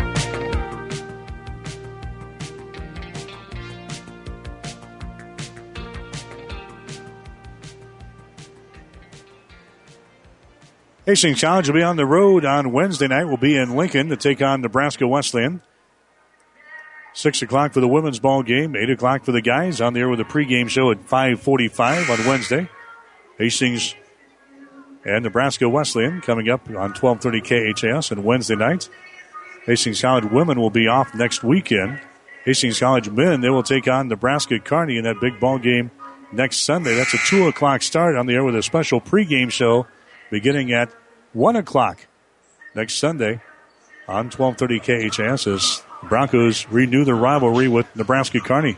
Speaker 2: Hastings College will be on the road on Wednesday night. We'll be in Lincoln to take on Nebraska Wesleyan. 6 o'clock for the women's ball game. 8 o'clock for the guys. On the air with a pregame show at 5:45 on Wednesday. Hastings and Nebraska Wesleyan coming up on 1230 KHAS on Wednesday night. Hastings College women will be off next weekend. Hastings College men, they will take on Nebraska Kearney in that big ball game next Sunday. That's a 2 o'clock start on the air with a special pregame show beginning at 1 o'clock next Sunday on 1230 KHAS as the Broncos renew their rivalry with Nebraska Kearney.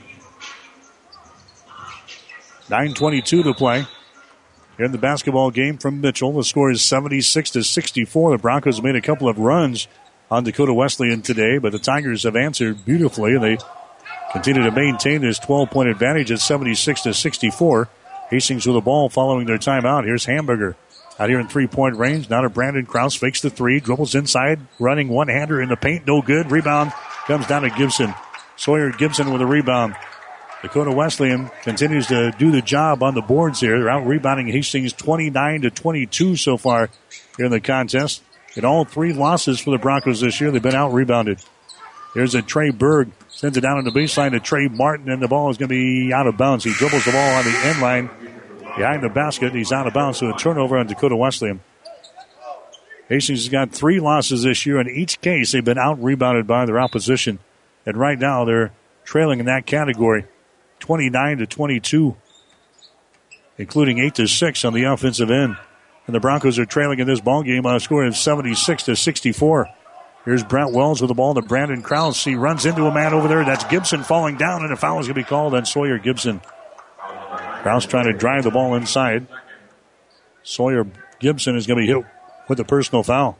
Speaker 2: 9:22 to play here in the basketball game from Mitchell. The score is 76-64. The Broncos made a couple of runs on Dakota Wesleyan today, but the Tigers have answered beautifully. They continue to maintain this 12-point advantage at 76-64. Hastings with the ball following their timeout. Here's Hamburger out here in three-point range. Now to Brandon Krause. Fakes the three. Dribbles inside. Running one-hander in the paint. No good. Rebound comes down to Gibson. Sawyer Gibson with a rebound. Dakota Wesleyan continues to do the job on the boards here. They're out-rebounding Hastings 29-22 so far here in the contest. In all three losses for the Broncos this year, they've been out-rebounded. Here's a Trey Berg. Sends it down on the baseline to Trey Martin, and the ball is going to be out of bounds. He dribbles the ball on the end line behind the basket. He's out of bounds, so a turnover on Dakota Wesleyan. Hastings has got three losses this year. In each case, they've been out-rebounded by their opposition. And right now, they're trailing in that category, 29-22, including 8-6 on the offensive end. And the Broncos are trailing in this ballgame on a score of 76-64. Here's Brent Wells with the ball to Brandon Krause. He runs into a man over there. That's Gibson falling down, and a foul is going to be called on Sawyer Gibson. Krause trying to drive the ball inside. Sawyer Gibson is going to be hit with a personal foul.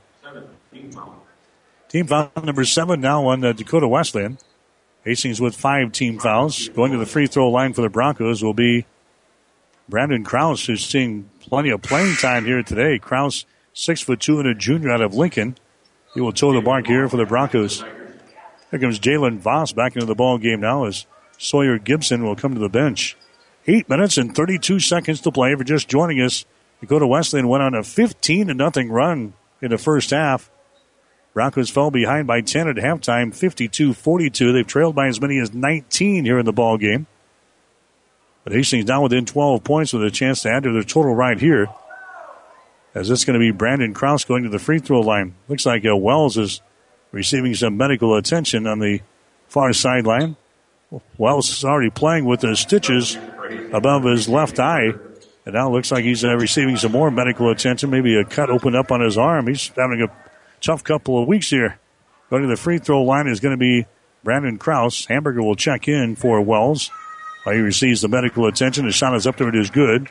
Speaker 2: Team foul number 7 now on Dakota Wesleyan. Hastings with 5 team fouls. Going to the free throw line for the Broncos will be Brandon Krause, who's seeing plenty of playing time here today. Krause, 6'2" and a junior out of Lincoln. He will toe the mark here for the Broncos. Here comes Jalen Voss back into the ball game now as Sawyer Gibson will come to the bench. 8 minutes and 32 seconds to play. If you're just joining us, Dakota Wesleyan went on a 15-0 run in the first half. Broncos fell behind by 10 at halftime, 52-42. They've trailed by as many as 19 here in the ball game. But Hastings down within 12 points with a chance to add to their total right here. As it's going to be Brandon Krause going to the free throw line. Looks like Wells is receiving some medical attention on the far sideline. Wells is already playing with the stitches above his left eye. And now it looks like he's receiving some more medical attention. Maybe a cut opened up on his arm. He's having a tough couple of weeks here. Going to the free throw line is going to be Brandon Krause. Hamburger will check in for Wells while he receives the medical attention. The shot is up there. It is good.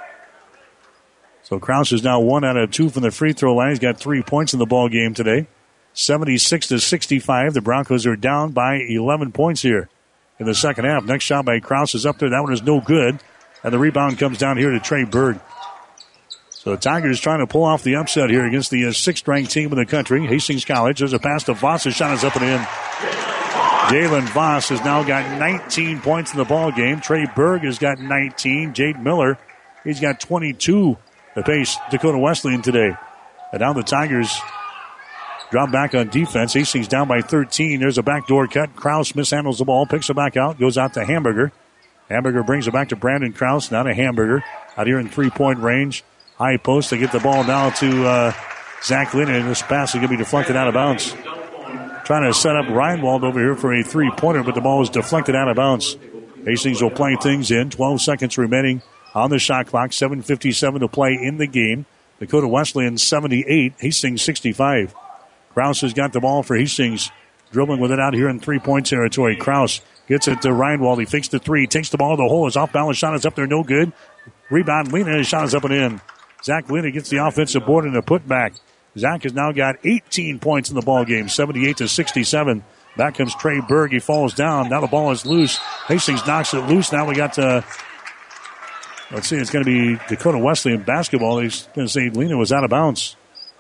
Speaker 2: So Krause is now 1 out of 2 from the free throw line. He's got 3 points in the ball game today. 76-65. The Broncos are down by 11 points here in the second half. Next shot by Krause is up there. That one is no good. And the rebound comes down here to Trey Berg. So the Tigers trying to pull off the upset here against the 6th-ranked team in the country, Hastings College. There's a pass to Voss. His shot is up and in. Jalen Voss has now got 19 points in the ball game. Trey Berg has got 19. Jade Miller, he's got 22 to pace Dakota Wesleyan today. And now the Tigers drop back on defense. Hastings down by 13. There's a backdoor cut. Krause mishandles the ball, picks it back out, goes out to Hamburger. Hamburger brings it back to Brandon Krause. Now to Hamburger. Out here in three-point range. High post. They get the ball now to Zach Lina. And this pass is going to be deflected out of bounds. Trying to set up Reinwald over here for a three-pointer, but the ball is deflected out of bounds. Hastings will play things in. 12 seconds remaining on the shot clock. 7:57 to play in the game. Dakota Wesleyan 78. Hastings 65. Krause has got the ball for Hastings. Dribbling with it out here in three-point territory. Krause gets it to Reinwald. He fakes the three. Takes the ball to the hole. His off-balance shot is up there. No good. Rebound. Lina. His shot is up and in. Zach Lina gets the offensive board and a putback. Zach has now got 18 points in the ball game. 78-67. Back comes Trey Berg. He falls down. Now the ball is loose. Hastings knocks it loose. Now we got let's see, it's going to be Dakota Wesleyan basketball. He's going to say Lina was out of bounds.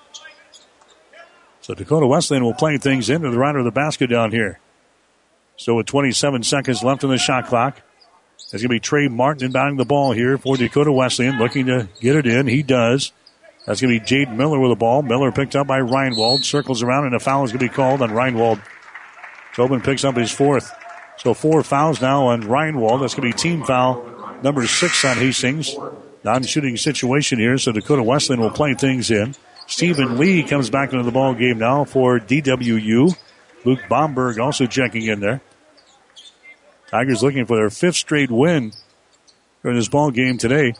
Speaker 2: So Dakota Wesleyan will play things into the right of the basket down here. So with 27 seconds left on the shot clock, it's going to be Trey Martin inbounding the ball here for Dakota Wesleyan, looking to get it in. He does. That's going to be Jade Miller with the ball. Miller picked up by Reinwald. Circles around, and a foul is going to be called on Reinwald. Tobin picks up his 4th. So 4 fouls now on Reinwald. That's going to be team foul number 6 on Hastings. Non-shooting situation here, so Dakota Wesleyan will play things in. Stephen Lee comes back into the ball game now for DWU. Luke Bomberg also checking in there. Tigers looking for their 5th straight win during this ball game today.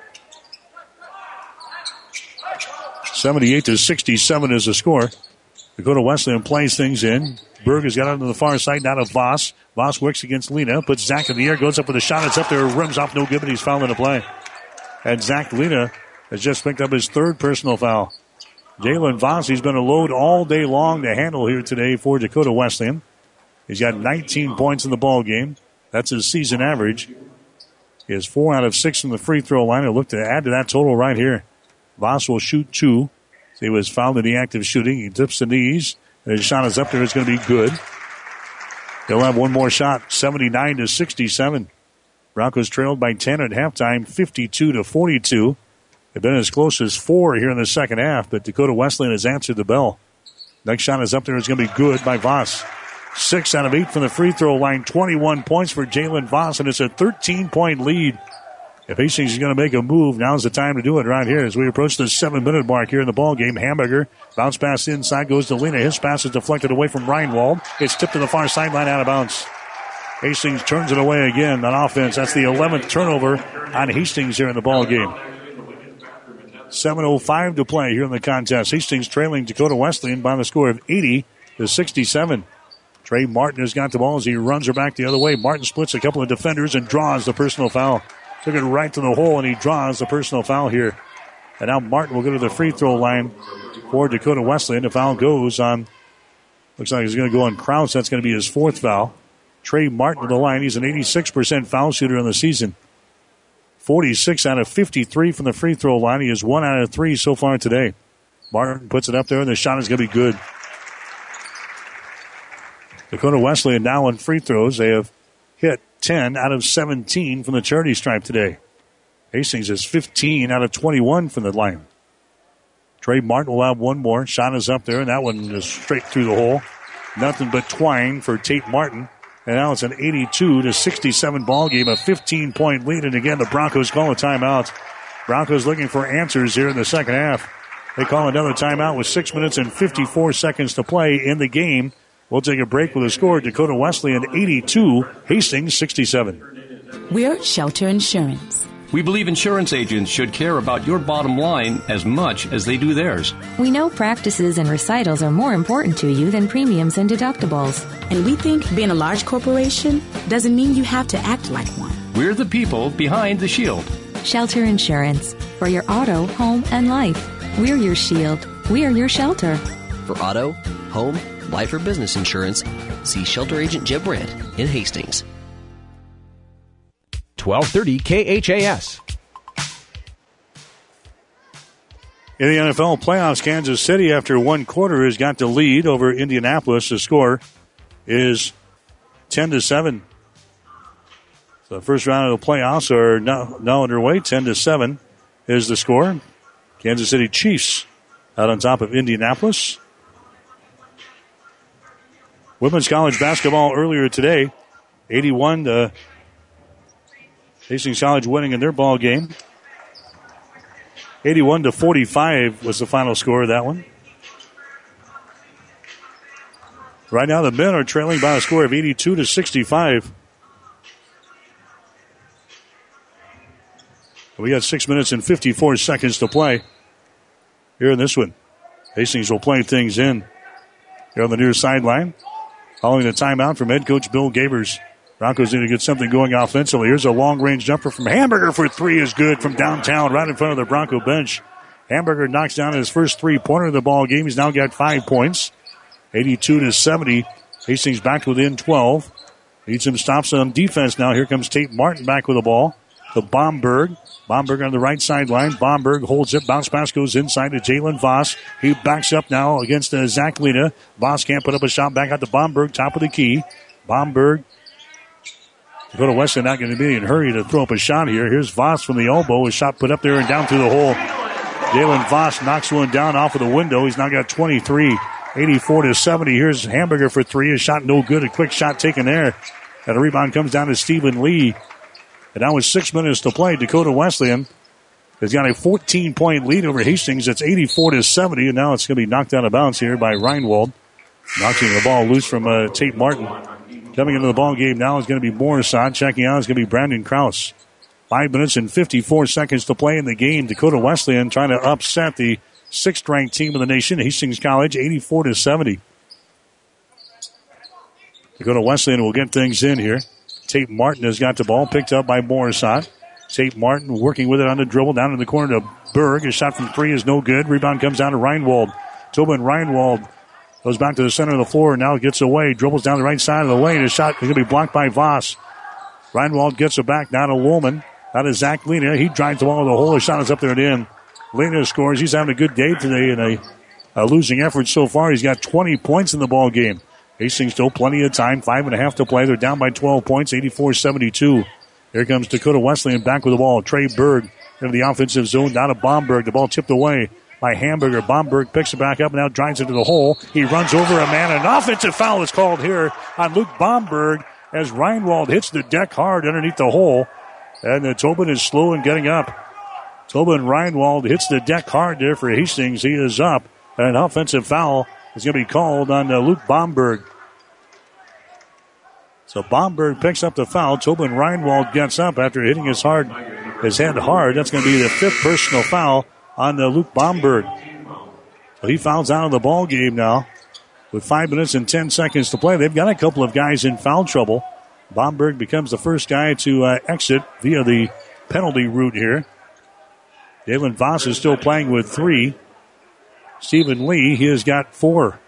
Speaker 2: 78-67 is the score. Dakota Wesleyan plays things in. Berg has got it on the far side, now to Voss. Voss works against Lina, puts Zach in the air, goes up with a shot. It's up there, rims off, no good, but he's fouling the play. And Zach Lina has just picked up his 3rd personal foul. Jalen Voss, he's been a load all day long to handle here today for Dakota Wesleyan. He's got 19 points in the ball game. That's his season average. He has 4 out of 6 from the free throw line. He'll look to add to that total right here. Voss will shoot 2. So he was fouled in the act of shooting. He dips the knees. And his shot is up there. It's going to be good. He'll have one more shot, 79-67. Broncos trailed by 10 at halftime, 52-42. They've been as close as 4 here in the second half, but Dakota Wesleyan has answered the bell. Next shot is up there. It's going to be good by Voss. 6 out of 8 from the free throw line, 21 points for Jalen Voss, and it's a 13-point lead. If Hastings is going to make a move, now's the time to do it right here as we approach the 7-minute mark here in the ball game. Hamburger, bounce pass inside, goes to Lena. His pass is deflected away from Reinwald. It's tipped to the far sideline, out of bounds. Hastings turns it away again on offense. That's the 11th turnover on Hastings here in the ball game. 7:05 to play here in the contest. Hastings trailing Dakota Wesleyan by the score of 80-67. Trey Martin has got the ball as he runs her back the other way. Martin splits a couple of defenders and draws the personal foul. Took it right to the hole, and he draws the personal foul here. And now Martin will go to the free throw line for Dakota Wesleyan. The foul goes on, looks like he's going to go on Krause. That's going to be his 4th foul. Trey Martin to the line. He's an 86% foul shooter in the season. 46 out of 53 from the free throw line. He is 1 out of 3 so far today. Martin puts it up there, and the shot is going to be good. Dakota Wesleyan now on free throws. They have hit 10 out of 17 from the charity stripe today. Hastings is 15 out of 21 from the line. Trey Martin will have one more. Shot is up there, and that one is straight through the hole. Nothing but twine for Tate Martin. And now it's an 82-67 ball game, a 15-point lead. And again, the Broncos call a timeout. Broncos looking for answers here in the second half. They call another timeout with 6 minutes and 54 seconds to play in the game. We'll take a break with a score. Dakota Wesleyan 82, Hastings 67.
Speaker 19: We're Shelter Insurance.
Speaker 20: We believe insurance agents should care about your bottom line as much as they do theirs.
Speaker 21: We know practices and recitals are more important to you than premiums and deductibles.
Speaker 19: And we think being a large corporation doesn't mean you have to act like one.
Speaker 20: We're the people behind the shield.
Speaker 21: Shelter Insurance. For your auto, home, and life. We're your shield. We're your shelter.
Speaker 11: For auto, home, life, or business insurance, see Shelter Agent Jeb Brandt in Hastings.
Speaker 15: 1230 KHAS.
Speaker 2: In the NFL playoffs, Kansas City, after one quarter, has got the lead over Indianapolis. The score is 10-7. So the first round of the playoffs are now underway. 10-7 is the score. Kansas City Chiefs out on top of Indianapolis. Women's college basketball earlier today, 81 to Hastings College winning in their ball game. 81-45 was the final score of that one. Right now, the men are trailing by a score of 82-65. We got 6 minutes and 54 seconds to play here in this one. Hastings will play things in here on the near sideline. Following the timeout from head coach Bill Gavers. Broncos need to get something going offensively. Here's a long-range jumper from Hamburger for 3 is good from downtown right in front of the Bronco bench. Hamburger knocks down his first three-pointer of the ball game. He's now got 5 points. 82-70. Hastings back within 12. Needs some stops on defense now. Here comes Tate Martin back with the ball to Bomberg. Bomberg on the right sideline. Bomberg holds it. Bounce pass goes inside to Jalen Voss. He backs up now against Zach Lena. Voss can't put up a shot back out to Bomberg, top of the key. Bomberg. Dakota Wesleyan not going to be in a hurry to throw up a shot here. Here's Voss from the elbow. A shot put up there and down through the hole. Jalen Voss knocks one down off of the window. He's now got 23. 84-70. Here's Hamburger for 3. A shot no good. A quick shot taken there. And a rebound comes down to Stephen Lee. And now with 6 minutes to play, Dakota Wesleyan has got a 14-point lead over Hastings. It's 84-70. And now it's going to be knocked out of bounds here by Reinwald. Knocking the ball loose from Tate Martin. Coming into the ball game now is going to be Morrison. Checking out is going to be Brandon Krause. 5 minutes and 54 seconds to play in the game. Dakota Wesleyan trying to upset the 6th-ranked team in the nation, Hastings College, 84-70. Dakota Wesleyan will get things in here. Tate Martin has got the ball picked up by Morrison. Tate Martin working with it on the dribble down in the corner to Berg. A shot from 3 is no good. Rebound comes down to Reinwald. Tobin Reinwald Goes back to the center of the floor. Now gets away. Dribbles down the right side of the lane. His shot is going to be blocked by Voss. Reinwald gets it back. Now to Woolman. Now to Zach Lena. He drives the ball to the hole. His shot is up there and in. Lena scores. He's having a good day today in a losing effort so far. He's got 20 points in the ball game. Hastings still plenty of time. 5.5 to play. They're down by 12 points. 84-72. Here comes Dakota Wesleyan back with the ball. Trey Berg into the offensive zone. Down to Bomberg. The ball tipped away by Hamburger. Bomberg picks it back up and now drives into the hole. He runs over a man. An offensive foul is called here on Luke Bomberg as Reinwald hits the deck hard underneath the hole. And Tobin is slow in getting up. Tobin Reinwald hits the deck hard there for Hastings. He is up. And an offensive foul is going to be called on Luke Bomberg. So Bomberg picks up the foul. Tobin Reinwald gets up after hitting his head hard. That's going to be the 5th personal foul on Luke Bomberg. So he fouls out of the ball game now with 5 minutes and 10 seconds to play. They've got a couple of guys in foul trouble. Bomberg becomes the first guy to exit via the penalty route here. Dalen Voss is still playing with 3. Stephen Lee, he has got 4.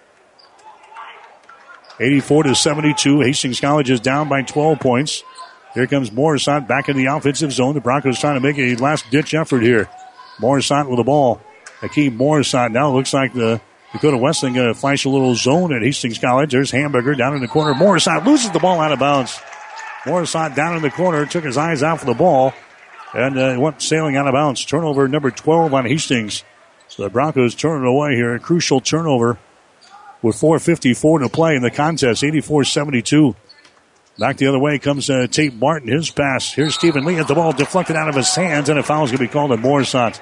Speaker 2: 84-72. Hastings College is down by 12 points. Here comes Morrison back in the offensive zone. The Broncos trying to make a last-ditch effort here. Morrison with the ball. Akeem Morrison now looks like the Dakota Wesleyan going to flash a little zone at Hastings College. There's Hamburger down in the corner. Morrison loses the ball out of bounds. Morrison down in the corner, took his eyes out for the ball, and went sailing out of bounds. Turnover number 12 on Hastings. So the Broncos turn it away here. A crucial turnover with 4:54 to play in the contest. 84-72. Back the other way comes Tate Martin. His pass. Here's Stephen Lee at the ball deflected out of his hands, and a foul is going to be called on Morrison.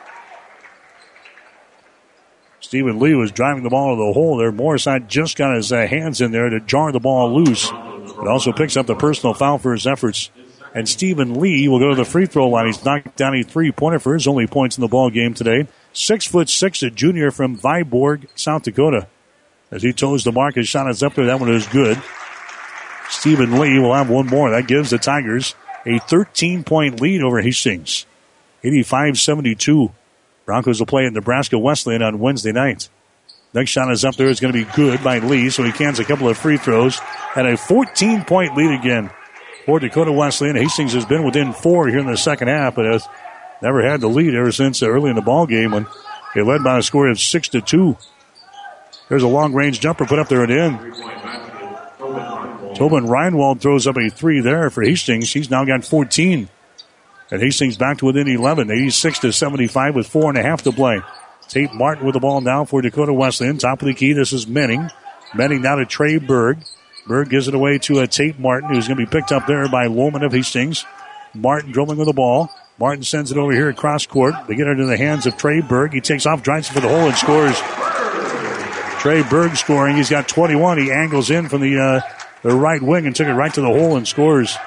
Speaker 2: Stephen Lee was driving the ball to the hole there. Morrison just got his hands in there to jar the ball loose. It also picks up the personal foul for his efforts. And Stephen Lee will go to the free throw line. He's knocked down a 3-pointer for his only points in the ball game today. 6'6", a junior from Viborg, South Dakota. As he toes the mark, his shot is up there. That one is good. Stephen Lee will have one more. That gives the Tigers a 13-point lead over Hastings. 85-72. Broncos will play at Nebraska Wesleyan on Wednesday night. Next shot is up there. It's going to be good by Lee, so he cans a couple of free throws. And a 14-point lead again for Dakota Wesleyan. Hastings has been within 4 here in the second half, but has never had the lead ever since early in the ball game when they led by a score of 6-2. There's a long-range jumper put up there and in. Tobin Reinwald throws up a 3 there for Hastings. He's now got 14. And Hastings back to within 11, 86-75 with 4.5 to play. Tate Martin with the ball now for Dakota Wesleyan. Top of the key, this is Menning. Menning now to Trey Berg. Berg gives it away to Tate Martin, who's going to be picked up there by Lohman of Hastings. Martin dribbling with the ball. Martin sends it over here across court. They get it into the hands of Trey Berg. He takes off, drives for the hole, and scores. Trey Berg scoring. He's got 21. He angles in from the right wing and took it right to the hole and scores.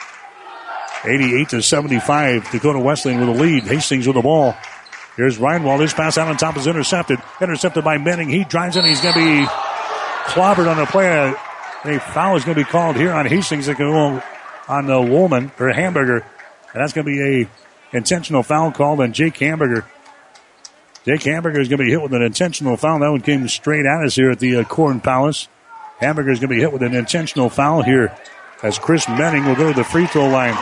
Speaker 2: 88-75. Dakota Wesleyan with a lead. Hastings with the ball. Here's Reinwald. His pass out on top is intercepted. Intercepted by Menning. He drives in. He's going to be clobbered on the play. A foul is going to be called here on Hastings. That can go on the Woolman or Hamburger. And that's going to be a intentional foul called on Jake Hamburger. Jake Hamburger is going to be hit with an intentional foul. That one came straight at us here at the Corn Palace. Hamburger is going to be hit with an intentional foul here as Chris Menning will go to the free throw line.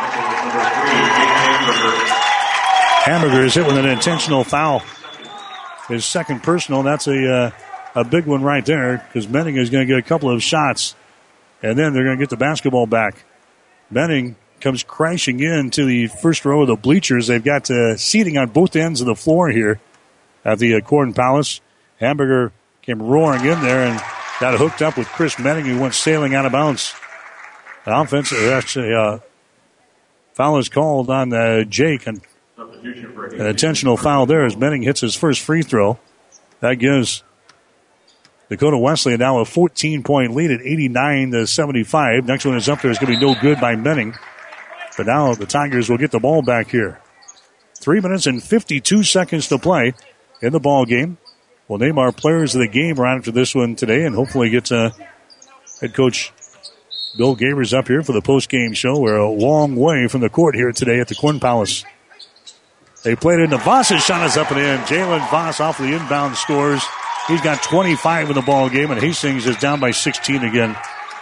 Speaker 2: Hamburger is hit with an intentional foul. His second personal. That's a big one right there because Menning is going to get a couple of shots. And then they're going to get the basketball back. Menning comes crashing into the first row of the bleachers. They've got seating on both ends of the floor here at the Corn Palace. Hamburger came roaring in there and got hooked up with Chris Menning, who went sailing out of bounds. The offense, actually, foul is called on Jake. And an intentional foul there as Menning hits his first free throw. That gives Dakota Wesleyan now a 14-point lead at 89-75. Next one is up there. It's going to be no good by Menning. But now the Tigers will get the ball back here. 3 minutes and 52 seconds to play in the ball game. We'll name our players of the game right after this one today and hopefully get head coach Bill Gavers up here for the post-game show. We're a long way from the court here today at the Corn Palace. They played it into Voss's shot is up and in. Jalen Voss off the inbound scores. He's got 25 in the ball game, and Hastings is down by 16 again.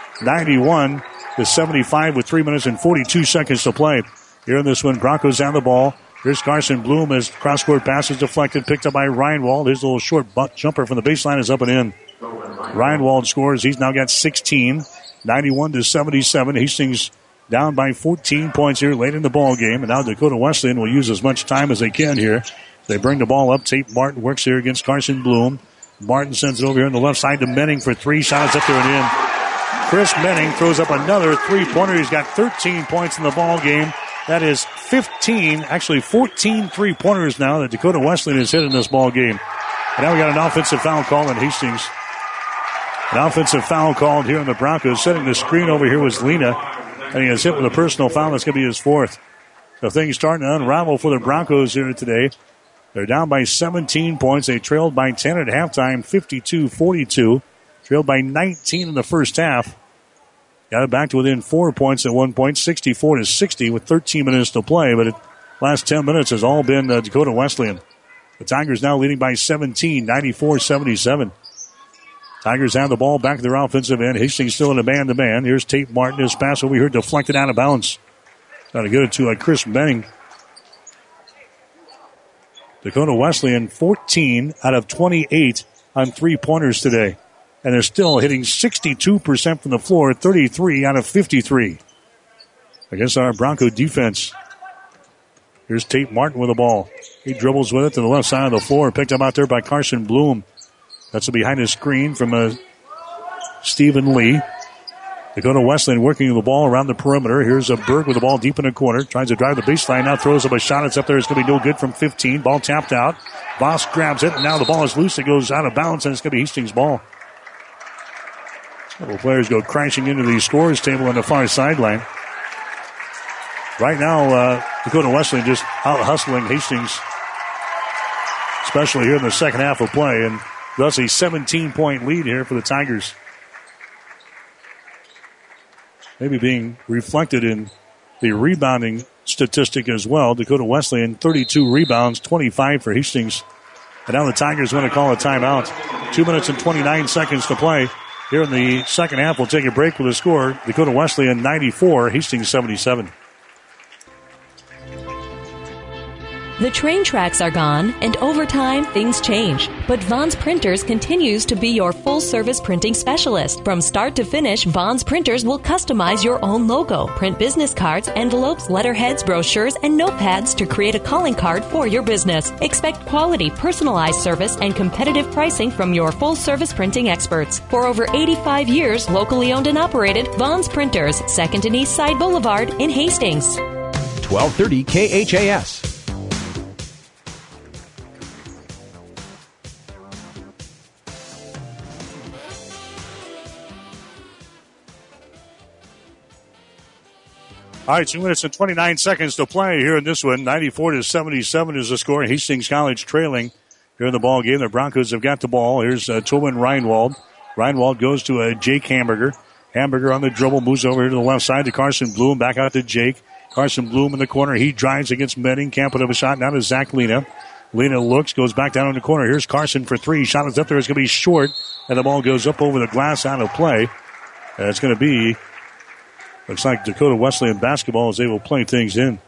Speaker 2: 91-75 with 3 minutes and 42 seconds to play. Here in this one, Broncos down the ball. Here's Carson Bloom as cross-court pass is deflected, picked up by Reinwald. His little short butt jumper from the baseline is up and in. Reinwald scores. He's now got 16. 91-77. Hastings down by 14 points here late in the ball game. And now Dakota Wesleyan will use as much time as they can here. They bring the ball up. Tate Martin works here against Carson Bloom. Martin sends it over here on the left side to Menning for three. Shots up there and in. Chris Menning throws up another three-pointer. He's got 13 points in the ball game. That is 14 three-pointers now that Dakota Wesleyan has hit in this ball game. And now we got an offensive foul call in Hastings. An offensive foul called here on the Broncos. Setting the screen over here was Lena. And he has hit with a personal foul. That's going to be his fourth. The thing's starting to unravel for the Broncos here today. They're down by 17 points. They trailed by 10 at halftime, 52-42. Trailed by 19 in the first half. Got it back to within 4 points at one point, 64-60 with 13 minutes to play. But the last 10 minutes has all been Dakota Wesleyan. The Tigers now leading by 17, 94-77. Tigers have the ball back to their offensive end. Hastings still in a man-to-man. Here's Tate Martin. His pass over here deflected out of bounds. Got to get it to Chris Menning. Dakota Wesleyan 14 out of 28 on three-pointers today. And they're still hitting 62% from the floor, 33 out of 53. Against our Bronco defense. Here's Tate Martin with the ball. He dribbles with it to the left side of the floor. Picked up out there by Carson Bloom. That's behind his screen from Stephen Lee. Dakota Wesleyan working the ball around the perimeter. Here's a Berg with the ball deep in the corner. Tries to drive the baseline. Now throws up a shot. It's up there. It's going to be no good from 15. Ball tapped out. Voss grabs it. And now the ball is loose. It goes out of bounds. And it's going to be Hastings' ball. Several players go crashing into the scores table on the far sideline. Right now, Dakota Wesleyan just out hustling Hastings. Especially here in the second half of play. And thus a 17-point lead here for the Tigers. Maybe being reflected in the rebounding statistic as well. Dakota Wesleyan, 32 rebounds, 25 for Hastings. And now the Tigers want to call a timeout. 2 minutes and 29 seconds to play. Here in the second half, we'll take a break with a score. Dakota Wesleyan 94, Hastings 77.
Speaker 16: The train tracks are gone, and over time, things change. But Vaughn's Printers continues to be your full-service printing specialist. From start to finish, Vaughn's Printers will customize your own logo, print business cards, envelopes, letterheads, brochures, and notepads to create a calling card for your business. Expect quality, personalized service and competitive pricing from your full-service printing experts. For over 85 years, locally owned and operated, Vaughn's Printers, 2nd and East Side Boulevard in Hastings.
Speaker 15: 1230 KHAS.
Speaker 2: All right, 2 minutes and 29 seconds to play here in this one. 94-77 is the score. Hastings College trailing here in the ball game. The Broncos have got the ball. Here's Tobin Reinwald. Reinwald goes to Jake Hamburger. Hamburger on the dribble, moves over here to the left side to Carson Bloom. Back out to Jake. Carson Bloom in the corner. He drives against Menning. Can't put up a shot. Now to Zach Lena. Lena looks, goes back down in the corner. Here's Carson for three. Shot is up there. It's going to be short. And the ball goes up over the glass out of play. And it's going to be... Looks like Dakota Wesleyan basketball is able to play things in.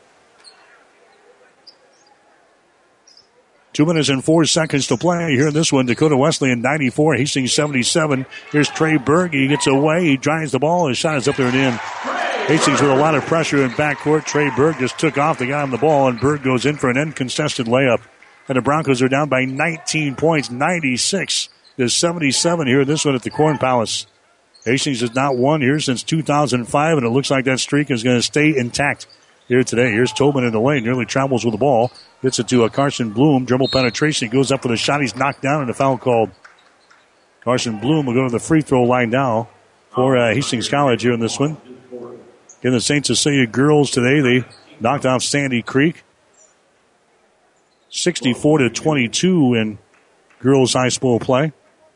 Speaker 2: 2 minutes and 4 seconds to play here in this one. Dakota Wesleyan 94, Hastings 77. Here's Trey Berg. He gets away. He drives the ball. His shot is up there and in. Hastings with a lot of pressure in backcourt. Trey Berg just took off the guy on the ball, and Berg goes in for an uncontested layup. And the Broncos are down by 19 points, 96-77 here in this one at the Corn Palace. Hastings has not won here since 2005, and it looks like that streak is going to stay intact here today. Here's Tobin in the lane, nearly travels with the ball. Gets it to Carson Bloom. Dribble penetration. He goes up for the shot. He's knocked down, and a foul called. Carson Bloom will go to the free throw line now for Hastings College here in this one. In the St. Cecilia girls today, they knocked off Sandy Creek. 64-22 in girls high school play.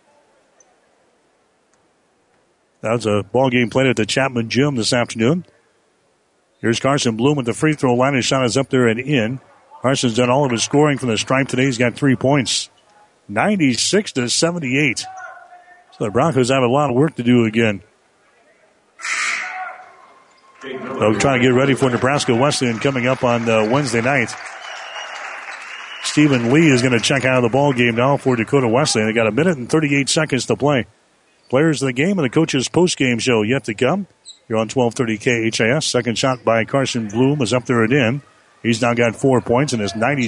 Speaker 2: That was a ball game played at the Chapman Gym this afternoon. Here's Carson Bloom at the free throw line. His shot is up there and in. Carson's done all of his scoring from the stripe today. He's got 3 points. 96-78. So the Broncos have a lot of work to do again. They'll try to get ready for Nebraska Wesleyan coming up on Wednesday night. Stephen Lee is going to check out of the ball game now for Dakota Wesleyan. They got 1 minute and 38 seconds to play. Players of the game and the coach's post-game show yet to come. You're on 1230 KHAS. Second shot by Carson Bloom is up there and in. He's now got 4 points and it's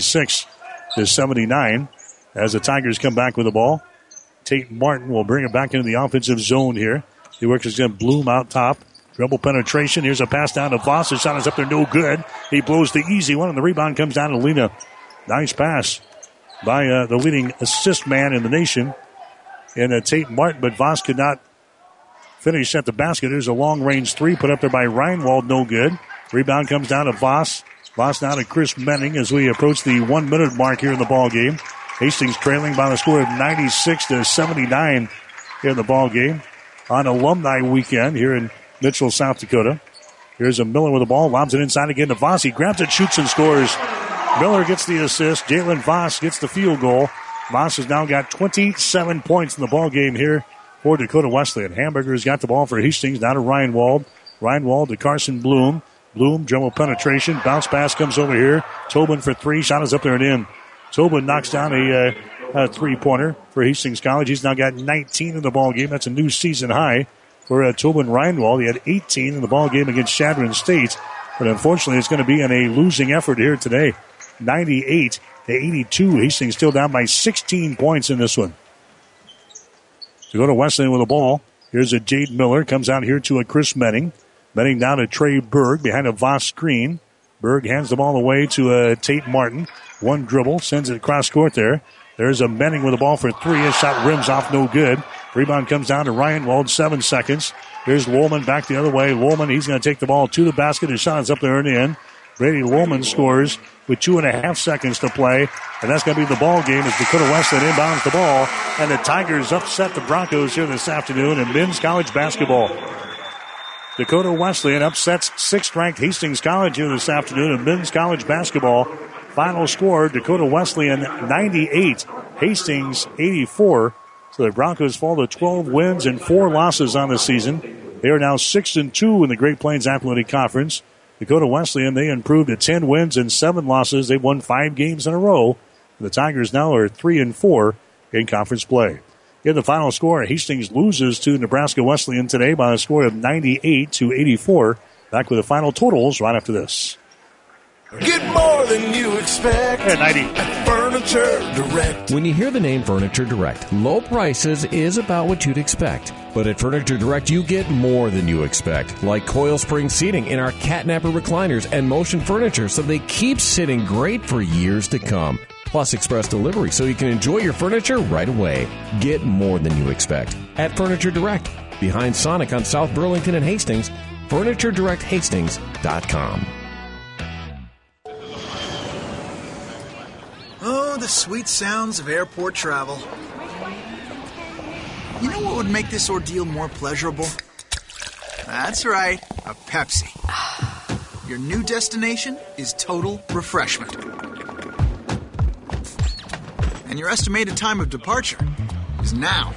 Speaker 2: 96-79 as the Tigers come back with the ball. Tate Martin will bring it back into the offensive zone here. He works against Bloom out top. Dribble penetration. Here's a pass down to Voss. His shot is up there, no good. He blows the easy one, and the rebound comes down to Lena. Nice pass by the leading assist man in the nation, and Tate Martin, but Voss could not finish at the basket. There's a long-range three put up there by Reinwald, no good. Rebound comes down to Voss. Voss now to Chris Menning as we approach the 1 minute mark here in the ball game. Hastings trailing by the score of 96-79 here in the ball game on Alumni Weekend here in Mitchell, South Dakota. Here's a Miller with the ball, lobs it inside again to Voss. He grabs it, shoots, and scores. Miller gets the assist. Jalen Voss gets the field goal. Voss has now got 27 points in the ball game here for Dakota Wesleyan. Hamburger's got the ball for Hastings, now to Reinwald. Reinwald to Carson Bloom. Bloom, dribble penetration. Bounce pass comes over here. Tobin for three. Shot is up there and in. Tobin knocks down a three-pointer for Hastings College. He's now got 19 in the ball game. That's a new season high for Tobin Reinwald. He had 18 in the ball game against Chadron State. But unfortunately, it's going to be in a losing effort here today. 98-82. Hastings still down by 16 points in this one. To go to Wesleyan with the ball. Here's a Jade Miller. Comes out here to a Chris Menning. Menning down to Trey Berg behind a Voss screen. Berg hands the ball away to Tate Martin. One dribble. Sends it across court there. There's a Menning with the ball for three. His shot rims off, no good. Rebound comes down to Reinwald. 7 seconds. Here's Woolman back the other way. Woolman, he's going to take the ball to the basket. His shot is up there and in. Brady Woolman scores with 2.5 seconds to play. And that's going to be the ball game as Dakota Wesleyan inbounds the ball. And the Tigers upset the Broncos here this afternoon in men's college basketball. Dakota Wesleyan upsets 6th-ranked Hastings College here this afternoon in men's college basketball. Final score, Dakota Wesleyan 98, Hastings 84. So the Broncos fall to 12 wins and 4 losses on the season. They are now 6-2 in the Great Plains Athletic Conference. Dakota Wesleyan, they improved to 10 wins and 7 losses. They've won 5 games in a row. The Tigers now are 3-4 in conference play. In the final score, Hastings loses to Nebraska Wesleyan today by a score of 98-84. Back with the final totals right after this.
Speaker 17: Get more than you expect
Speaker 2: at 90.
Speaker 17: At Furniture Direct.
Speaker 15: When you hear the name Furniture Direct, low prices is about what you'd expect. But at Furniture Direct, you get more than you expect, like coil spring seating in our catnapper recliners and motion furniture, so they keep sitting great for years to come. Plus express delivery, so you can enjoy your furniture right away. Get more than you expect at Furniture Direct, behind Sonic on South Burlington and Hastings. FurnitureDirectHastings.com.
Speaker 3: Oh, the sweet sounds of airport travel. You know what would make this ordeal more pleasurable? That's right, a Pepsi. Your new destination is total refreshment. And your estimated time of departure is now.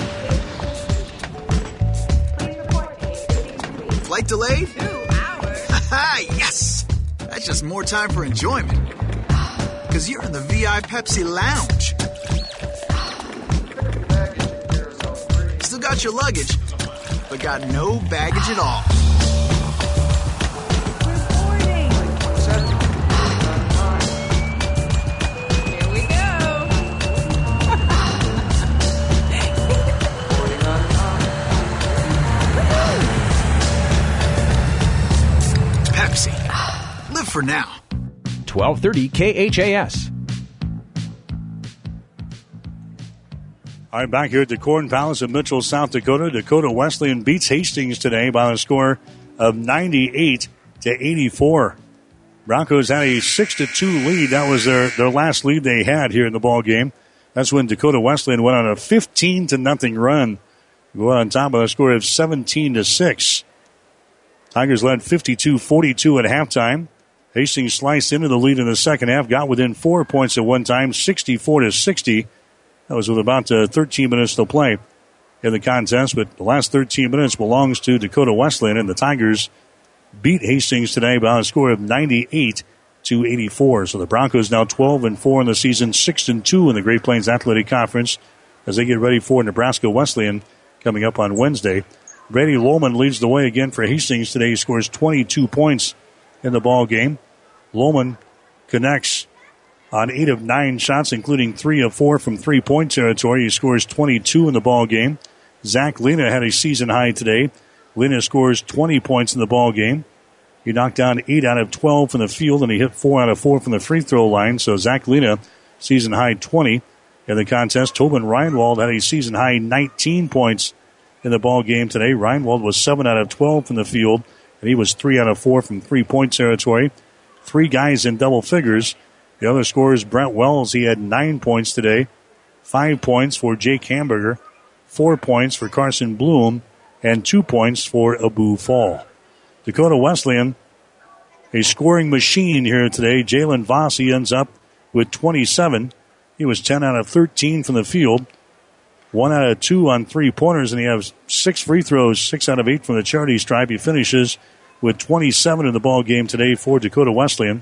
Speaker 3: Flight delayed? 2 hours. Yes! That's just more time for enjoyment. Because you're in the VI Pepsi Lounge. Still got your luggage, but got no baggage at all.
Speaker 22: Here we go.
Speaker 3: Pepsi. Live for now.
Speaker 15: 1230 KHAS.
Speaker 2: All right, back here at the Corn Palace in Mitchell, South Dakota. Dakota Wesleyan beats Hastings today by a score of 98-84. Broncos had a 6-2 lead. That was their last lead they had here in the ball game. That's when Dakota Wesleyan went on a 15-0 run. Go on top of a score of 17-6. Tigers led 52-42 at halftime. Hastings sliced into the lead in the second half, got within 4 points at one time, 64-60. That was with about 13 minutes to play in the contest, but the last 13 minutes belongs to Dakota Wesleyan, and the Tigers beat Hastings today by a score of 98-84. So the Broncos now 12-4 in the season, 6-2 in the Great Plains Athletic Conference as they get ready for Nebraska Wesleyan coming up on Wednesday. Brady Lohman leads the way again for Hastings today. He scores 22 points in the ball game. Lohman connects on 8 of 9 shots, including 3 of 4 from three-point territory. He scores 22 in the ball game. Zach Lena had a season high today. Lena scores 20 points in the ball game. He knocked down 8 out of 12 from the field, and he hit 4 out of 4 from the free throw line. So Zach Lena, season high 20 in the contest. Tobin Reinwald had a season high 19 points in the ball game today. Reinwald was 7 out of 12 from the field, and he was 3 out of 4 from three-point territory. 3 guys in double figures. The other scorers, Brent Wells, he had 9 points today. 5 points for Jake Hamburger, 4 points for Carson Bloom, and 2 points for Abu Fall. Dakota Wesleyan, a scoring machine here today. Jalen Voss, he ends up with 27. He was 10 out of 13 from the field, 1 out of 2 on three-pointers, and he has 6 free throws, 6 out of 8 from the charity stripe. He finishes with 27 in the ball game today for Dakota Wesleyan.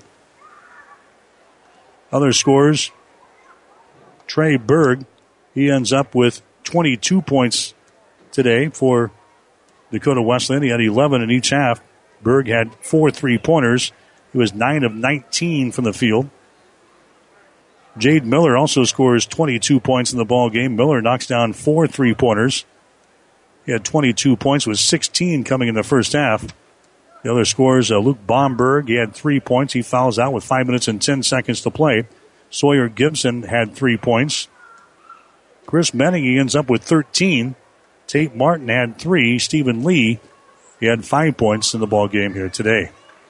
Speaker 2: Other scorers, Trey Berg, he ends up with 22 points today for Dakota Wesleyan. He had 11 in each half. Berg had 4 three-pointers. He was 9 of 19 from the field. Jade Miller also scores 22 points in the ball game. Miller knocks down 4 three-pointers. He had 22 points with 16 coming in the first half. The other scorers, Luke Bomberg, he had 3 points. He fouls out with 5 minutes and 10 seconds to play. Sawyer Gibson had 3 points. Chris Menning, he ends up with 13. Tate Martin had 3. Stephen Lee, he had 5 points in the ball game here today.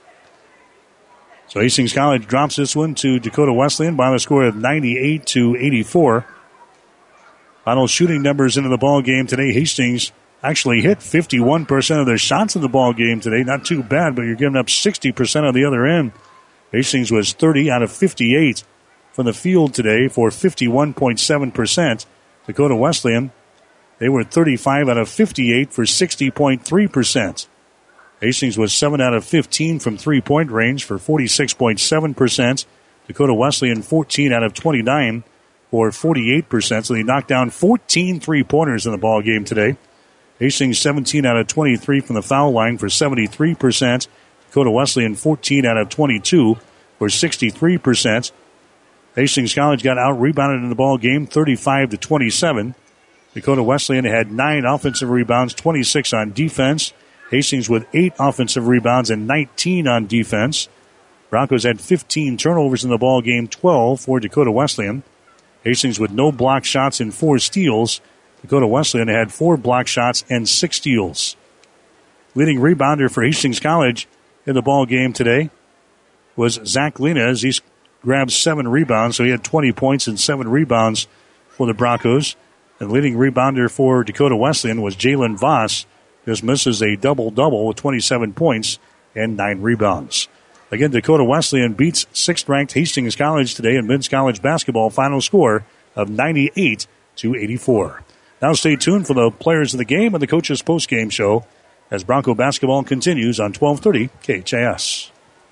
Speaker 2: So Hastings College drops this one to Dakota Wesleyan by the score of 98-84. Final shooting numbers into the ball game today. Hastings actually hit 51% of their shots in the ball game today. Not too bad, but you're giving up 60% on the other end. Hastings was 30 out of 58 from the field today for 51.7%. Dakota Wesleyan, they were 35 out of 58 for 60.3%. Hastings was 7 out of 15 from three-point range for 46.7%. Dakota Wesleyan 14 out of 29 for 48%. So they knocked down 14 three-pointers in the ball game today. Hastings 17 out of 23 from the foul line for 73%. Dakota Wesleyan 14 out of 22 for 63%. Hastings College got out-rebounded in the ball game 35-27. Dakota Wesleyan had 9 offensive rebounds, 26 on defense. Hastings with 8 offensive rebounds and 19 on defense. Broncos had 15 turnovers in the ball game, 12 for Dakota Wesleyan. Hastings with no block shots and 4 steals. Dakota Wesleyan had 4 block shots and 6 steals. Leading rebounder for Hastings College in the ball game today was Zach Lena, as he grabbed 7 rebounds, so he had 20 points and 7 rebounds for the Broncos. And leading rebounder for Dakota Wesleyan was Jalen Voss. Just misses a double-double with 27 points and 9 rebounds. Again, Dakota Wesleyan beats 6th-ranked Hastings College today in men's college basketball, final score of 98-84. Now stay tuned for the players of the game and the coaches' post-game show as Bronco basketball continues on 1230 KHAS.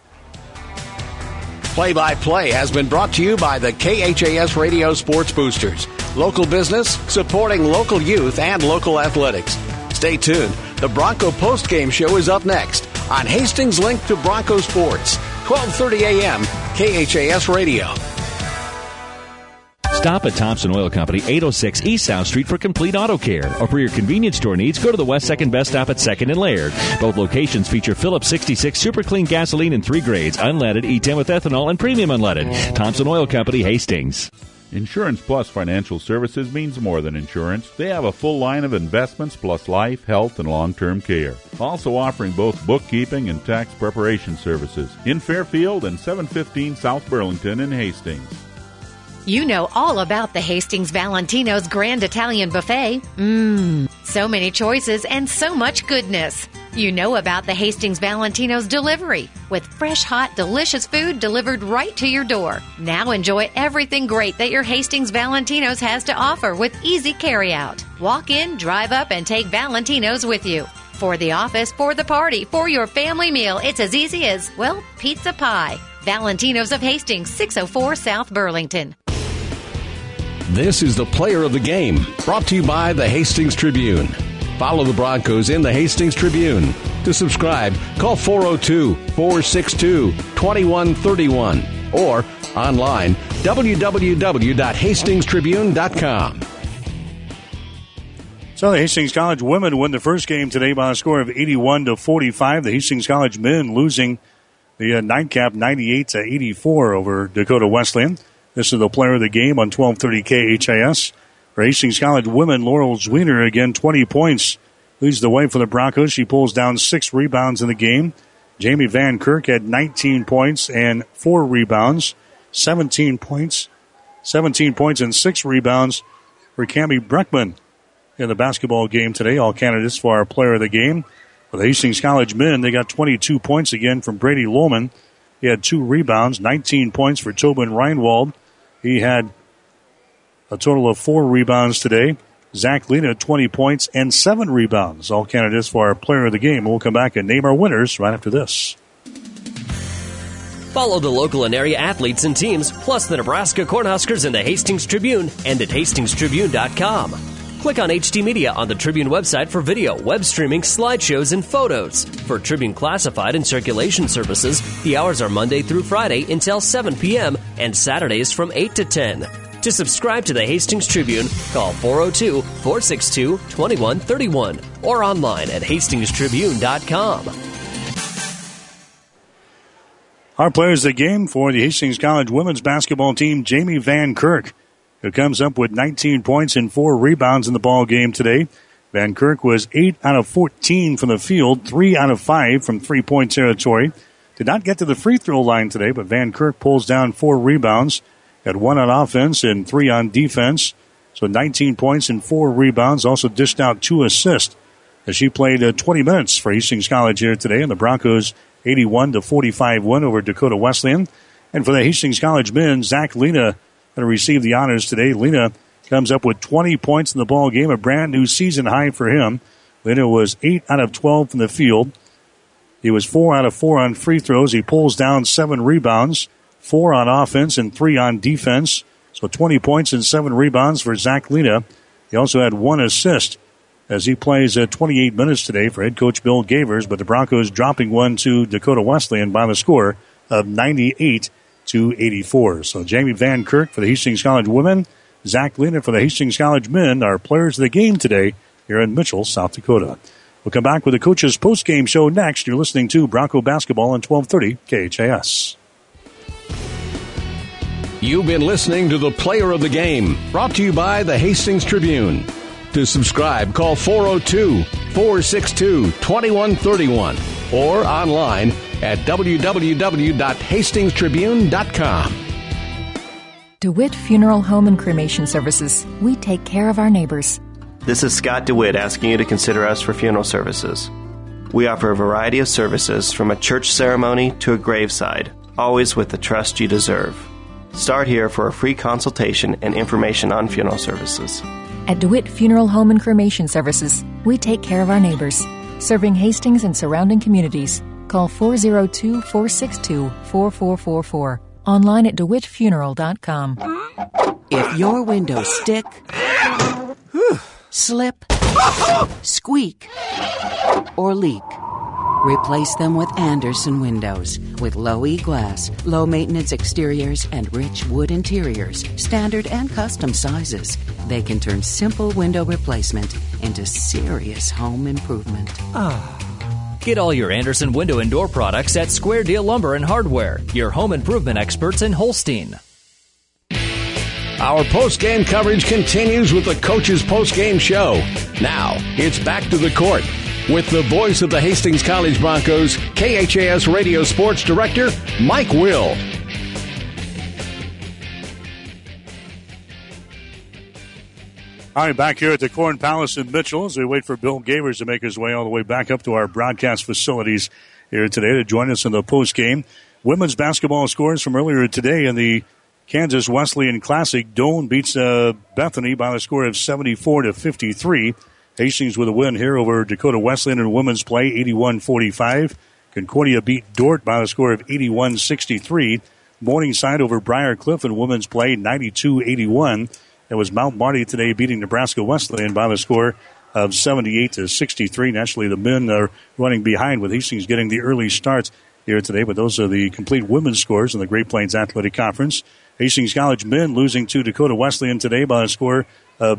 Speaker 4: Play-by-play has been brought to you by the KHAS Radio Sports Boosters. Local business supporting local youth and local athletics. Stay tuned. The Bronco post-game show is up next on Hastings Link to Bronco Sports, 1230 a.m., KHAS Radio.
Speaker 7: Stop at Thompson Oil Company, 806 East South Street for complete auto care. Or for your convenience store needs, go to the West 2nd Best Stop at 2nd and Laird. Both locations feature Phillips 66 Super Clean gasoline in 3 grades, unleaded, E10 with ethanol, and premium unleaded. Thompson Oil Company, Hastings.
Speaker 5: Insurance Plus Financial Services means more than insurance. They have a full line of investments plus life, health, and long-term care. Also offering both bookkeeping and tax preparation services in Fairfield and 715 South Burlington in Hastings.
Speaker 10: You know all about the Hastings Valentino's Grand Italian Buffet. So many choices and so much goodness. You know about the Hastings Valentino's delivery, with fresh, hot, delicious food delivered right to your door. Now enjoy everything great that your Hastings Valentino's has to offer with easy carryout. Walk in, drive up, and take Valentino's with you. For the office, for the party, for your family meal, it's as easy as, well, pizza pie. Valentino's of Hastings, 604 South Burlington.
Speaker 4: This is the Player of the Game, brought to you by the Hastings Tribune. Follow the Broncos in the Hastings Tribune. To subscribe, call 402-462-2131 or online www.hastingstribune.com.
Speaker 2: So the Hastings College women win the first game today by a score of 81-45. The Hastings College men losing the nightcap 98-84 over Dakota Wesleyan. This is the Player of the Game on 1230 KHAS. For Hastings College women, Laurel Zwiener, again, 20 points, leads the way for the Broncos. She pulls down 6 rebounds in the game. Jamie Van Kirk had 19 points and 4 rebounds. 17 points and 6 rebounds for Cammie Breckman in the basketball game today. All candidates for our Player of the Game. For the Hastings College men, they got 22 points again from Brady Lohman. He had 2 rebounds, 19 points for Tobin Reinwald. He had a total of 4 rebounds today. Zach Lena, 20 points and 7 rebounds. All candidates for our Player of the Game. We'll come back and name our winners right after this.
Speaker 6: Follow the local and area athletes and teams, plus the Nebraska Cornhuskers in the Hastings Tribune and at hastingstribune.com. Click on HD Media on the Tribune website for video, web streaming, slideshows, and photos. For Tribune Classified and Circulation services, the hours are Monday through Friday until 7 p.m. and Saturdays from 8 to 10. To subscribe to the Hastings Tribune, call 402-462-2131 or online at hastingstribune.com.
Speaker 2: Our players of the game for the Hastings College women's basketball team, Jamie Van Kirk, who comes up with 19 points and 4 rebounds in the ball game today. Van Kirk was 8 out of 14 from the field, 3 out of 5 from three-point territory. Did not get to the free throw line today, but Van Kirk pulls down 4 rebounds. Had 1 on offense and 3 on defense. So 19 points and 4 rebounds. Also dished out 2 assists as she played 20 minutes for Hastings College here today. And the Broncos 81-45 win over Dakota Wesleyan. And for the Hastings College men, Zach Lena going to receive the honors today. Lena comes up with 20 points in the ball game, a brand new season high for him. Lena was 8 out of 12 from the field. He was 4 out of 4 on free throws. He pulls down 7 rebounds. 4 on offense and 3 on defense. So 20 points and 7 rebounds for Zach Lena. He also had 1 assist as he plays 28 minutes today for head coach Bill Gavers, but the Broncos dropping one to Dakota Wesleyan by the score of 98-84. So Jamie Van Kirk for the Hastings College women, Zach Lena for the Hastings College men are players of the game today here in Mitchell, South Dakota. We'll come back with the coach's post-game show next. You're listening to Bronco Basketball on 1230 KHAS.
Speaker 4: You've been listening to the Player of the Game, brought to you by the Hastings Tribune. To subscribe, call 402-462-2131 or online at www.hastingstribune.com.
Speaker 21: DeWitt Funeral Home and Cremation Services. We take care of our neighbors.
Speaker 12: This is Scott DeWitt asking you to consider us for funeral services. We offer a variety of services from a church ceremony to a graveside, always with the trust you deserve. Start here for a free consultation and information on funeral services.
Speaker 21: At DeWitt Funeral Home and Cremation Services, we take care of our neighbors. Serving Hastings and surrounding communities. Call 402-462-4444. Online at DeWittFuneral.com.
Speaker 22: If your windows stick, slip, squeak, or leak, replace them with Andersen windows. With low E-glass, low-maintenance exteriors, and rich wood interiors, standard and custom sizes, they can turn simple window replacement into serious home improvement.
Speaker 18: Get all your Andersen window and door products at Square Deal Lumber and Hardware, your home improvement experts in Holstein.
Speaker 4: Our post-game coverage continues with the coach's post-game show. Now, it's back to the court with the voice of the Hastings College Broncos, KHAS Radio Sports Director, Mike Will.
Speaker 2: All right, back here at the Corn Palace in Mitchell as we wait for Bill Gavers to make his way all the way back up to our broadcast facilities here today to join us in the postgame. Women's basketball scores from earlier today in the Kansas Wesleyan Classic. Doane beats Bethany by the score of 74-53. Hastings with a win here over Dakota Wesleyan in women's play, 81-45. Concordia beat Dordt by the score of 81-63. Morningside over Briar Cliff in women's play, 92-81. It was Mount Marty today beating Nebraska Wesleyan by the score of 78-63. Naturally, the men are running behind with Hastings getting the early starts here today, but those are the complete women's scores in the Great Plains Athletic Conference. Hastings College men losing to Dakota Wesleyan today by a score of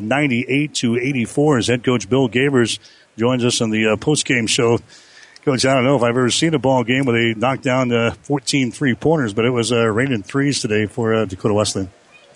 Speaker 2: 98-84 as head coach Bill Gavers joins us on the postgame show. Coach, I don't know if I've ever seen a ball game where they knocked down 14 three-pointers, but it was raining threes today for Dakota Wesleyan.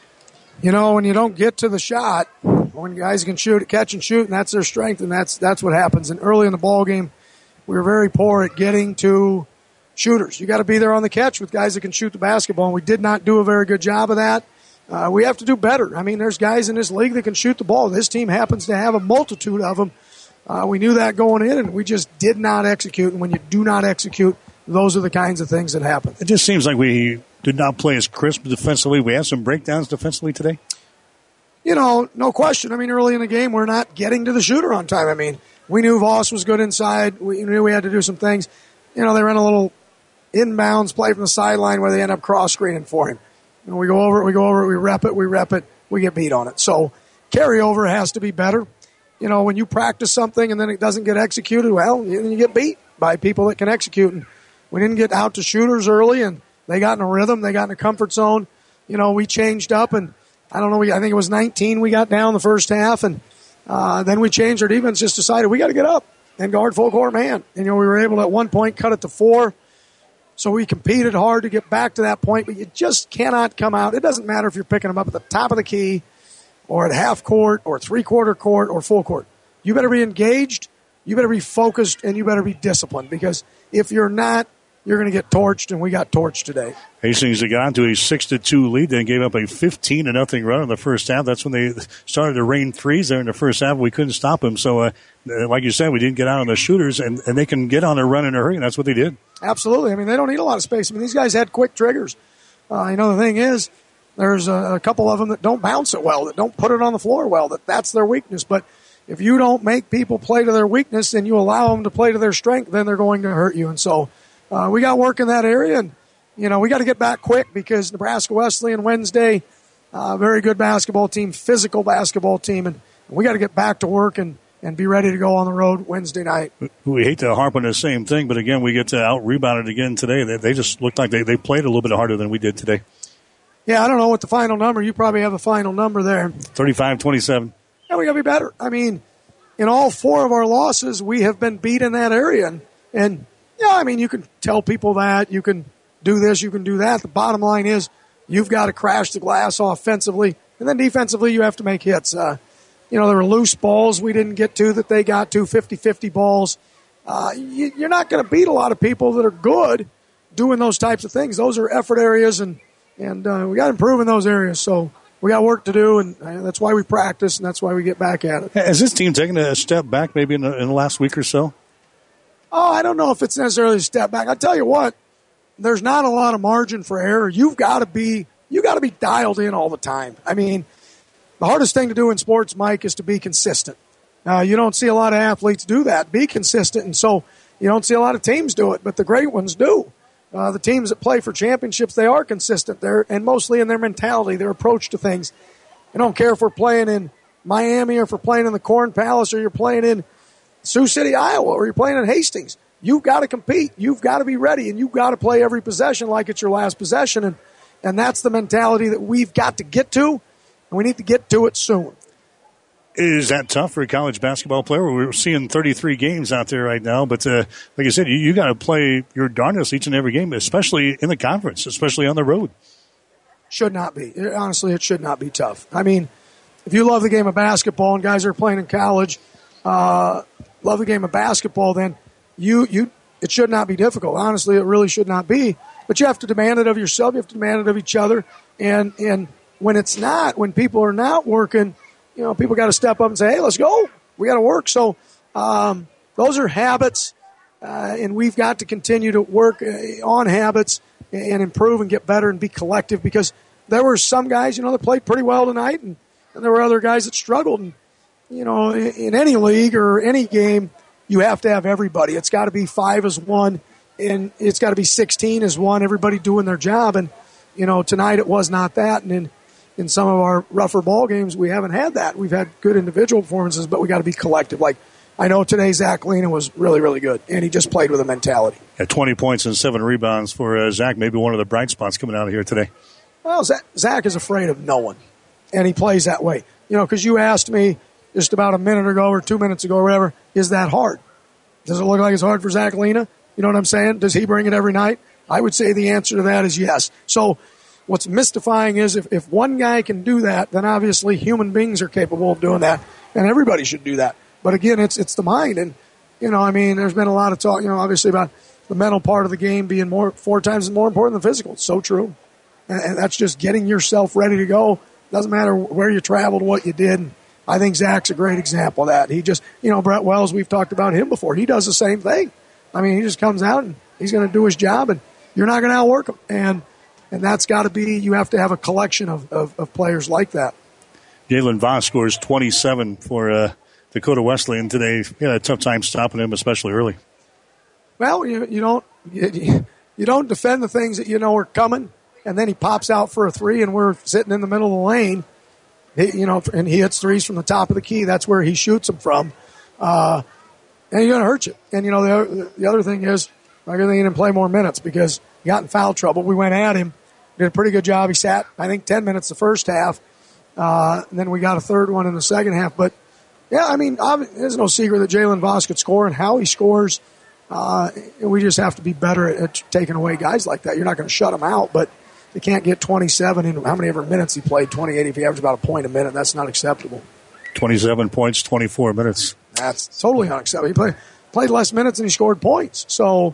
Speaker 1: You know, when you don't get to the shot, when guys can shoot, catch and shoot, and that's their strength, and that's what happens. And early in the ball game, we were very poor at getting to shooters. You got to be there on the catch with guys that can shoot the basketball, and we did not do a very good job of that. We have to do better. I mean, there's guys in this league that can shoot the ball. This team happens to have a multitude of them. We knew that going in, and we just did not execute. And when you do not execute, those are the kinds of things that happen.
Speaker 2: It just seems like we did not play as crisp defensively. We had some breakdowns defensively today.
Speaker 1: You know, no question. I mean, early in the game, we're not getting to the shooter on time. I mean, we knew Voss was good inside. We knew we had to do some things. You know, they ran a little inbounds play from the sideline where they end up cross-screening for him. You know, we go over it, we rep it, we get beat on it. So carryover has to be better. You know, when you practice something and then it doesn't get executed, well, you get beat by people that can execute. And we didn't get out to shooters early, and they got in a rhythm. They got in a comfort zone. You know, we changed up, and I don't know, I think it was 19 we got down the first half, and then we changed our defense, just decided we got to get up and guard full court man. And, you know, we were able to at one point cut it to 4. So we competed hard to get back to that point, but you just cannot come out. It doesn't matter if you're picking them up at the top of the key or at half court or three-quarter court or full court. You better be engaged, you better be focused, and you better be disciplined, because if you're not, you're going to get torched, and we got torched today. Hastings
Speaker 2: got onto a 6-2 lead, then gave up a 15-0 run in the first half. That's when they started to rain threes there in the first half. We couldn't stop them. So, like you said, we didn't get out on the shooters, and they can get on a run in a hurry, and that's what they did.
Speaker 1: Absolutely. I mean, they don't need a lot of space. I mean, these guys had quick triggers. You know, the thing is, there's a couple of them that don't bounce it well, that don't put it on the floor well, that's their weakness. But if you don't make people play to their weakness and you allow them to play to their strength, then they're going to hurt you. And so we got work in that area, and, you know, we got to get back quick, because Nebraska Wesleyan Wednesday, very good basketball team, physical basketball team, and we got to get back to work and be ready to go on the road Wednesday night.
Speaker 2: We hate to harp on the same thing, but again, we get to out-rebound it again today. They just looked like they played a little bit harder than we did today.
Speaker 1: Yeah, I don't know what the final number. You probably have the final number there.
Speaker 2: 35-27.
Speaker 1: Yeah, we got to be better. I mean, in all 4 of our losses, we have been beat in that area. And yeah, I mean, you can tell people that. You can do this, you can do that. The bottom line is you've got to crash the glass offensively. And then defensively, you have to make hits. You know, there were loose balls we didn't get to that they got to, 50-50 balls. You're not going to beat a lot of people that are good doing those types of things. Those are effort areas, and we got to improve in those areas. So we got work to do, and that's why we practice, and that's why we get back at it.
Speaker 2: Has this team taken a step back maybe in the last week or so?
Speaker 1: Oh, I don't know if it's necessarily a step back. I tell you what, there's not a lot of margin for error. You got to be dialed in all the time. I mean, the hardest thing to do in sports, Mike, is to be consistent. You don't see a lot of athletes do that, be consistent, and so you don't see a lot of teams do it, but the great ones do. The teams that play for championships, they are consistent, and mostly in their mentality, their approach to things. I don't care if we're playing in Miami or if we're playing in the Corn Palace or you're playing in Sioux City, Iowa, or you're playing in Hastings. You've got to compete. You've got to be ready, and you've got to play every possession like it's your last possession, and that's the mentality that we've got to get to. And we need to get to it soon.
Speaker 2: Is that tough for a college basketball player? We're seeing 33 games out there right now, but like I said, you got to play your darndest each and every game, especially in the conference, especially on the road.
Speaker 1: Should not be. Honestly, it should not be tough. I mean, if you love the game of basketball and guys are playing in college, love the game of basketball, then it should not be difficult. Honestly, it really should not be. But you have to demand it of yourself. You have to demand it of each other. And when it's not, when people are not working, people got to step up and say, hey, let's go. We got to work. So those are habits, and we've got to continue to work on habits and improve and get better and be collective, because there were some guys, that played pretty well tonight, and there were other guys that struggled. And, in any league or any game, you have to have everybody. It's got to be 5 as one, and it's got to be 16 as one, everybody doing their job. And, tonight it was not that. And in some of our rougher ball games, we haven't had that. We've had good individual performances, but we got to be collective. Like, I know today Zach Lena was really, really good, and he just played with a mentality.
Speaker 2: At 20 points and 7 rebounds for Zach, maybe one of the bright spots coming out of here today.
Speaker 1: Well, Zach is afraid of no one, and he plays that way. Because you asked me just about a minute ago or 2 minutes ago or whatever, is that hard? Does it look like it's hard for Zach Lena? You know what I'm saying? Does he bring it every night? I would say the answer to that is yes. So what's mystifying is if one guy can do that, then obviously human beings are capable of doing that, and everybody should do that. But again, it's the mind. And, there's been a lot of talk, obviously about the mental part of the game being 4 times more important than physical. It's so true. And that's just getting yourself ready to go. Doesn't matter where you traveled, what you did. And I think Zach's a great example of that. He just, Brett Wells, we've talked about him before. He does the same thing. He just comes out and he's going to do his job, and you're not going to outwork him. And that's got to be, you have to have a collection of players like that.
Speaker 2: Jalen Voss scores 27 for Dakota Wesleyan today. You had a tough time stopping him, especially early.
Speaker 1: Well, you don't defend the things that are coming, and then he pops out for a 3, and we're sitting in the middle of the lane. And he hits threes from the top of the key. That's where he shoots them from. And he's going to hurt you. And, the other thing is, I think he didn't play more minutes because he got in foul trouble. We went at him, did a pretty good job. He sat, I think, 10 minutes the first half. And then we got a third one in the second half. But, yeah, there's no secret that Jalen Voss could score and how he scores. We just have to be better at taking away guys like that. You're not going to shut them out, but they can't get 27 in how many ever minutes he played, 28 if he averaged about a point a minute. That's not acceptable.
Speaker 2: 27 points, 24 minutes.
Speaker 1: That's totally unacceptable. He played less minutes and he scored points. So,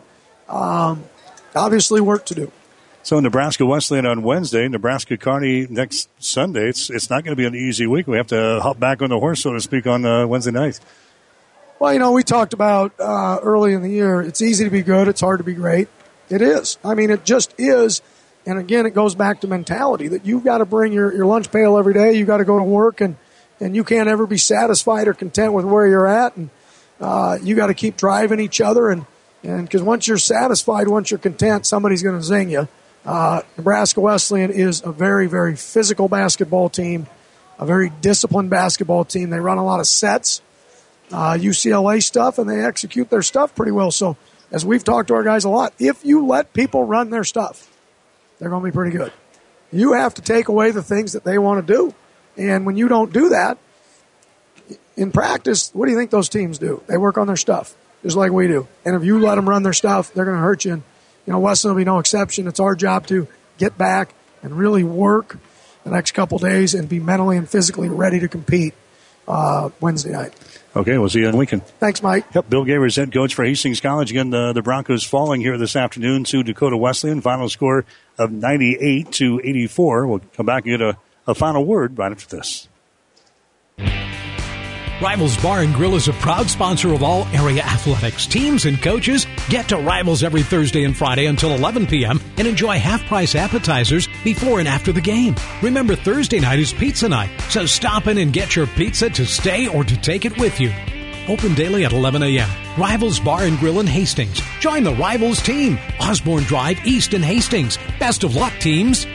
Speaker 1: obviously work to do.
Speaker 2: So Nebraska Wesleyan on Wednesday, Nebraska Kearney next Sunday. It's not going to be an easy week. We have to hop back on the horse, so to speak, on Wednesday night.
Speaker 1: Well, we talked about early in the year, it's easy to be good, it's hard to be great. It is. It just is. And again, it goes back to mentality that you've got to bring your lunch pail every day. You've got to go to work, and you can't ever be satisfied or content with where you're at. And you got to keep driving each other. And because once you're satisfied, once you're content, somebody's going to zing you. Nebraska Wesleyan is a very, very physical basketball team, a very disciplined basketball team. They run a lot of sets, UCLA stuff, and they execute their stuff pretty well. So as we've talked to our guys a lot, if you let people run their stuff, they're going to be pretty good. You have to take away the things that they want to do. And when you don't do that, in practice, what do you think those teams do? They work on their stuff, just like we do. And if you let them run their stuff, they're going to hurt you. And, Wesleyan will be no exception. It's our job to get back and really work the next couple days and be mentally and physically ready to compete Wednesday night.
Speaker 2: Okay, we'll see you in Lincoln.
Speaker 1: Thanks, Mike.
Speaker 2: Yep, Bill Gavers, head coach for Hastings College. Again, the Broncos falling here this afternoon to Dakota Wesleyan. Final score of 98-84. We'll come back and get a final word right after this.
Speaker 9: Rivals Bar and Grill is a proud sponsor of all area athletics. Teams and coaches get to Rivals every Thursday and Friday until 11 p.m. and enjoy half-price appetizers before and after the game. Remember, Thursday night is pizza night, so stop in and get your pizza to stay or to take it with you. Open daily at 11 a.m. Rivals Bar and Grill in Hastings. Join the Rivals team. Osborne Drive East in Hastings. Best of luck, teams.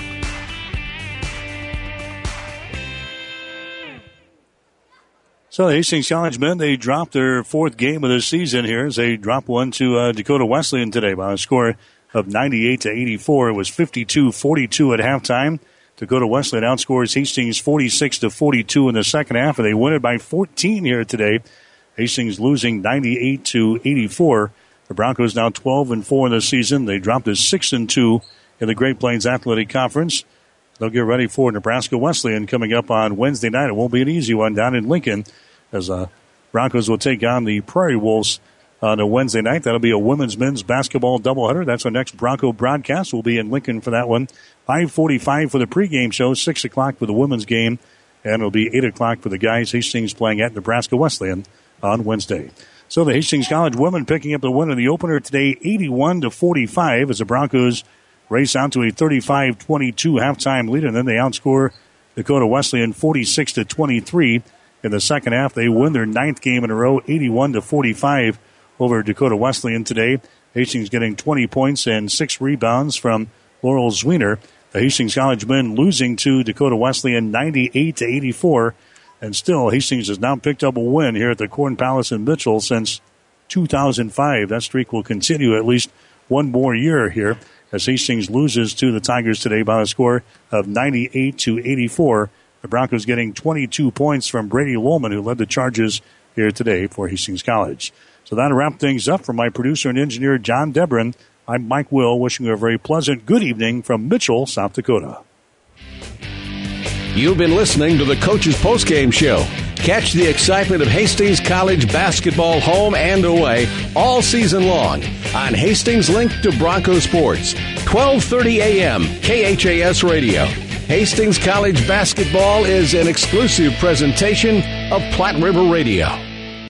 Speaker 2: So the Hastings College men, they dropped their fourth game of the season here as they dropped one to Dakota Wesleyan today by a score of 98-84. It was 52-42 at halftime. Dakota Wesleyan outscores Hastings 46-42 in the second half, and they win it by 14 here today. Hastings losing 98-84. The Broncos now 12-4 in the season. They dropped to 6-2 in the Great Plains Athletic Conference. They'll get ready for Nebraska Wesleyan coming up on Wednesday night. It won't be an easy one down in Lincoln as Broncos will take on the Prairie Wolves on a Wednesday night. That'll be a women's men's basketball doubleheader. That's our next Bronco broadcast. We'll be in Lincoln for that one. 5:45 for the pregame show, 6 o'clock for the women's game And it'll be 8 o'clock for the guys. Hastings playing at Nebraska Wesleyan on Wednesday. So the Hastings College women picking up the win in the opener today, 81-45, as the Broncos race out to a 35-22 halftime lead, and then they outscore Dakota Wesleyan 46-23 in the second half. They win their 9th game in a row, 81-45 over Dakota Wesleyan today. Hastings getting 20 points and 6 rebounds from Laurel Zwiener. The Hastings College men losing to Dakota Wesleyan 98-84. And still, Hastings has now picked up a win here at the Corn Palace in Mitchell since 2005. That streak will continue at least one more year here as Hastings loses to the Tigers today by a score of 98-84. The Broncos getting 22 points from Brady Lohman, who led the charges here today for Hastings College. So that'll wrap things up. For my producer and engineer, John Debrin, I'm Mike Will, wishing you a very pleasant good evening from Mitchell, South Dakota.
Speaker 4: You've been listening to the Coach's Postgame Show. Catch the excitement of Hastings College basketball home and away all season long on Hastings Link to Bronco Sports, 1230 a.m. KHAS Radio. Hastings College basketball is an exclusive presentation of Platte River Radio.